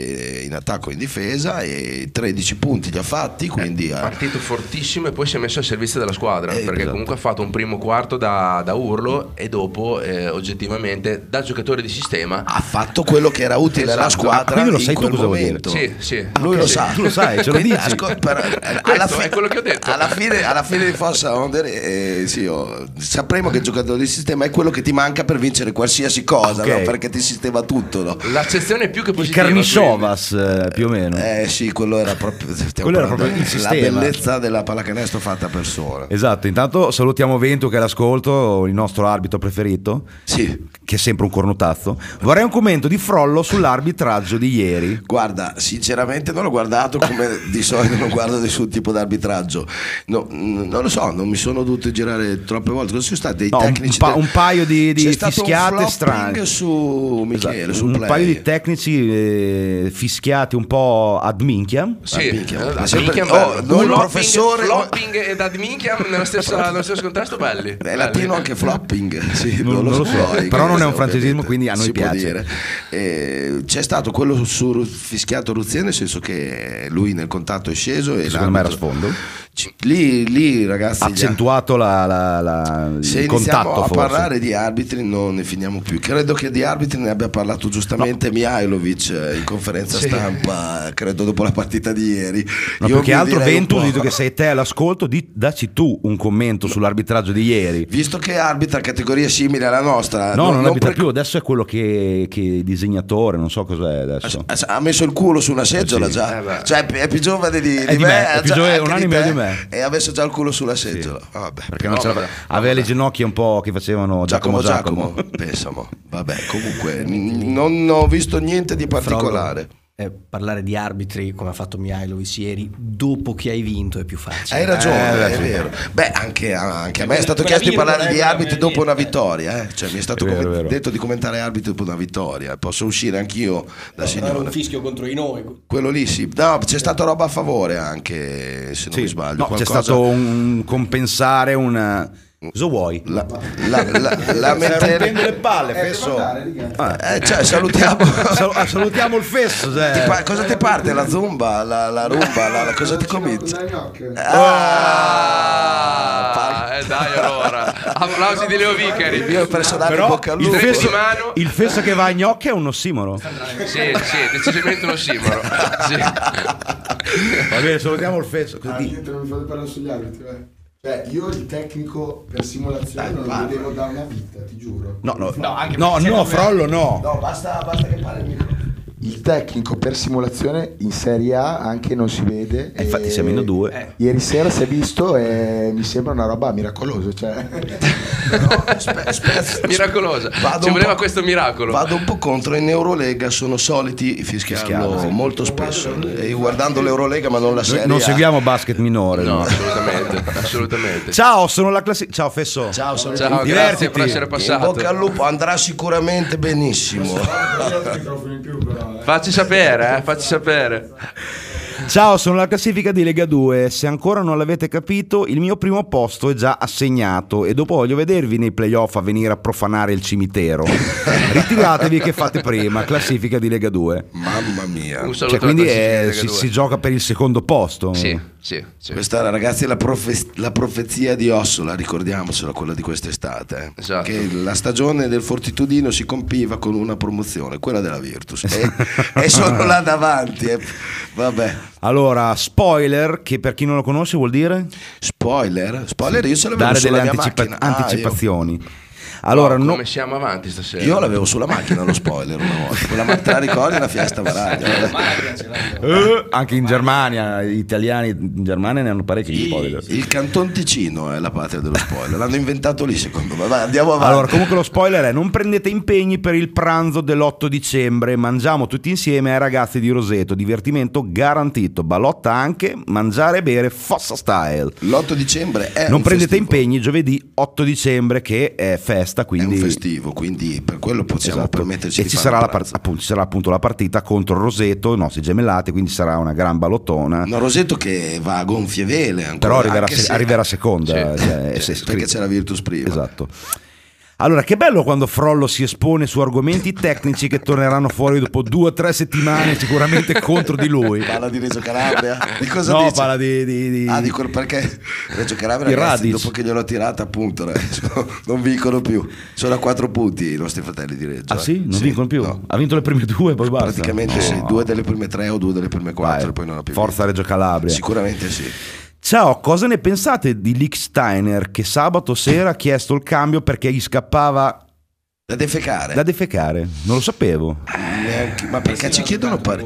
e in attacco e in difesa, e tredici punti li ha fatti, quindi ha- Partito fortissimo e poi si è messo al servizio della squadra, Eh, perché esatto. comunque ha fatto un primo quarto da, da urlo, e dopo eh, oggettivamente da giocatore di sistema ha fatto quello che era utile alla Esatto. squadra Ah, quindi lo in sai tu quel cosa vuol dire? momento. Sì, sì. Lui Ok, lo sì. sa. Tu lo sai, ce lo Quindi, dici. ascol- per- alla Questo fi- è quello che ho detto. alla fine, alla fine di Fossa Onder, eh, sì, oh, sapremo che il giocatore di sistema è quello che ti manca per vincere qualsiasi cosa, Ok. no? Perché ti sistema tutto, no? L'accezione è più che Il positiva. Carnisciovas, eh, più o meno. Eh sì, quello era proprio, stiamo Quello era parlando proprio il la sistema. bellezza della pallacanestro fatta a persona. Esatto, intanto salutiamo Vento che è all'ascolto, il nostro arbitro preferito, sì. che è sempre un cornutazzo. Vorrei un commento di Frollo sull'arbitraggio di ieri. Guarda, sinceramente non l'ho guardato come di solito non guardo nessun tipo di arbitraggio. No, n- non lo so, non mi sono dovuto girare troppe volte. Cosa sono stati dei No, un, tecnici? pa- del- un paio di, di C'è stato fischiate un strane. flopping su Michele, Esatto, sul un play. paio di tecnici eh, fischiati un po' ad minchia. Sì, Ah, minchia, eh, ad sempre- minchia, oh, bello. noi il Flopping- professore- flopping ed ad minchia nello stesso, nello stesso contesto, belli. È latino anche flopping, sì, Non- non lo so, poi, però non è un questo francesismo, ovviamente quindi a noi si può piace. dire. Eh, c'è stato quello su Ru- fischiato Ruzier, nel senso che lui nel contatto è sceso e Secondo me era l'arbitro- sfondo. C- Lì, lì ragazzi, Ha gli- accentuato la, la- la- se il iniziamo contatto a forse. parlare di arbitri non ne finiamo più. Credo che di arbitri ne abbia parlato giustamente Mihailovic eh, in conferenza Sì. stampa, credo dopo la partita di ieri. No, Io più che mi altro direi un Ventus, po'- visto che sei te all'ascolto, di, dacci tu un commento sull'arbitraggio di ieri. Visto che arbitra categorie simili alla nostra, No, non, arbitra pre- più, adesso è quello che, che è disegnatore, non so cos'è adesso. ha messo il culo su una seggiola Eh sì. già, Eh beh. cioè è più giovane di, È di di me, me, è ha più già- giovane, anche un anno di e meno te, di me. e ha messo già il culo sulla seggiola. Vabbè. Perché non No, c'era- vabbè. aveva le ginocchia un po' che facevano Giacomo Giacomo Giacomo. Giacomo, pensamo. Vabbè, comunque n- non ho visto niente di particolare. Frollo, eh, parlare di arbitri come ha fatto Mihailovic ieri dopo che hai vinto è più facile. Hai ragione, Eh, è sì. vero. Beh, anche, anche a me è stato Quella chiesto di virgola parlare è di arbitri veramente- dopo una vittoria. Eh? Cioè, mi è stato È vero, come- è vero. detto di commentare arbitri dopo una vittoria. Posso uscire anch'io da Era un signore. fischio contro di noi. Quello lì sì. No, c'è stata roba a favore anche, se non Sì. mi sbaglio. No, c'è Qualcosa- stato un compensare un... Cosa vuoi? La, la, la, la Stai mentre- rompendo le palle, Fesso. Eh, cioè, salutiamo. Sal- ah, salutiamo il Fesso. cioè. Ti pa- cosa ti parte? La zumba, la, la rumba, la, la- cosa ti comincia? Ah, eh, dai allora. Applausi di Leo Vicari. Il mio personale Però bocca al il lupo. fesso, in mano. il fesso che va a gnocchi è un ossimoro. Sì, sì, decisamente uno ossimoro. Sì. Va bene, salutiamo il fesso. Ah, Così. niente, non mi fate parlare sugli arbitri, eh. Cioè, io il tecnico per simulazione Dai, non lo parla. vedevo da una vita, ti giuro. No, no, No, anche no, perché no, secondo me- Frollo no. No, basta, basta che parli il microfono. Il tecnico per simulazione in Serie A anche non si vede. Eh, infatti e siamo in due. Ieri sera si è visto e mi sembra una roba miracolosa. Cioè. Però, spe- spe- Miracolosa. Vado Ci un voleva po'- questo miracolo. Vado un po' contro, in Eurolega sono soliti fischiarlo Fischiarlo, sì. molto spesso. E io guardando l'Eurolega ma non la Noi Serie non A. seguiamo basket minore. No, no. assolutamente, assolutamente. Ciao, sono la classifica. Ciao Fesso. Ciao, sono Ciao, grazie Divertiti. per essere in passato. bocca al lupo, andrà sicuramente benissimo. Facci sapere, eh, facci sapere. Ciao, sono la classifica di Lega due. Se ancora non l'avete capito, il mio primo posto è già assegnato e dopo voglio vedervi nei playoff a venire a profanare il cimitero. Ritiratevi che fate prima. Classifica di Lega due. Mamma mia. Un saluto Cioè, quindi alla classifica eh, di Lega si, due. si gioca per il secondo posto. Sì, sì, sì. Questa ragazzi è la, profe- la profezia di Ossola, ricordiamocela, quella di quest'estate. eh. Esatto. Che la stagione del Fortitudino si compiva con una promozione, quella della Virtus. E, e sono là davanti. eh. Vabbè. Allora, spoiler, che per chi non lo conosce vuol dire Spoiler? Spoiler io ce l'avevo dare sulla delle mia anticipa- macchina. Ah, anticipazioni. Allora, no, no, come siamo avanti stasera? Io l'avevo sulla macchina lo spoiler una volta. Quella te la ricordi la Fiesta Varaglia? eh, anche in Germania, gli italiani in Germania ne hanno parecchi di spoiler. Il Canton Ticino è la patria dello spoiler, l'hanno inventato lì secondo me. Vai, andiamo avanti. Allora, comunque lo spoiler è: non prendete impegni per il pranzo dell'otto dicembre, mangiamo tutti insieme ai ragazzi di Roseto, divertimento garantito, balotta anche, mangiare e bere Fossa Style. L'otto dicembre è non un prendete festivo. impegni giovedì otto dicembre, che è festa, quindi È un festivo, quindi per quello possiamo esatto. permetterci e di ci fare sarà, un la par- pranzo. appunto, ci sarà appunto la partita contro il Roseto, i nostri gemellati, quindi sarà una gran ballottona. No, Roseto che va a gonfie vele ancora, Però arriverà, anche se- se- arriverà seconda, Sì. cioè, Sì, se- perché scritto. c'è la Virtus prima. Esatto. Allora, che bello quando Frollo si espone su argomenti tecnici che torneranno fuori dopo due o tre settimane, sicuramente contro di lui. Parla di Reggio Calabria? Di cosa No, dice? parla di, di, di... Ah, di quel perché Reggio Calabria, Di ragazzi, Radic. dopo che gliel'ho tirata, appunto, ragazzi, non vincono più. Sono a quattro punti i nostri fratelli di Reggio. Ah eh. sì? Non vincono più? Ha vinto le prime due, poi basta. Praticamente No. sì, due delle prime tre o due delle prime quattro, Vai, poi non ha più forza Reggio Calabria. Sicuramente sì. Ciao, cosa ne pensate di Lichtsteiner che sabato sera ha chiesto il cambio perché gli scappava da defecare? Da defecare, non lo sapevo. Neanche- ma perché ci chiedono pari?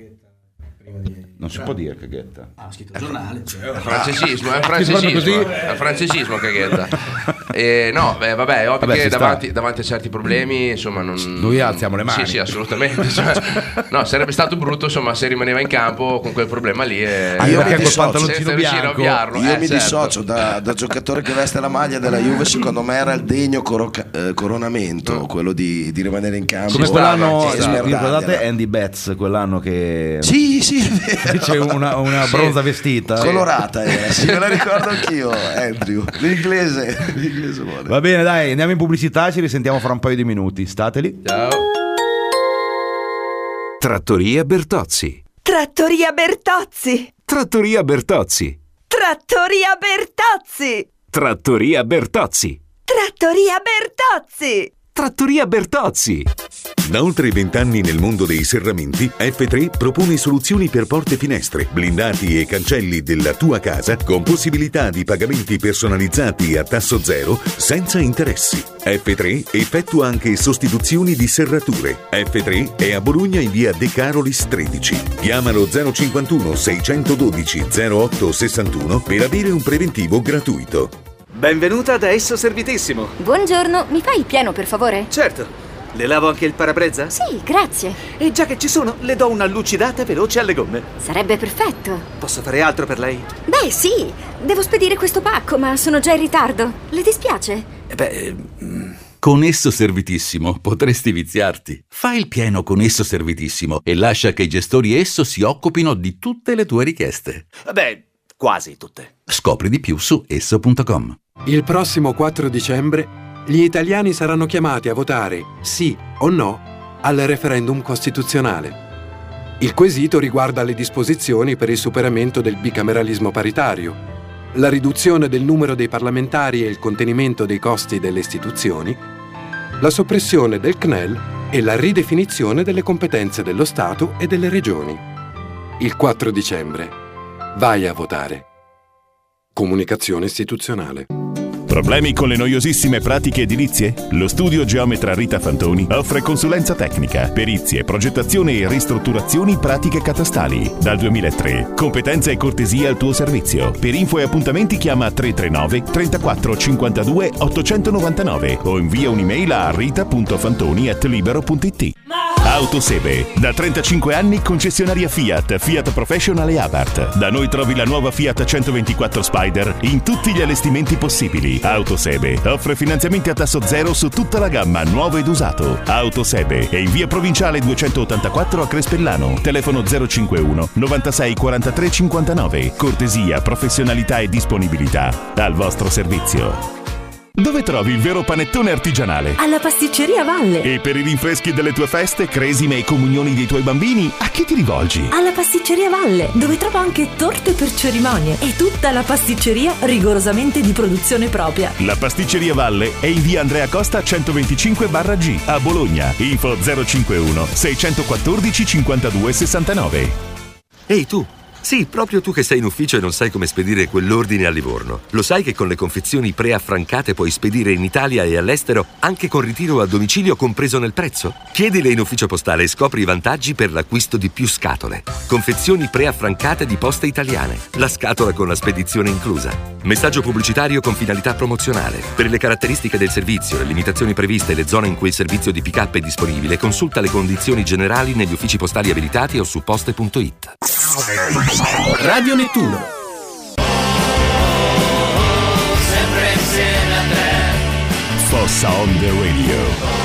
Non si può dire caghetta. Ah, scritto giornale. È francesismo, è Ti guardo così? francesismo, è francesismo caghetta. Eh, no, beh, vabbè, è ovvio Vabbè, che ci sta. davanti, davanti a certi problemi, insomma, non... Noi alziamo le mani. Sì, sì, assolutamente. Cioè, no, sarebbe stato brutto, insomma, se rimaneva in campo con quel problema lì e... Io mi col dissocio. pantaloncino senza riuscire a bianco. ovviarlo. Io eh, mi certo. dissocio da, da giocatore che veste la maglia della Juve, secondo me era il degno coro- eh, coronamento, quello di, di rimanere in campo. Come quell'anno, e vi smerdargliela. ricordate Andy Betts, quell'anno che Sì, sì, è vero. c'è una, una bronza vestita? Colorata era, sì, me la ricordo anch'io, Andrew. L'inglese, l'inglese vuole. Va bene, dai, andiamo in pubblicità, ci risentiamo fra un paio di minuti. Stateli. Ciao. Trattoria Bertozzi. Trattoria Bertozzi. Trattoria Bertozzi. Trattoria Bertozzi. Trattoria Bertozzi. Trattoria Bertozzi. Trattoria Bertozzi. Da oltre vent'anni nel mondo dei serramenti, F tre propone soluzioni per porte e finestre, blindati e cancelli della tua casa con possibilità di pagamenti personalizzati a tasso zero senza interessi. F tre effettua anche sostituzioni di serrature. F tre è a Bologna in via De Carolis tredici. Chiamalo zero cinquantuno seicentododici zero otto sessantuno per avere un preventivo gratuito. Benvenuta da Esso Servitissimo. Buongiorno, mi fai il pieno per favore? Certo. Le lavo anche il parabrezza? Sì, grazie. E già che ci sono, le do una lucidata veloce alle gomme. Sarebbe perfetto. Posso fare altro per lei? Beh, sì. Devo spedire questo pacco, ma sono già in ritardo. Le dispiace? Eh beh... Con Esso Servitissimo potresti viziarti. Fai il pieno con Esso Servitissimo e lascia che i gestori Esso si occupino di tutte le tue richieste. Beh, quasi tutte. Scopri di più su esso punto com. Il prossimo quattro dicembre gli italiani saranno chiamati a votare sì o no al referendum costituzionale. Il quesito riguarda le disposizioni per il superamento del bicameralismo paritario, la riduzione del numero dei parlamentari e il contenimento dei costi delle istituzioni, la soppressione del C N E L e la ridefinizione delle competenze dello Stato e delle regioni. Il quattro dicembre. Vai a votare. Comunicazione istituzionale. Problemi con le noiosissime pratiche edilizie? Lo studio Geometra Rita Fantoni offre consulenza tecnica, perizie, progettazione e ristrutturazioni pratiche catastali. Dal duemilatré, competenza e cortesia al tuo servizio. Per info e appuntamenti chiama tre tre nove trentaquattro cinquantadue ottocentonovantanove o invia un'email a rita punto fantoni at libero punto it. Autosebe, da trentacinque anni concessionaria Fiat, Fiat Professional e Abarth. Da noi trovi la nuova Fiat centoventiquattro Spider in tutti gli allestimenti possibili. Autosebe offre finanziamenti a tasso zero su tutta la gamma nuovo ed usato. Autosebe è in via Provinciale duecentottantaquattro a Crespellano. Telefono zero cinquantuno novantasei quarantatré cinquantanove. Cortesia, professionalità e disponibilità al vostro servizio. Dove trovi il vero panettone artigianale? Alla pasticceria Valle. E per i rinfreschi delle tue feste, cresime e comunioni dei tuoi bambini, a chi ti rivolgi? Alla pasticceria Valle, dove trovo anche torte per cerimonie e tutta la pasticceria rigorosamente di produzione propria. La pasticceria Valle è in via Andrea Costa centoventicinque G a Bologna. Info zero cinquantuno seicentoquattordici cinquantadue sessantanove. Ehi tu, Sì, proprio tu che sei in ufficio e non sai come spedire quell'ordine a Livorno. Lo sai che con le confezioni preaffrancate puoi spedire in Italia e all'estero anche con ritiro a domicilio compreso nel prezzo? Chiedile in ufficio postale e scopri i vantaggi per l'acquisto di più scatole. Confezioni preaffrancate di Poste Italiane. La scatola con la spedizione inclusa. Messaggio pubblicitario con finalità promozionale. Per le caratteristiche del servizio, le limitazioni previste e le zone in cui il servizio di pick-up è disponibile, consulta le condizioni generali negli uffici postali abilitati o su poste punto it. Radio Nettuno. Sempre insieme a te. Fossa on the radio.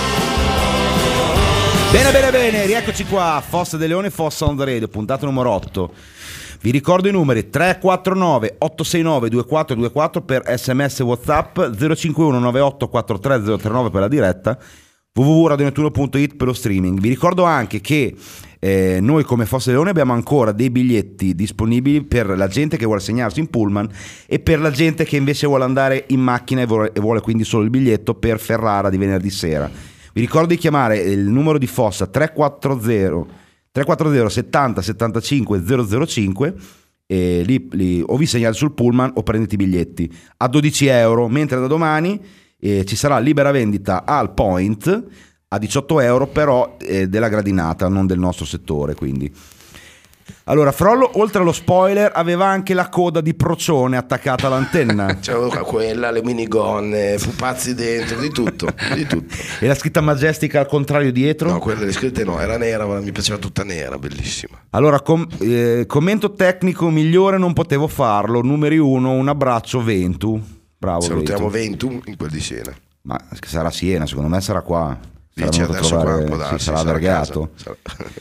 Bene, bene, bene, rieccoci qua, Fossa De Leone, Fossa on the radio, puntata numero otto. Vi ricordo i numeri tre quattro nove otto sei nove due quattro due quattro per sms WhatsApp, zero cinque uno nove otto quattro tre zero tre nove per la diretta, w w w punto radio nettuno punto it per lo streaming. Vi ricordo anche che eh, noi come Fossa Leone abbiamo ancora dei biglietti disponibili per la gente che vuole segnarsi in pullman e per la gente che invece vuole andare in macchina e vuole, e vuole quindi solo il biglietto per Ferrara di venerdì sera. Vi ricordo di chiamare il numero di Fossa tre quattro zero settanta settantacinque zero zero cinque e lì, lì o vi segnate sul pullman o prendete i biglietti a dodici euro, mentre da domani eh, ci sarà libera vendita al Point a diciotto euro, però eh, della gradinata, non del nostro settore, quindi. Allora, Frollo, oltre allo spoiler, aveva anche la coda di procione attaccata all'antenna. C'avevo quella, le minigonne, pupazzi dentro, di tutto, di tutto. E la scritta Majestic al contrario dietro? No, quelle le scritte no, era nera, ma mi piaceva tutta nera, bellissima. Allora, com- eh, commento tecnico migliore non potevo farlo. Numeri uno, un abbraccio Ventu. Bravo. Salutiamo Ventu in quel di Siena. Ma sarà Siena, secondo me sarà qua. Sarà Dici adesso trovare, qua, darsi, sì, sarà sarà albergato. Sarà...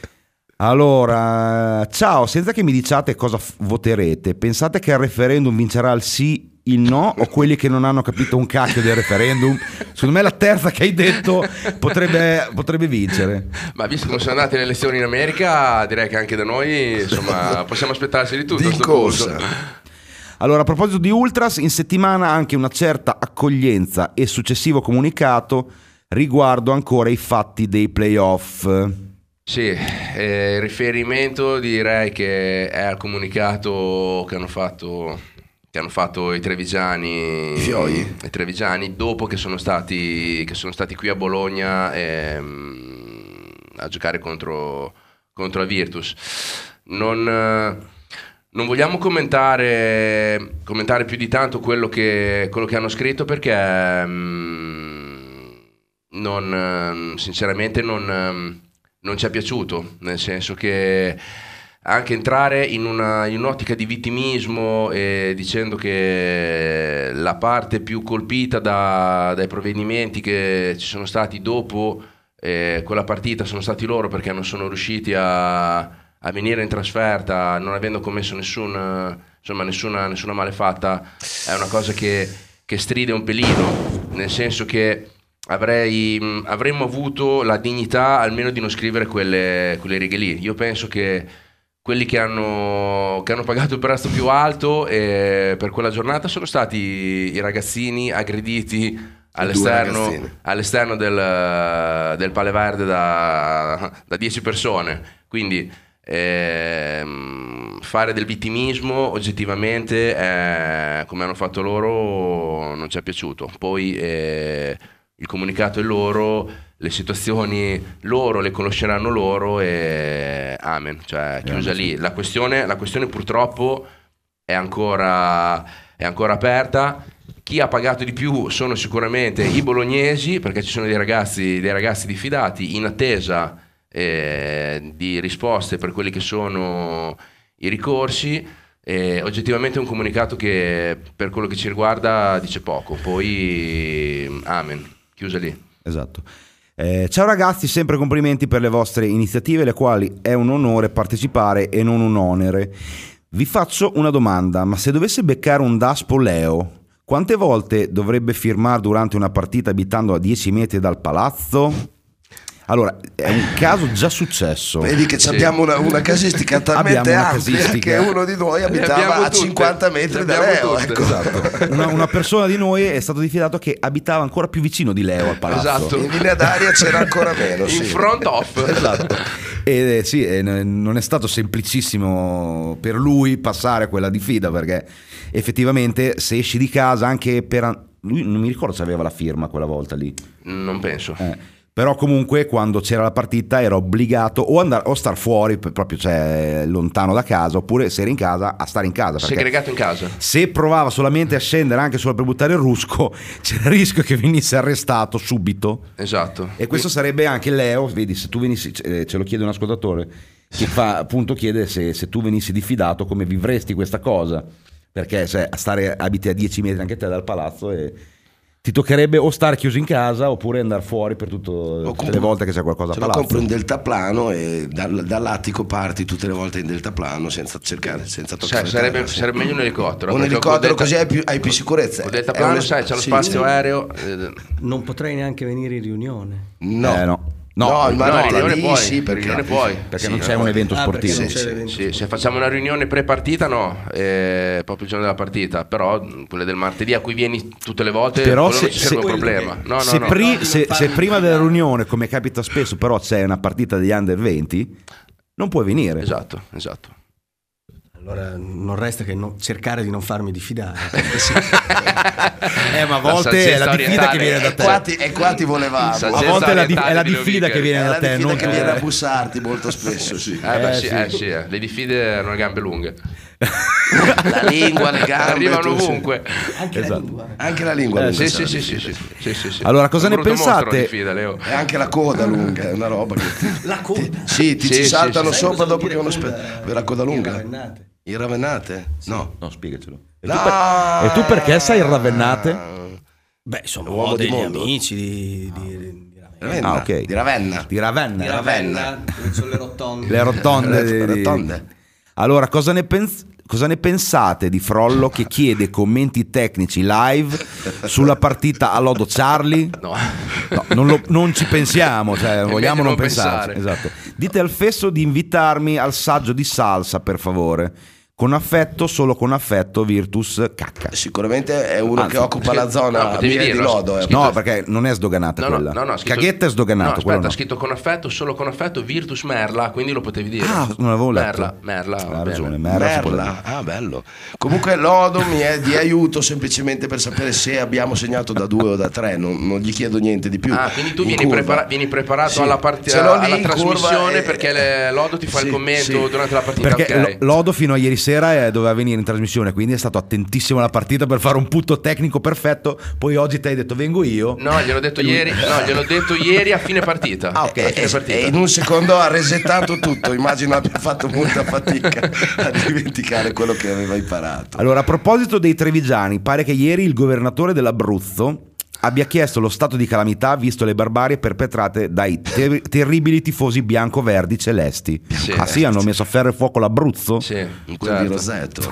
Allora, ciao, senza che mi diciate cosa f- voterete, pensate che al referendum vincerà il sì, il no o quelli che non hanno capito un cacchio del referendum? Secondo me la terza che hai detto potrebbe, potrebbe vincere. Ma visto come sono andate le elezioni in America, direi che anche da noi, insomma, possiamo aspettarsi di tutto. Di corsa. Allora, a proposito di Ultras, in settimana anche una certa accoglienza e successivo comunicato riguardo ancora i fatti dei playoff. Sì, eh, il riferimento direi che è al comunicato che hanno fatto, che hanno fatto i trevigiani, I Fioi? i trevigiani dopo che sono stati, che sono stati qui a Bologna ehm, a giocare contro, contro la Virtus. Non, non vogliamo commentare, commentare più di tanto quello che, quello che hanno scritto perché ehm, non, sinceramente non... non ci è piaciuto, nel senso che anche entrare in, una, in un'ottica di vittimismo e dicendo che la parte più colpita da, dai provvedimenti che ci sono stati dopo eh, quella partita sono stati loro perché non sono riusciti a, a venire in trasferta non avendo commesso nessun, insomma, nessuna, nessuna malefatta, è una cosa che, che stride un pelino, nel senso che Avrei, avremmo avuto la dignità almeno di non scrivere quelle, quelle righe lì. Io penso che quelli che hanno, che hanno pagato il prezzo più alto eh, per quella giornata sono stati i ragazzini aggrediti all'esterno, all'esterno del, del Pale Verde da, da dieci persone. Quindi ehm, fare del vittimismo oggettivamente, eh, come hanno fatto loro, non ci è piaciuto. Poi... Eh, il comunicato è loro, le situazioni loro le conosceranno loro e amen, cioè chiusa lì. La questione, la questione purtroppo è ancora, è ancora aperta. Chi ha pagato di più sono sicuramente i bolognesi, perché ci sono dei ragazzi, dei ragazzi diffidati in attesa eh, di risposte per quelli che sono i ricorsi. E oggettivamente è un comunicato che per quello che ci riguarda dice poco, poi amen. Chiusa lì. Esatto. Eh, ciao ragazzi, sempre complimenti per le vostre iniziative, le quali è un onore partecipare e non un onere. Vi faccio una domanda, ma se dovesse beccare un Daspo Leo, quante volte dovrebbe firmare durante una partita abitando a dieci metri dal palazzo? Allora, è un caso già successo. Vedi che Sì. abbiamo una, una casistica talmente Abbiamo una ampia casistica. che uno di noi abitava a cinquanta metri da Leo. Ecco. Esatto. Una, una persona di noi è stato diffidato che abitava ancora più vicino di Leo al palazzo. Esatto. In linea d'aria c'era ancora meno. In sì. front off. Esatto. E eh, sì, eh, n- non è stato semplicissimo per lui passare quella diffida, perché effettivamente se esci di casa anche per... an- lui non mi ricordo se aveva la firma quella volta lì. Non penso. Eh. Però comunque quando c'era la partita era obbligato o andare o star fuori, proprio cioè lontano da casa, oppure se era in casa a stare in casa, perché Segregato in casa. se provava solamente a scendere anche solo per buttare il rusco c'era il rischio che venisse arrestato subito. Esatto. E questo sarebbe anche Leo, vedi, se tu venissi, eh, ce lo chiede un ascoltatore che fa appunto, chiede se, se tu venissi diffidato come vivresti questa cosa, perché se stare abiti a dieci metri anche te dal palazzo e ti toccherebbe o stare chiuso in casa oppure andare fuori per tutto, tutte compro- le volte che c'è qualcosa a Se no palazzo. compri un deltaplano e dal- dall'attico parti tutte le volte in deltaplano senza cercare, senza toccare Cioè, sarebbe, terra, sì. sarebbe meglio un elicottero. Un perché elicottero col così hai più, hai più sicurezza. Col È deltaplano, un- sai, c'è lo sì, spazio sì. aereo. eh, Non potrei neanche venire in riunione. No. Eh, no. No, No, ma no, no, in riunione lì puoi, sì, in perché, riunione puoi. perché Sì, non c'è no, un evento Ah, perché sportivo. non c'è Sì, l'evento. Sì, se facciamo una riunione pre-partita no, eh, proprio il giorno della partita, però quelle del martedì a cui vieni tutte le volte, Però quello se, non ci serve se- un problema. No, no, se no. pri- no, se- non se fare- prima della riunione, come capita spesso, però c'è una partita degli under venti, non puoi venire. Esatto, esatto. Allora non resta che non- cercare di non farmi diffidare. Eh, ma a volte è la diffida che viene da E te. qua ti, e qua ti volevamo. A volte è la, di- è la diffida che viene È da la te, diffida non che tu. viene a bussarti molto spesso, sì. Eh, beh, Eh, sì, sì. eh, sì, eh. Le diffide hanno le gambe lunghe. La lingua, le gambe, Arrivano tu, sì. ovunque. Anche Esatto. la lingua. Anche la lingua Eh, lunga Sì, sarà sì, sì, diffida. sì, sì, sì, sì. Allora, cosa Un ne brutto mostro, pensate? la diffida, Leo. E anche la coda lunga, è una roba che ti, La coda. sì, ti Sì, ci sì, saltano sì. sopra Sai cosa dopo che vuol uno dire spe- coda? per la coda lunga. Ravennate. I ravennate? No. No, spiegacelo. E, No. tu per- e tu perché sai il ravennate? Beh, insomma, Uomo ho di degli mondo. amici di, di, di Ravenna. Ravenna, Ah, ok. di Ravenna. Di Ravenna. Di Ravenna, dove sono le rotonde. Le rotonde. Le di- di- rotonde. Allora, cosa ne, pens- cosa ne pensate di Frollo che chiede commenti tecnici live sulla partita a Lodo Charlie? No. No, non, lo- non ci pensiamo, cioè, vogliamo meglio non non pensarci. pensare. Esatto. Dite al Fesso di invitarmi al saggio di salsa, per favore. Con affetto, solo con affetto, Virtus cacca. Sicuramente è uno Anzi, che occupa la no, zona potevi mia di dirlo, lodo. eh. scritto- No, perché non è sdoganata No, no, quella. no, no, scritto- Caghetta è sdoganato, No, quello aspetta, no. ha scritto con affetto, solo con affetto, Virtus Merla, quindi lo potevi dire. Ah, non l'avevo letto. Merla, Merla, Ha va ragione, bene. Merla si può Merla, dire. ah bello. Comunque Lodo mi è di aiuto semplicemente per sapere se abbiamo segnato da due o da tre, non, non gli chiedo niente di più. Ah, quindi tu In vieni, curva. prepara- vieni preparato Sì, alla, part- ce l'ho lì alla in curva trasmissione e- perché le- Lodo ti fa Sì, il commento sì. durante la partita. Perché ok. Lo- Lodo fino a ieri sera eh, doveva venire in trasmissione, quindi è stato attentissimo alla partita per fare un punto tecnico perfetto. Poi oggi ti hai detto vengo io. No, gliel'ho detto ieri, no, gliel'ho detto ieri a fine partita. Ah, ok. A fine E, partita. e in un secondo ha resettato tutto. Immagino abbia fatto molta fatica a dimenticare quello che aveva imparato. Allora, a proposito dei trevigiani, pare che ieri il governatore dell'Abruzzo abbia chiesto lo stato di calamità visto le barbarie perpetrate dai ter- terribili tifosi bianco-verdi celesti. Sì. Ah sì, hanno messo a ferro e fuoco l'Abruzzo? Sì, Quello certo. di Rosetto.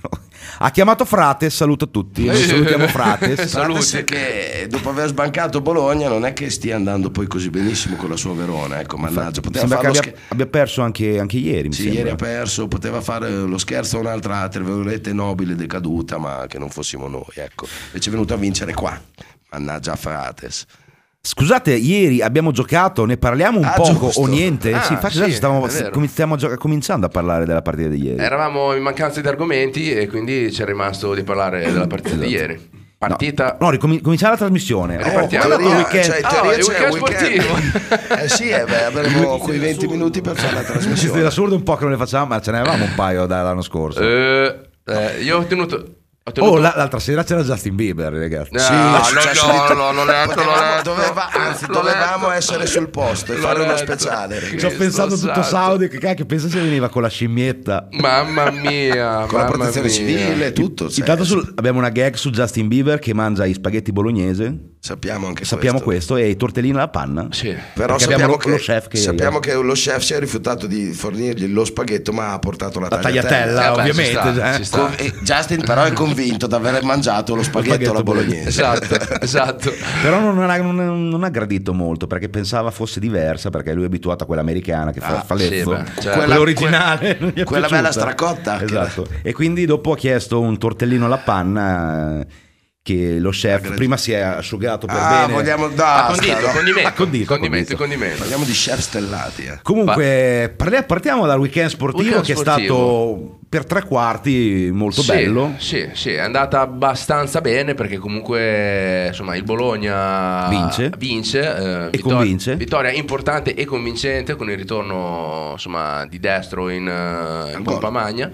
Ha chiamato Frates, saluto a tutti. Noi salutiamo Frates. Saluti che dopo aver sbancato Bologna non è che stia andando poi così benissimo con la sua Verona, ecco, mannaggia, poteva Sembra che fare lo abbia, scher- abbia perso anche, anche ieri, mi Sì, sembra. ieri ha perso, poteva fare lo scherzo a un'altra, tra virgolette, nobile decaduta, ma che non fossimo noi, ecco. Invece è venuto a vincere qua. Mannaggia Frates. Scusate, ieri abbiamo giocato, ne parliamo un Ah, poco giusto. o niente? Ah, sì, infatti sì, adesso stiamo, è vero. com- stiamo gio- cominciando a parlare della partita di ieri. Eravamo in mancanza di argomenti e quindi ci è rimasto di parlare della partita di ieri. Partita. No, ricomi- cominciare la trasmissione. Ripartiamo. Oh, In teoria, il weekend. cioè, in Ah, teoria il c'è weekend un weekend. Eh sì, eh, beh, avremo quei venti minuti per fare la Questo trasmissione. è assurdo un po' che non le facciamo, ma ce ne avevamo un paio dall'anno scorso. Eh, eh, io ho tenuto. Ho tenuto... Oh, la- l'altra sera c'era Justin Bieber, ragazzi. No, Sì, no, c'è no, scritto- no, non è Potevamo- doveva- anzi, L'ho dovevamo letto. essere sul posto e L'ho fare uno letto. speciale. Ci ho Cristo pensato tutto santo. Saudi, che cacchio, pensa se veniva con la scimmietta. Mamma mia, Con la mamma protezione mia. civile, tutto. cioè, Intanto sul- abbiamo una gag su Justin Bieber che mangia i spaghetti bolognese. Sappiamo anche sappiamo questo. questo. E i tortellini alla panna? Sì. Però Perché sappiamo, abbiamo che, lo chef che sappiamo che lo chef si è rifiutato di fornirgli lo spaghetto, ma ha portato la, La tagliatella, Eh, beh, ovviamente, ci sta, eh. ci sta. Con- e Justin però è convinto di aver mangiato lo spaghetto, spaghetto alla bolognese. Esatto, esatto. Però non ha, non, non ha gradito molto, perché pensava fosse diversa, perché lui è abituato a quella americana che fa Ah, fa lezzo, sì, beh, cioè- quella, Quella- originale, non gli è quella piaciuta. bella stracotta. Esatto. E quindi dopo ha chiesto un tortellino alla panna, eh, che lo chef prima si è asciugato per Ah, bene. vogliamo Ah, da condito, no? condimento, Ah, condito, condimento, condito. condimento. Parliamo di chef stellati. Eh. Comunque parli- partiamo dal weekend sportivo, Weekend che sportivo. è stato per tre quarti molto Sì, bello. Sì, sì, è andata abbastanza bene, perché comunque insomma il Bologna Vince. vince eh, E convince. Vittoria importante e convincente, con il ritorno insomma di Destro in, eh, in pompa magna.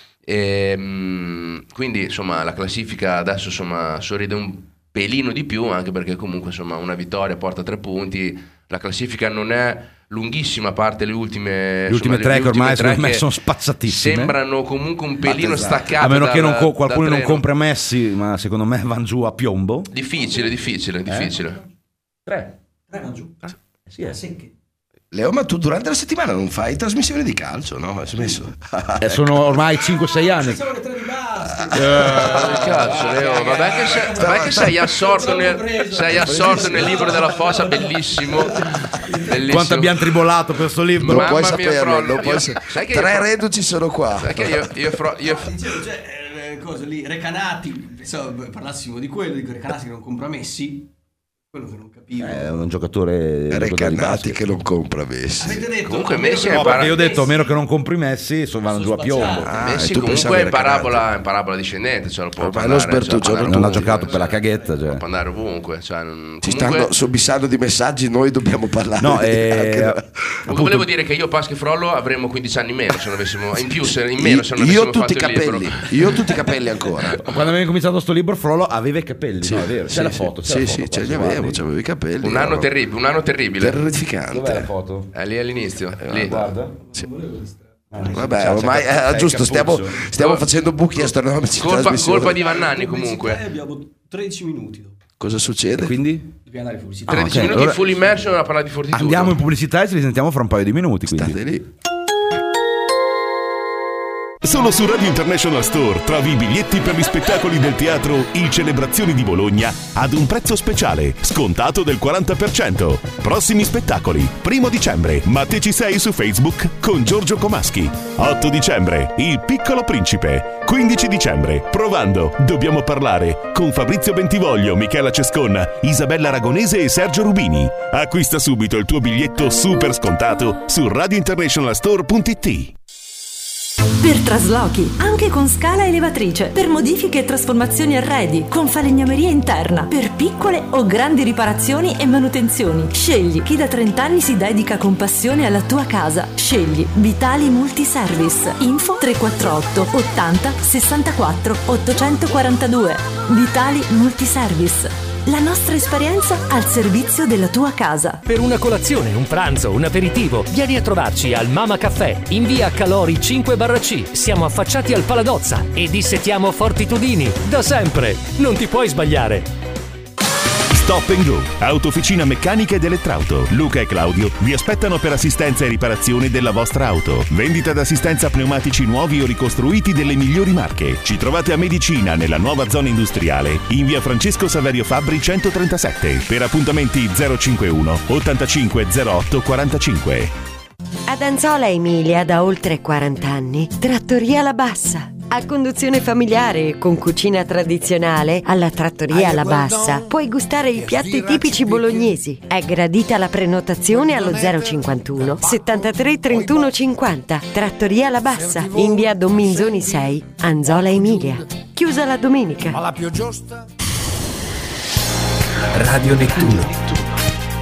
E, mh, quindi insomma la classifica adesso insomma sorride un pelino di più, anche perché comunque insomma una vittoria porta tre punti. La classifica non è lunghissima, a parte le ultime, Le ultime insomma, tre che ormai ultime tre secondo me che sono spazzatissime. sembrano comunque un pelino Esatto. staccate A meno che non dal- co- qualcuno dal non treno. compra Messi, ma secondo me van giù a piombo. Difficile, difficile, difficile. Tre. Tre vanno giù. Sì, è. Secche. Leo, ma tu durante la settimana non fai trasmissioni di calcio, no? Hai smesso? Eh, sono ormai cinque sei anni. Siamo le tre di basket. Eh, cazzo, Leo, vabbè che sei, vabbè che sei assorto, nel, sei assorto nel libro della fossa, bellissimo. bellissimo. Quanto abbiamo tribolato per questo libro. Non Mamma puoi mia, saperlo, Frollo, non puoi io- sa- sai che Tre io- reduci sono qua. Sai che io, io, fro- io Dicevo, cioè, eh, cosa lì, Recanati, pensavo parlassimo di quello, dico Recanati che non compra Messi, quello che non capivo. È un giocatore Recanati che non compra Messi. Avete detto, comunque a meno Messi che è No, non- perché io ho detto, a meno che non compri Messi, sono vanno giù a piombo. Ah, Messi e tu comunque pensavi è in era parabola, è in parabola discendente, cioè lo può Ormai andare, lo sbertuccio, cioè, può andare Non ha ovunque, giocato per la cioè, caghetta. Cioè. può andare ovunque, cioè, non- Ci comunque- stanno sobbissando di messaggi, noi dobbiamo parlare. No, di- eh, anche da- Comunque volevo dire che io, Paschi e Frollo avremmo quindici anni in meno se non avessimo, in più, se, in meno se non io avessimo ho tutti i fatto il libro. capelli, io ho tutti i capelli ancora. Quando abbiamo cominciato sto libro, Frollo aveva i capelli, no, è vero? C'è Sì, la sì, foto. C'è sì, la sì, foto, ce qua, li avevo, guardi. c'avevo i capelli. Un anno erano terribile, un anno terribile. terrificante. Dov'è la foto? È lì all'inizio. lì. Guarda. Sì. Ah, Vabbè, c'è- ormai c'è- eh, c'è giusto, il stiamo, cappuccio. stiamo facendo buchi astronomici. in Colpa, trasmissione. colpa di Vannani Pubblicità, comunque. abbiamo tredici minuti dopo. Cosa succede? Quindi Dobbiamo andare in pubblicità. Ah, tredici ok, minuti allora- full immersion a parlare di fortitudo. andiamo in pubblicità e ci risentiamo fra un paio di minuti. Quindi. State lì. Solo su Radio International Store trovi i biglietti per gli spettacoli del teatro Il Celebrazioni di Bologna ad un prezzo speciale, scontato del quaranta per cento. Prossimi spettacoli: primo dicembre, Ma te ci sei su Facebook con Giorgio Comaschi. otto dicembre, Il Piccolo Principe. quindici dicembre, Provando, dobbiamo parlare con Fabrizio Bentivoglio, Michela Cesconna, Isabella Aragonese e Sergio Rubini. Acquista subito il tuo biglietto super scontato su radio international store punto it. Per traslochi, anche con scala elevatrice, per modifiche e trasformazioni arredi, con falegnameria interna, per piccole o grandi riparazioni e manutenzioni. Scegli chi da trenta anni si dedica con passione alla tua casa. Scegli Vitali Multiservice. Info tre quattro otto ottanta sessantaquattro ottocentoquarantadue. Vitali Multiservice. La nostra esperienza al servizio della tua casa. Per una colazione, un pranzo, un aperitivo, vieni a trovarci al Mama Caffè in via Calori cinque barra C. Siamo affacciati al Paladozza e dissettiamo Fortitudini. Da sempre. Non ti puoi sbagliare. Stop and Go, autofficina meccanica ed elettrauto. Luca e Claudio vi aspettano per assistenza e riparazione della vostra auto. Vendita d'assistenza a pneumatici nuovi o ricostruiti delle migliori marche. Ci trovate a Medicina, nella nuova zona industriale, in via Francesco Saverio Fabbri centotrentasette. Per appuntamenti zero cinquantuno ottantacinque zero otto quarantacinque. Ad Anzola Emilia da oltre quaranta anni, Trattoria La Bassa. A conduzione familiare con cucina tradizionale, alla Trattoria La Bassa puoi gustare i piatti tipici bolognesi. È gradita la prenotazione allo zero cinquantuno settantatré trentuno cinquanta. Trattoria La Bassa, in via Don Minzoni sei, Anzola Emilia. Chiusa la domenica. Ma la più giusta? Radio Nettuno.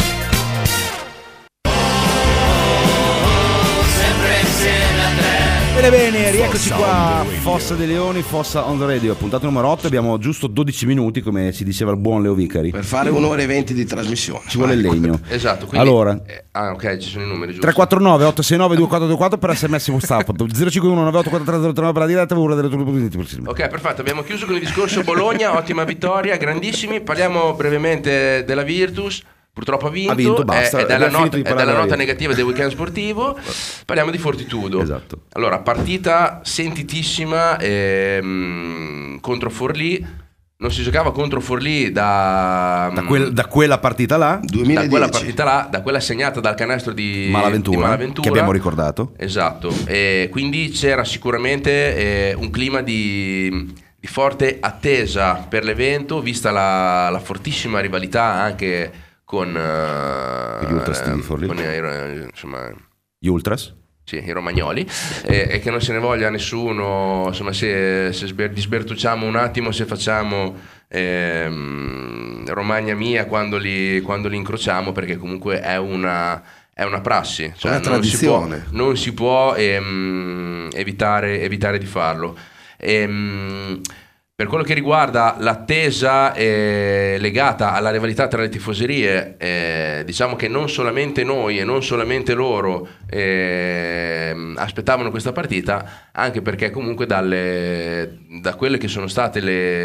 Sempre insieme a tre, Bene bene, rieccoci qua, Fossa dei Leoni, Fossa on the Radio, puntata numero otto, abbiamo giusto dodici minuti, come si diceva il buon Leo Vicari. Per fare un'ora e venti di trasmissione. Ci vuole il legno. Esatto, quindi, allora, eh, ah ok, ci sono i numeri giusti. tre quattro nove otto sei nove due quattro due quattro per sms WhatsApp, zero cinque uno nove otto quattro tre zero tre nove per la diretta, ora delle tue. Ok, perfetto, abbiamo chiuso con il discorso Bologna, ottima vittoria, grandissimi, parliamo brevemente della Virtus. Purtroppo ha vinto, ha vinto basta, è, è dalla, not- di è dalla nota negativa del weekend sportivo. Parliamo di Fortitudo. Esatto. Allora, partita sentitissima ehm, contro Forlì. Non si giocava contro Forlì da, da, quel, da quella partita là, da quella partita là, da quella segnata dal canestro di Malaventura, di Malaventura, che abbiamo ricordato. Esatto. E quindi c'era sicuramente eh, un clima di, di forte attesa per l'evento, vista la, la fortissima rivalità anche con uh, gli Ultras di Forlì, con i, insomma, gli Ultras, sì, i romagnoli, e, e che non se ne voglia nessuno, insomma, se, se sber, sbertucciamo un attimo, se facciamo ehm, Romagna mia quando li, quando li incrociamo, perché comunque è una, è una prassi, cioè una tradizione, non si può, non si può ehm, evitare, evitare di farlo. Ehm, Per quello che riguarda l'attesa eh, legata alla rivalità tra le tifoserie, eh, diciamo che non solamente noi e non solamente loro eh, aspettavano questa partita, anche perché comunque dalle, da quelle che sono state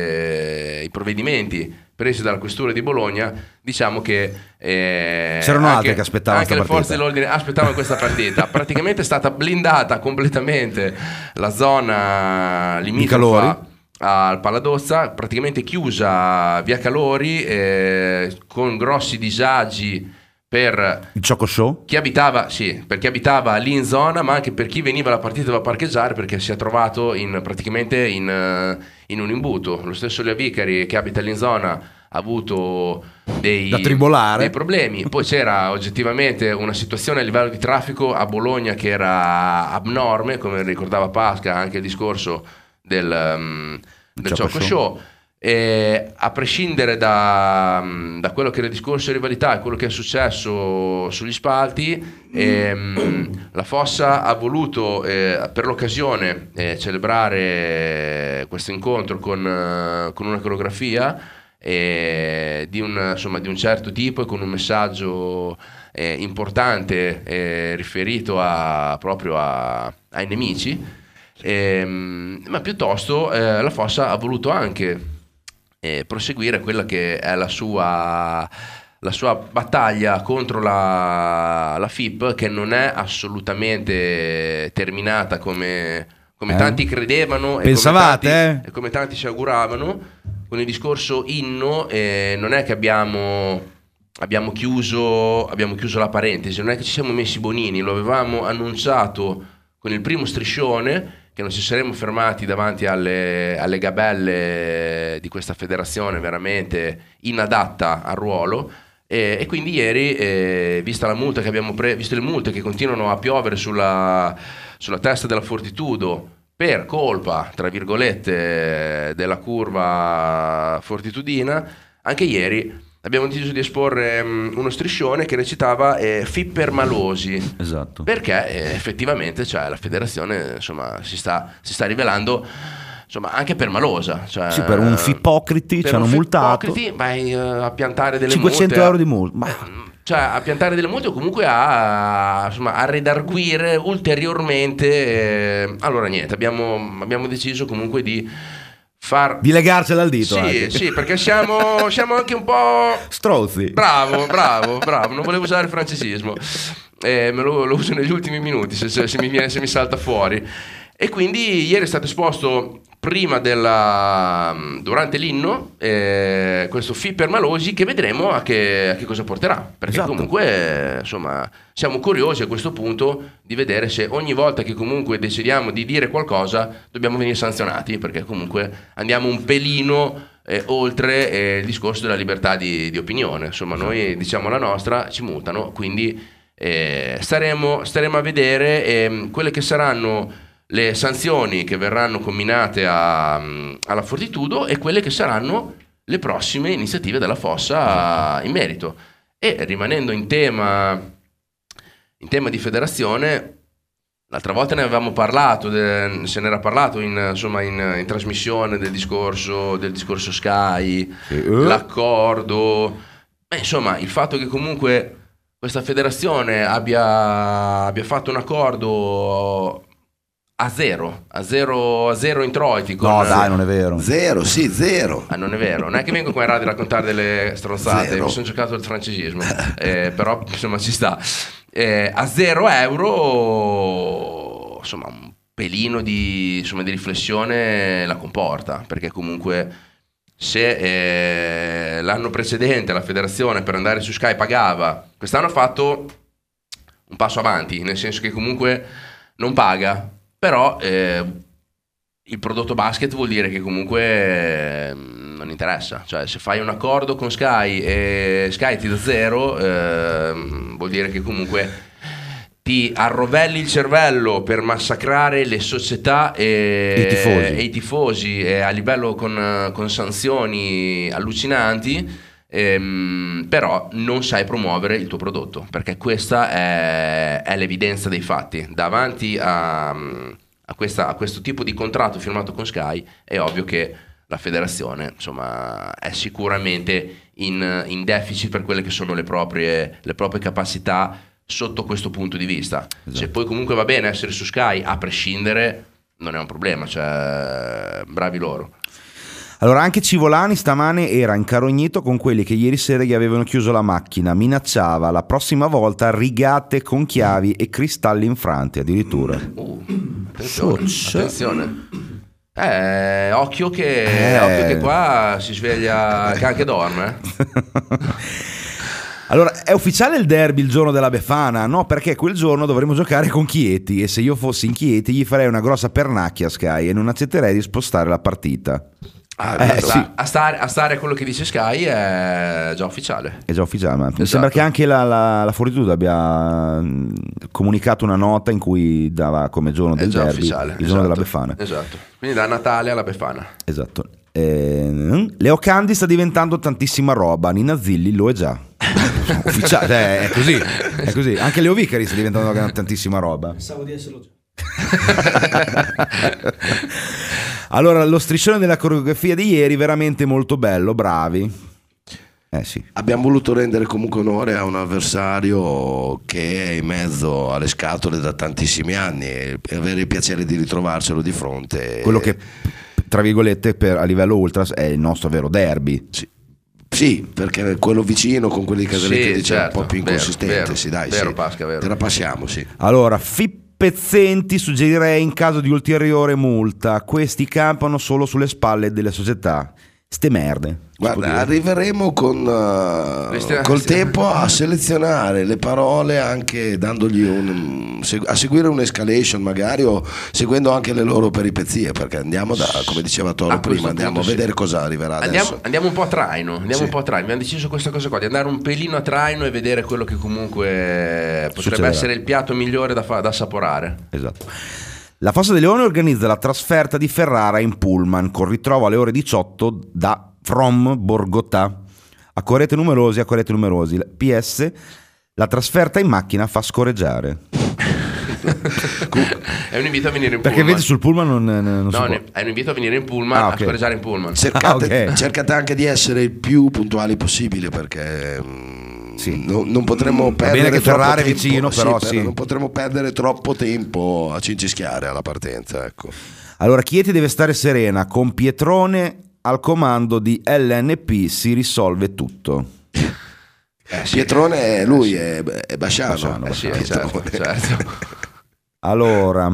le, i provvedimenti presi dalla questura di Bologna, diciamo che eh, c'erano anche, altri che aspettavano anche le partita. forze dell'ordine aspettavano questa partita. Praticamente è stata blindata completamente la zona limitrofa al Paladozza, praticamente chiusa via Calori, eh, con grossi disagi per il Choco Show, chi abitava, sì, per chi abitava lì in zona, ma anche per chi veniva alla partita da parcheggiare, perché si è trovato in, praticamente in, in un imbuto. Lo stesso Leo Vicari, che abita lì in zona, ha avuto dei, da tribolare. dei problemi. Poi c'era oggettivamente una situazione a livello di traffico a Bologna che era abnorme, come ricordava Pasca, anche il discorso del, um, del Choco Show, show. E a prescindere da, da quello che era il discorso di rivalità e quello che è successo sugli spalti, ehm, la Fossa ha voluto eh, per l'occasione eh, celebrare questo incontro con, uh, con una coreografia eh, di, un, insomma, di un certo tipo e con un messaggio eh, importante eh, riferito a, proprio a, ai nemici. Ehm, ma piuttosto eh, la Fossa ha voluto anche eh, proseguire quella che è la sua, la sua battaglia contro la, la F I P, che non è assolutamente terminata come, come eh. tanti credevano pensavate e come, tanti, eh? e come tanti ci auguravano. Con il discorso inno eh, non è che abbiamo abbiamo chiuso, abbiamo chiuso la parentesi, non è che ci siamo messi bonini, lo avevamo annunciato con il primo striscione, che non ci saremmo fermati davanti alle, alle gabelle di questa federazione veramente inadatta al ruolo, e, e quindi ieri, eh, vista la multa che abbiamo preso, visto le multe che continuano a piovere sulla, sulla testa della Fortitudo per colpa, tra virgolette, della curva fortitudina, anche ieri abbiamo deciso di esporre um, uno striscione che recitava eh, F I P permalosi. Esatto. Perché eh, effettivamente, cioè, la federazione, insomma, si sta, si sta rivelando, insomma, anche permalosa. Cioè, sì, per un fipocriti ci hanno multato. Ipocriti vai uh, a piantare delle cinquecento multe, euro di multa. Ma... cioè a piantare delle multe o comunque a, insomma, a redarguire ulteriormente. Eh, allora niente, abbiamo, abbiamo deciso comunque di far... di legarcela al dito. Sì, anche. sì, perché siamo, siamo anche un po' strozzi. Bravo, bravo, bravo. Non volevo usare il francesismo, eh, me lo, lo uso negli ultimi minuti se, se, se, mi viene, se mi salta fuori. E quindi ieri è stato esposto prima della durante l'inno eh, questo F I permalosi, che vedremo a che, a che cosa porterà, perché esatto. comunque insomma siamo curiosi a questo punto di vedere se ogni volta che comunque decidiamo di dire qualcosa dobbiamo venire sanzionati, perché comunque andiamo un pelino eh, oltre eh, il discorso della libertà di, di opinione. Insomma, noi diciamo la nostra, ci mutano, quindi eh, staremo, staremo a vedere eh, quelle che saranno le sanzioni che verranno comminate a, alla Fortitudo e quelle che saranno le prossime iniziative della Fossa in merito. E rimanendo in tema, in tema di federazione, L'altra volta ne avevamo parlato, de, se ne era parlato in, insomma, in, in trasmissione del discorso, del discorso Sky, uh. l'accordo. Beh, insomma, il fatto che comunque questa federazione abbia, abbia fatto un accordo a zero, a zero, a zero introiti. Con, no, dai, non è vero. Zero, sì, zero. Ah, non è vero. Non è che vengo qua in radio a raccontare delle stronzate, Zero. mi sono giocato il francesismo, eh, però insomma ci sta. Eh, a zero euro, insomma, un pelino di, insomma, di riflessione la comporta, perché comunque se eh, l'anno precedente la federazione per andare su Sky pagava, quest'anno ha fatto un passo avanti, nel senso che comunque non paga, però eh, il prodotto basket vuol dire che comunque eh, non interessa, cioè se fai un accordo con Sky e Sky ti dà zero, eh, vuol dire che comunque ti arrovelli il cervello per massacrare le società e i tifosi, e i tifosi e a livello con, con sanzioni allucinanti, ehm, però non sai promuovere il tuo prodotto, perché questa è, è l'evidenza dei fatti. Davanti a, a, questa, a questo tipo di contratto firmato con Sky è ovvio che la federazione, insomma, è sicuramente in, in deficit per quelle che sono le proprie, le proprie capacità sotto questo punto di vista. Esatto. Se poi comunque va bene essere su Sky a prescindere, non è un problema, cioè bravi loro. Allora, anche Civolani stamane era incarognito con quelli che ieri sera gli avevano chiuso la macchina, minacciava la prossima volta rigate con chiavi e cristalli infranti addirittura. Uh, attenzione, attenzione. Eh, occhio che, eh. occhio che qua si sveglia che anche dorme. Allora, è ufficiale il derby il giorno della Befana? No, perché quel giorno dovremo giocare con Chieti e se io fossi in Chieti gli farei una grossa pernacchia a Sky e non accetterei di spostare la partita. Ah, eh, sì. sì. a, stare, a stare a quello che dice Sky è già ufficiale. È già ufficiale, ma esatto. Mi sembra che anche la, la, la Fortitudo abbia comunicato una nota in cui dava come giorno del derby ufficiale, il giorno esatto, della Befana. Esatto, quindi da Natale alla Befana. Esatto. Eh, Leo Candy sta diventando tantissima roba, Nina Zilli lo è già. Ufficiale, cioè, è così, è così. Anche Leo Vicari sta diventando tantissima roba. Pensavo di esserlo già. Allora, lo striscione della coreografia di ieri veramente molto bello, bravi. Eh sì. Abbiamo voluto rendere comunque onore a un avversario che è in mezzo alle scatole da tantissimi anni e avere il piacere di ritrovarcelo di fronte. Quello che, tra virgolette, per, a livello ultras è il nostro vero derby. Sì. Sì, perché quello vicino con quelli di Casalecchio sì, diciamo certo, un po' più inconsistente, vero, sì, dai, vero, sì. Pasca, vero. Te la passiamo, sì. Allora, Fippezzenti suggerirei in caso di ulteriore multa, questi campano solo sulle spalle delle società. Ste merde. Guarda, arriveremo con uh, col tempo a selezionare le parole, anche dandogli un a seguire un'escalation magari, o seguendo anche le loro peripezie, perché andiamo da, come diceva Toro a prima, andiamo punto, a vedere sì. cosa arriverà andiamo, adesso. Andiamo un po' a traino, andiamo Sì. un po' a traino. Abbiamo deciso questa cosa qua, di andare un pelino a traino e vedere quello che comunque potrebbe Succederà. essere il piatto migliore da, fa- da assaporare. Esatto. La Fossa dei Leoni organizza la trasferta di Ferrara in pullman con ritrovo alle ore diciotto da From Borgotà. Accorrete numerosi, accorrete numerosi. P S, la trasferta in macchina fa scorreggiare. È un invito a venire in Perché pullman. vedi sul pullman non, non No, si può. ne- è un invito a venire in pullman, Ah, a ok. scorreggiare in pullman. Cercate, Ah, ok. cercate anche di essere il più puntuali possibile, perché mm, Sì. non, non potremo Va perdere bene che troppo Ferrara è tempo, vicino, però sì. non potremo perdere troppo tempo a cincischiare alla partenza, ecco. Allora, Chieti deve stare serena, con Pietrone al comando di L N P si risolve tutto. Eh, sì. Pietrone, lui è, è Basciano. Basciano, Eh sì, Basciano. certo, certo. Allora,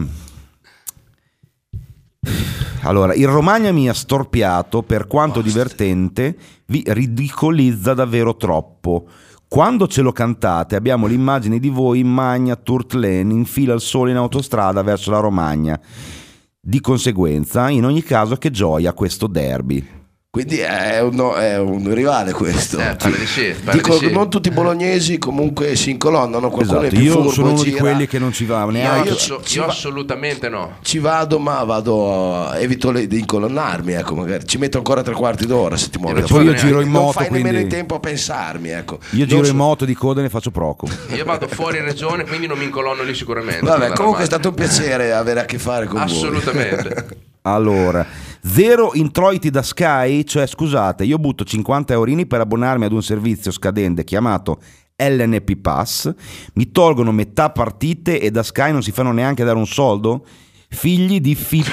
allora, il Romagna mi ha storpiato, per quanto divertente, vi ridicolizza davvero troppo. Quando ce lo cantate abbiamo l'immagine di voi in Magna Tourt Lane in fila al sole in autostrada verso la Romagna. Di conseguenza, in ogni caso, che gioia questo derby. Quindi è un, è un rivale questo. Eh, pare di sì, pare Dico, di sì. non tutti i bolognesi comunque si incolonnano, qualcuno Esatto, è più io furbo, sono uno di gira. quelli che non ci va Io, neanche. io, so- io assolutamente no. Ci vado, ma vado, evito le- di incolonnarmi, ecco, magari ci metto ancora tre quarti d'ora se ti muovi. E da poi fuori. io giro in non moto, fai nemmeno quindi- in tempo a pensarmi, ecco. Io Non giro so- in moto di coda e ne faccio proco. Io vado fuori regione, quindi non mi incolonno lì sicuramente. Vabbè, Andare comunque è avanti. stato un piacere avere a che fare con Assolutamente. Allora, zero introiti da Sky, cioè scusate, io butto cinquanta eurini per abbonarmi ad un servizio scadente chiamato L N P Pass, mi tolgono metà partite e da Sky non si fanno neanche dare un soldo? Figli di fi...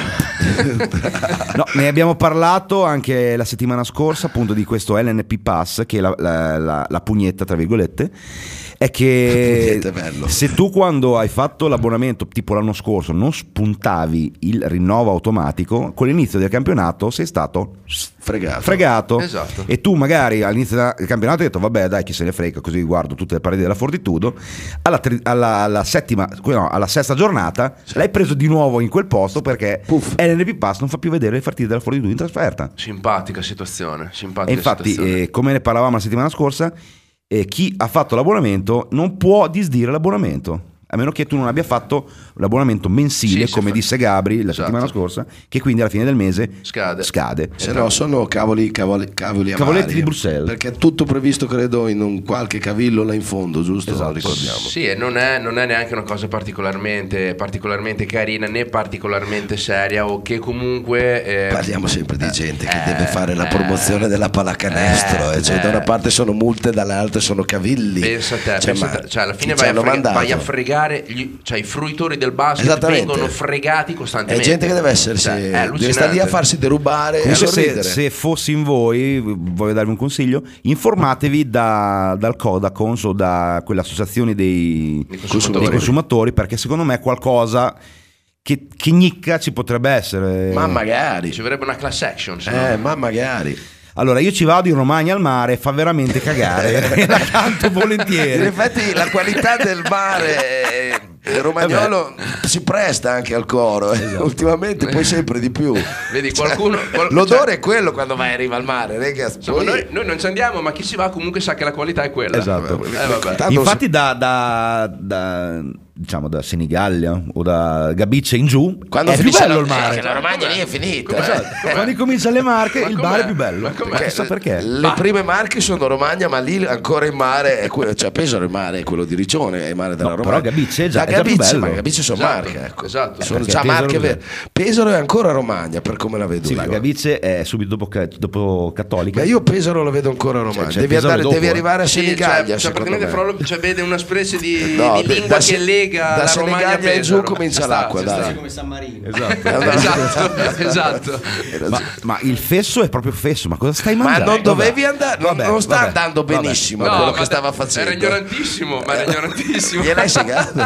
No, ne abbiamo parlato anche la settimana scorsa appunto di questo L N P Pass, che è la, la, la, la pugnetta tra virgolette, è che Pugnetta, bello. se tu quando hai fatto l'abbonamento tipo l'anno scorso non spuntavi il rinnovo automatico, con l'inizio del campionato sei stato fregato, fregato. Esatto. E tu magari all'inizio del campionato hai detto vabbè dai chi se ne frega, così guardo tutte le partite della Fortitudo, alla, tri- alla, alla settima no, alla sesta giornata l'hai preso di nuovo in quel posto perché L N P Pass non fa più vedere le partite della Fortitudo in trasferta. Simpatica situazione, simpatica E infatti situazione. eh, come ne parlavamo la settimana scorsa, eh, chi ha fatto l'abbonamento non può disdire l'abbonamento, a meno che tu non abbia fatto l'abbonamento mensile, Sì, come sì, disse Gabri la esatto. settimana scorsa, che quindi alla fine del mese scade. scade. Se no sono cavoli, cavoli, cavoli amari. Cavoletti di Bruxelles. Perché è tutto previsto credo in un qualche cavillo là in fondo, giusto? Esatto. Lo ricordiamo. Sì, e non è, non è neanche una cosa particolarmente, particolarmente carina né particolarmente seria, o che comunque eh, Parliamo sempre di gente che eh, deve fare la eh, promozione della pallacanestro, eh, eh, cioè eh. da una parte sono multe, dall'altra sono cavilli. pensa a te, Cioè, pensa ma a te. Cioè alla fine chi vai ci a, hanno frega- mandato? vai a fregare gli, cioè i fruitori del basket Esattamente. vengono fregati È costantemente. gente che deve essersi, Cioè, è deve allucinante. stare lì a farsi derubare e a Comunque, sorridere. se, se fossi in voi, voglio darvi un consiglio: informatevi da, dal Codacons o da quelle associazioni dei consumatori. dei consumatori, perché secondo me qualcosa che, che nicca ci potrebbe essere. Ma magari. Ci vorrebbe una class action, se no. Eh, ma magari. Allora, io ci vado in Romagna al mare, fa veramente cagare, la canto In volentieri. effetti la qualità del mare eh, romagnolo si presta anche al coro, eh. Ultimamente poi sempre di più. Vedi, qualcuno, qual- L'odore cioè, è quello quando vai in riva al mare, ragazzi. insomma, Poi- noi, noi non ci andiamo, ma chi ci va comunque sa che la qualità è quella. Esatto. Eh, vabbè. Tanto Infatti da, da, da diciamo da Senigallia o da Gabice in giù quando è più finisce bello la, il mare. eh, la Romagna lì è finita. Esatto. eh. Quando comincia le Marche Ma il com'è? mare è più bello. Ma com'è? Ma chissà perché. Le prime Marche sono Romagna, ma lì ancora il mare è quello, cioè Pesaro il mare è quello di Riccione, è il mare della No, Romagna. però Gabice è già- Da è già più Gabice, bello. ma Gabice sono Esatto, Marche, ecco. esatto. Sono Perché già Pesaro Marche cos'è? vere. Pesaro è ancora Romagna per come la vedo Sì, io. ma Gabice è subito dopo, ca- dopo Cattolica. Ma io Pesaro lo vedo ancora Romagna. Cioè, c'è devi, Pesaro andare, dopo, devi eh. arrivare a Sì, Senigallia. cioè, cioè secondo praticamente me. Frollo, cioè, vede una specie di, No, di da- lingua da che Se- lega da la Romagna a Senigallia in giù Pesaro. comincia Ci sta, l'acqua, ci dai. sta. Come San Marino. Esatto. Esatto, esatto. Ma, ma il fesso è proprio fesso, ma cosa stai Ma mangiando? non dovevi Vabbè. andare, non, Vabbè, non sta vabbè, andando vabbè. benissimo No, quello ma che stava facendo. Era ignorantissimo, ma era ignorantissimo. Gliel'hai segato?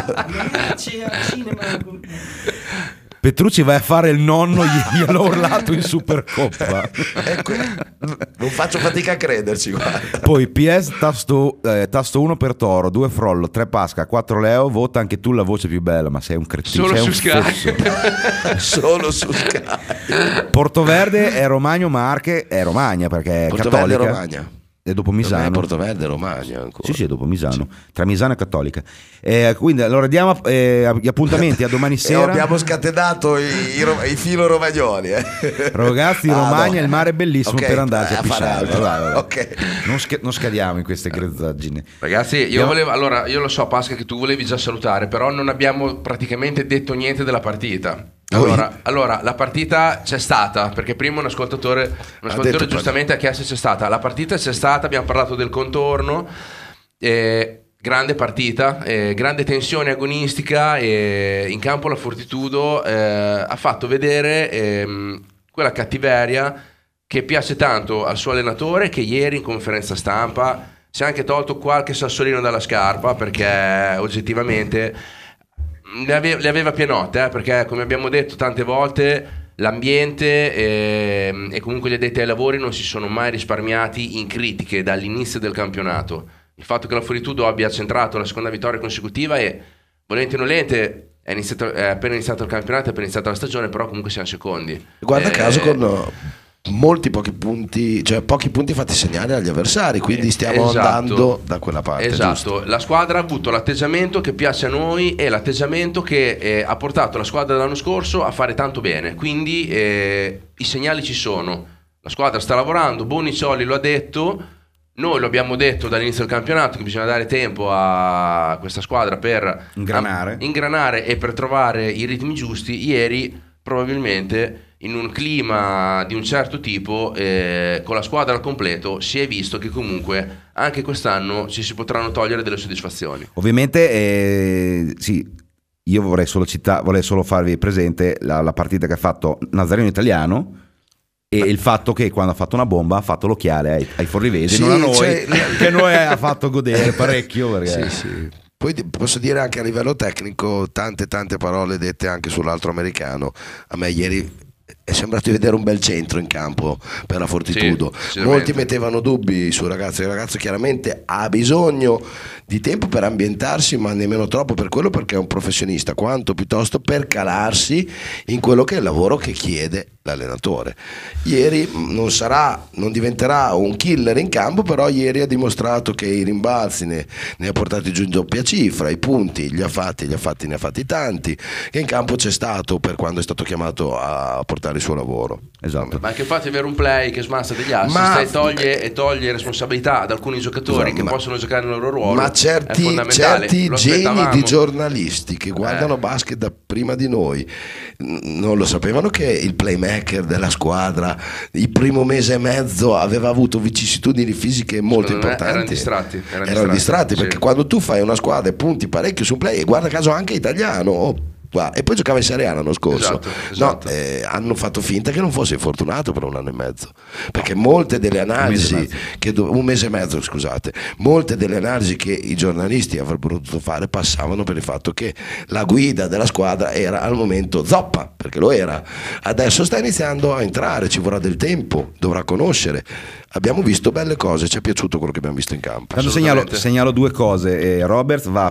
Petrucci vai a fare il nonno, gli- gliel'ho urlato in Supercoppa. Ecco, non faccio fatica a crederci, guarda. Poi P S tasto, eh, tasto uno per Toro, due Frollo, tre Pasca, quattro Leo, vota anche tu la voce più bella, ma sei un cretino. Solo sei su un Sky. fesso. Solo su Sky. Portoverde è Romagno Marche, è Romagna perché è Portoverde cattolica. Romagna. E dopo Per me Misano. Portoverde Romagna ancora. Sì, sì, dopo Misano. Tra Misano e Cattolica. Eh, quindi allora diamo eh, gli appuntamenti a domani E sera. abbiamo scatenato i, i, ro- i filo romagnoli. Eh. Ragazzi, Ah, Romagna, no. il mare è bellissimo Ok, per andarci eh, a a fare pisciare. altro. Vai, vai, vai. Ok. Non, sca- non scadiamo in queste grezzaggini. Ragazzi, io Andiamo- volevo, allora, io lo so Pasca che tu volevi già salutare, però non abbiamo praticamente detto niente della partita. Allora, allora, la partita c'è stata, perché prima un ascoltatore, un ascoltatore detto giustamente ha chiesto se c'è stata. La partita c'è stata, abbiamo parlato del contorno, eh, grande partita, eh, grande tensione agonistica, e in campo la Fortitudo eh, ha fatto vedere ehm, quella cattiveria che piace tanto al suo allenatore, che ieri in conferenza stampa si è anche tolto qualche sassolino dalla scarpa, perché oggettivamente le aveva, le aveva pienotte, eh, perché come abbiamo detto tante volte l'ambiente e, e comunque gli addetti ai lavori non si sono mai risparmiati in critiche dall'inizio del campionato. Il fatto che la Fortitudo abbia centrato la seconda vittoria consecutiva e volente o nolente è, iniziato, è appena iniziato il campionato, è appena iniziata la stagione, però comunque siamo secondi. Guarda Eh, caso con molti pochi punti, cioè pochi punti fatti segnare agli avversari, quindi stiamo Esatto. andando da quella parte. Esatto, giusto? la squadra ha avuto l'atteggiamento che piace a noi e l'atteggiamento che eh, ha portato la squadra dell'anno scorso a fare tanto bene, quindi eh, i segnali ci sono, la squadra sta lavorando, Boniciolli lo ha detto, noi lo abbiamo detto dall'inizio del campionato che bisogna dare tempo a questa squadra per ingranare, a, ingranare e per trovare i ritmi giusti. Ieri probabilmente in un clima di un certo tipo, eh, con la squadra al completo, si è visto che comunque anche quest'anno ci si potranno togliere delle soddisfazioni. Ovviamente eh, sì, io vorrei solo città, vorrei solo farvi presente la, la partita che ha fatto Nazareno Italiano e Beh. il fatto che quando ha fatto una bomba ha fatto l'occhiale ai, ai forlivesi, Sì, non a noi, cioè, che noi ha fatto godere parecchio perché... Sì, sì. Poi posso dire anche a livello tecnico tante tante parole dette anche sull'altro americano. A me ieri è sembrato di vedere un bel centro in campo per la Fortitudo. Sì, molti mettevano dubbi sul ragazzo, il ragazzo chiaramente ha bisogno di tempo per ambientarsi, ma nemmeno troppo per quello, perché è un professionista, quanto piuttosto per calarsi in quello che è il lavoro che chiede l'allenatore. Ieri non sarà, non diventerà un killer in campo, però ieri ha dimostrato che i rimbalzi ne, ne ha portati giù in doppia cifra, i punti li ha fatti, li ha fatti, ne ha fatti tanti, che in campo c'è stato per quando è stato chiamato a portare il suo lavoro. Esatto. Ma anche il fatto di avere un play che smassa degli assist Ma- e toglie, e toglie responsabilità ad alcuni giocatori Esatto, che ma- possono giocare nel loro ruolo, Ma è certi, fondamentale. certi Lo geni aspettavamo. di giornalisti che guardano Eh. basket da prima di noi n- non lo sapevano che il playmaker della squadra il primo mese e mezzo aveva avuto vicissitudini fisiche molto Secondo me importanti. erano distratti, erano Erano distratti, distratti, sì. perché quando tu fai una squadra e punti parecchio su un play, e guarda caso anche italiano, oh, qua- e poi giocava in Serie A l'anno scorso. Esatto, esatto. No, eh, hanno fatto finta che non fosse infortunato per un anno e mezzo, perché molte delle analisi Un mese e che do- un mese e mezzo scusate molte delle analisi che i giornalisti avrebbero dovuto fare passavano per il fatto che la guida della squadra era al momento zoppa, perché lo era. Adesso sta iniziando a entrare, ci vorrà del tempo, dovrà conoscere. Abbiamo visto belle cose, ci è piaciuto quello che abbiamo visto in campo. Tanto segnalo, segnalo due cose. eh, Roberts va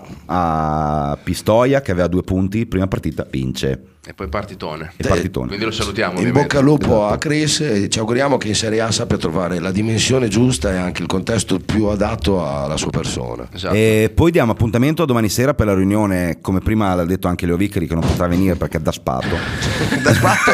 a Pistoia che aveva due punti, prima partita vince. E poi partitone. E partitone. Quindi lo salutiamo. In ovviamente. bocca al lupo a Chris, e ci auguriamo che in Serie A sappia trovare la dimensione giusta e anche il contesto più adatto alla sua persona. Esatto. E poi diamo appuntamento a domani sera per la riunione, come prima l'ha detto anche Leo Vicari, che non potrà venire perché è da spatto. Da spatto?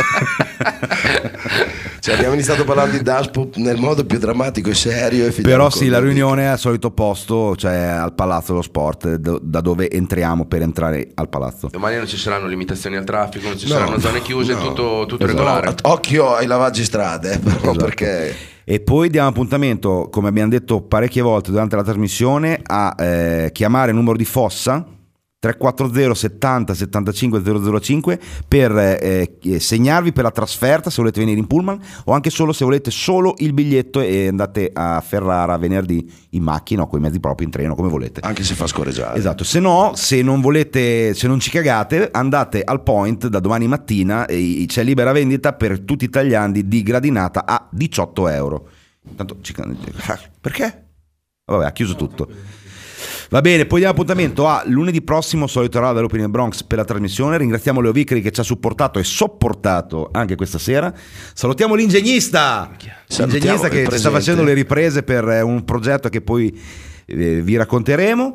Cioè, abbiamo iniziato parlando di Daspo nel modo più drammatico e serio e Però con sì, la riunione è al solito posto, cioè al Palazzo dello Sport, do- da dove entriamo per entrare al palazzo. Domani non ci saranno limitazioni al traffico, non ci No, saranno zone chiuse, no. tutto, tutto Esatto. regolare. Occhio ai lavaggi strade, eh, però, Esatto. perché E poi diamo appuntamento, come abbiamo detto parecchie volte durante la trasmissione, a eh, chiamare il numero di Fossa tre quattro zero settanta settantacinque zero zero cinque per eh, segnarvi per la trasferta se volete venire in pullman, o anche solo se volete solo il biglietto e andate a Ferrara venerdì in macchina o con i mezzi propri, in treno, come volete, anche se fa scorreggiare. esatto. Se no, se non volete, se non ci cagate, andate al Point da domani mattina e c'è libera vendita per tutti i tagliandi di gradinata a diciotto euro. Tanto ci... perché? Vabbè, ha chiuso tutto. Va bene, poi diamo appuntamento a lunedì prossimo, solito orario dell'Open in Bronx per la trasmissione. Ringraziamo Leo Vicari che ci ha supportato e sopportato anche questa sera. Salutiamo l'ingegnista, l'ingegnista che ci sta facendo le riprese per un progetto che poi eh, vi racconteremo.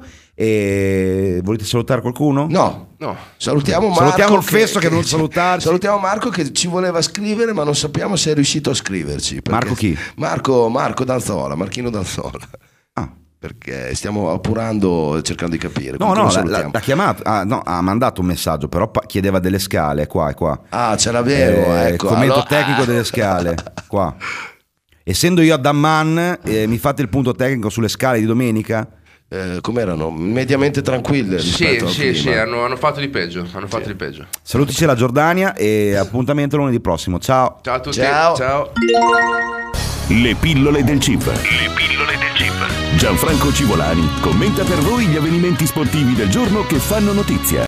E volete salutare qualcuno? No, no. Salutiamo Marco. Salutiamo il Fesso che, che non salutarci. Salutiamo Marco che ci voleva scrivere, ma non sappiamo se è riuscito a scriverci. Marco chi? Marco, Marco Danzola, Marchino Danzola. Ah. Perché stiamo appurando, cercando di capire. No, Comunque no, lo l'ha, salutiamo. l'ha chiamato, ah, no, ha mandato un messaggio, però pa- chiedeva delle scale, è qua, è qua. Ah, ce l'avevo, Eh, ecco. commento Allora- tecnico delle scale, qua. Essendo io a Damman, eh, mi fate il punto tecnico sulle scale di domenica? Eh, com'erano? Mediamente tranquille Sì, rispetto al sì, prima. sì, hanno, hanno fatto di peggio. Hanno fatto di peggio. Salutici la Giordania e appuntamento lunedì prossimo. Ciao. Ciao a tutti. Ciao. Ciao. Le pillole del C I V. Le pillole del C I V. Gianfranco Civolani commenta per voi gli avvenimenti sportivi del giorno che fanno notizia.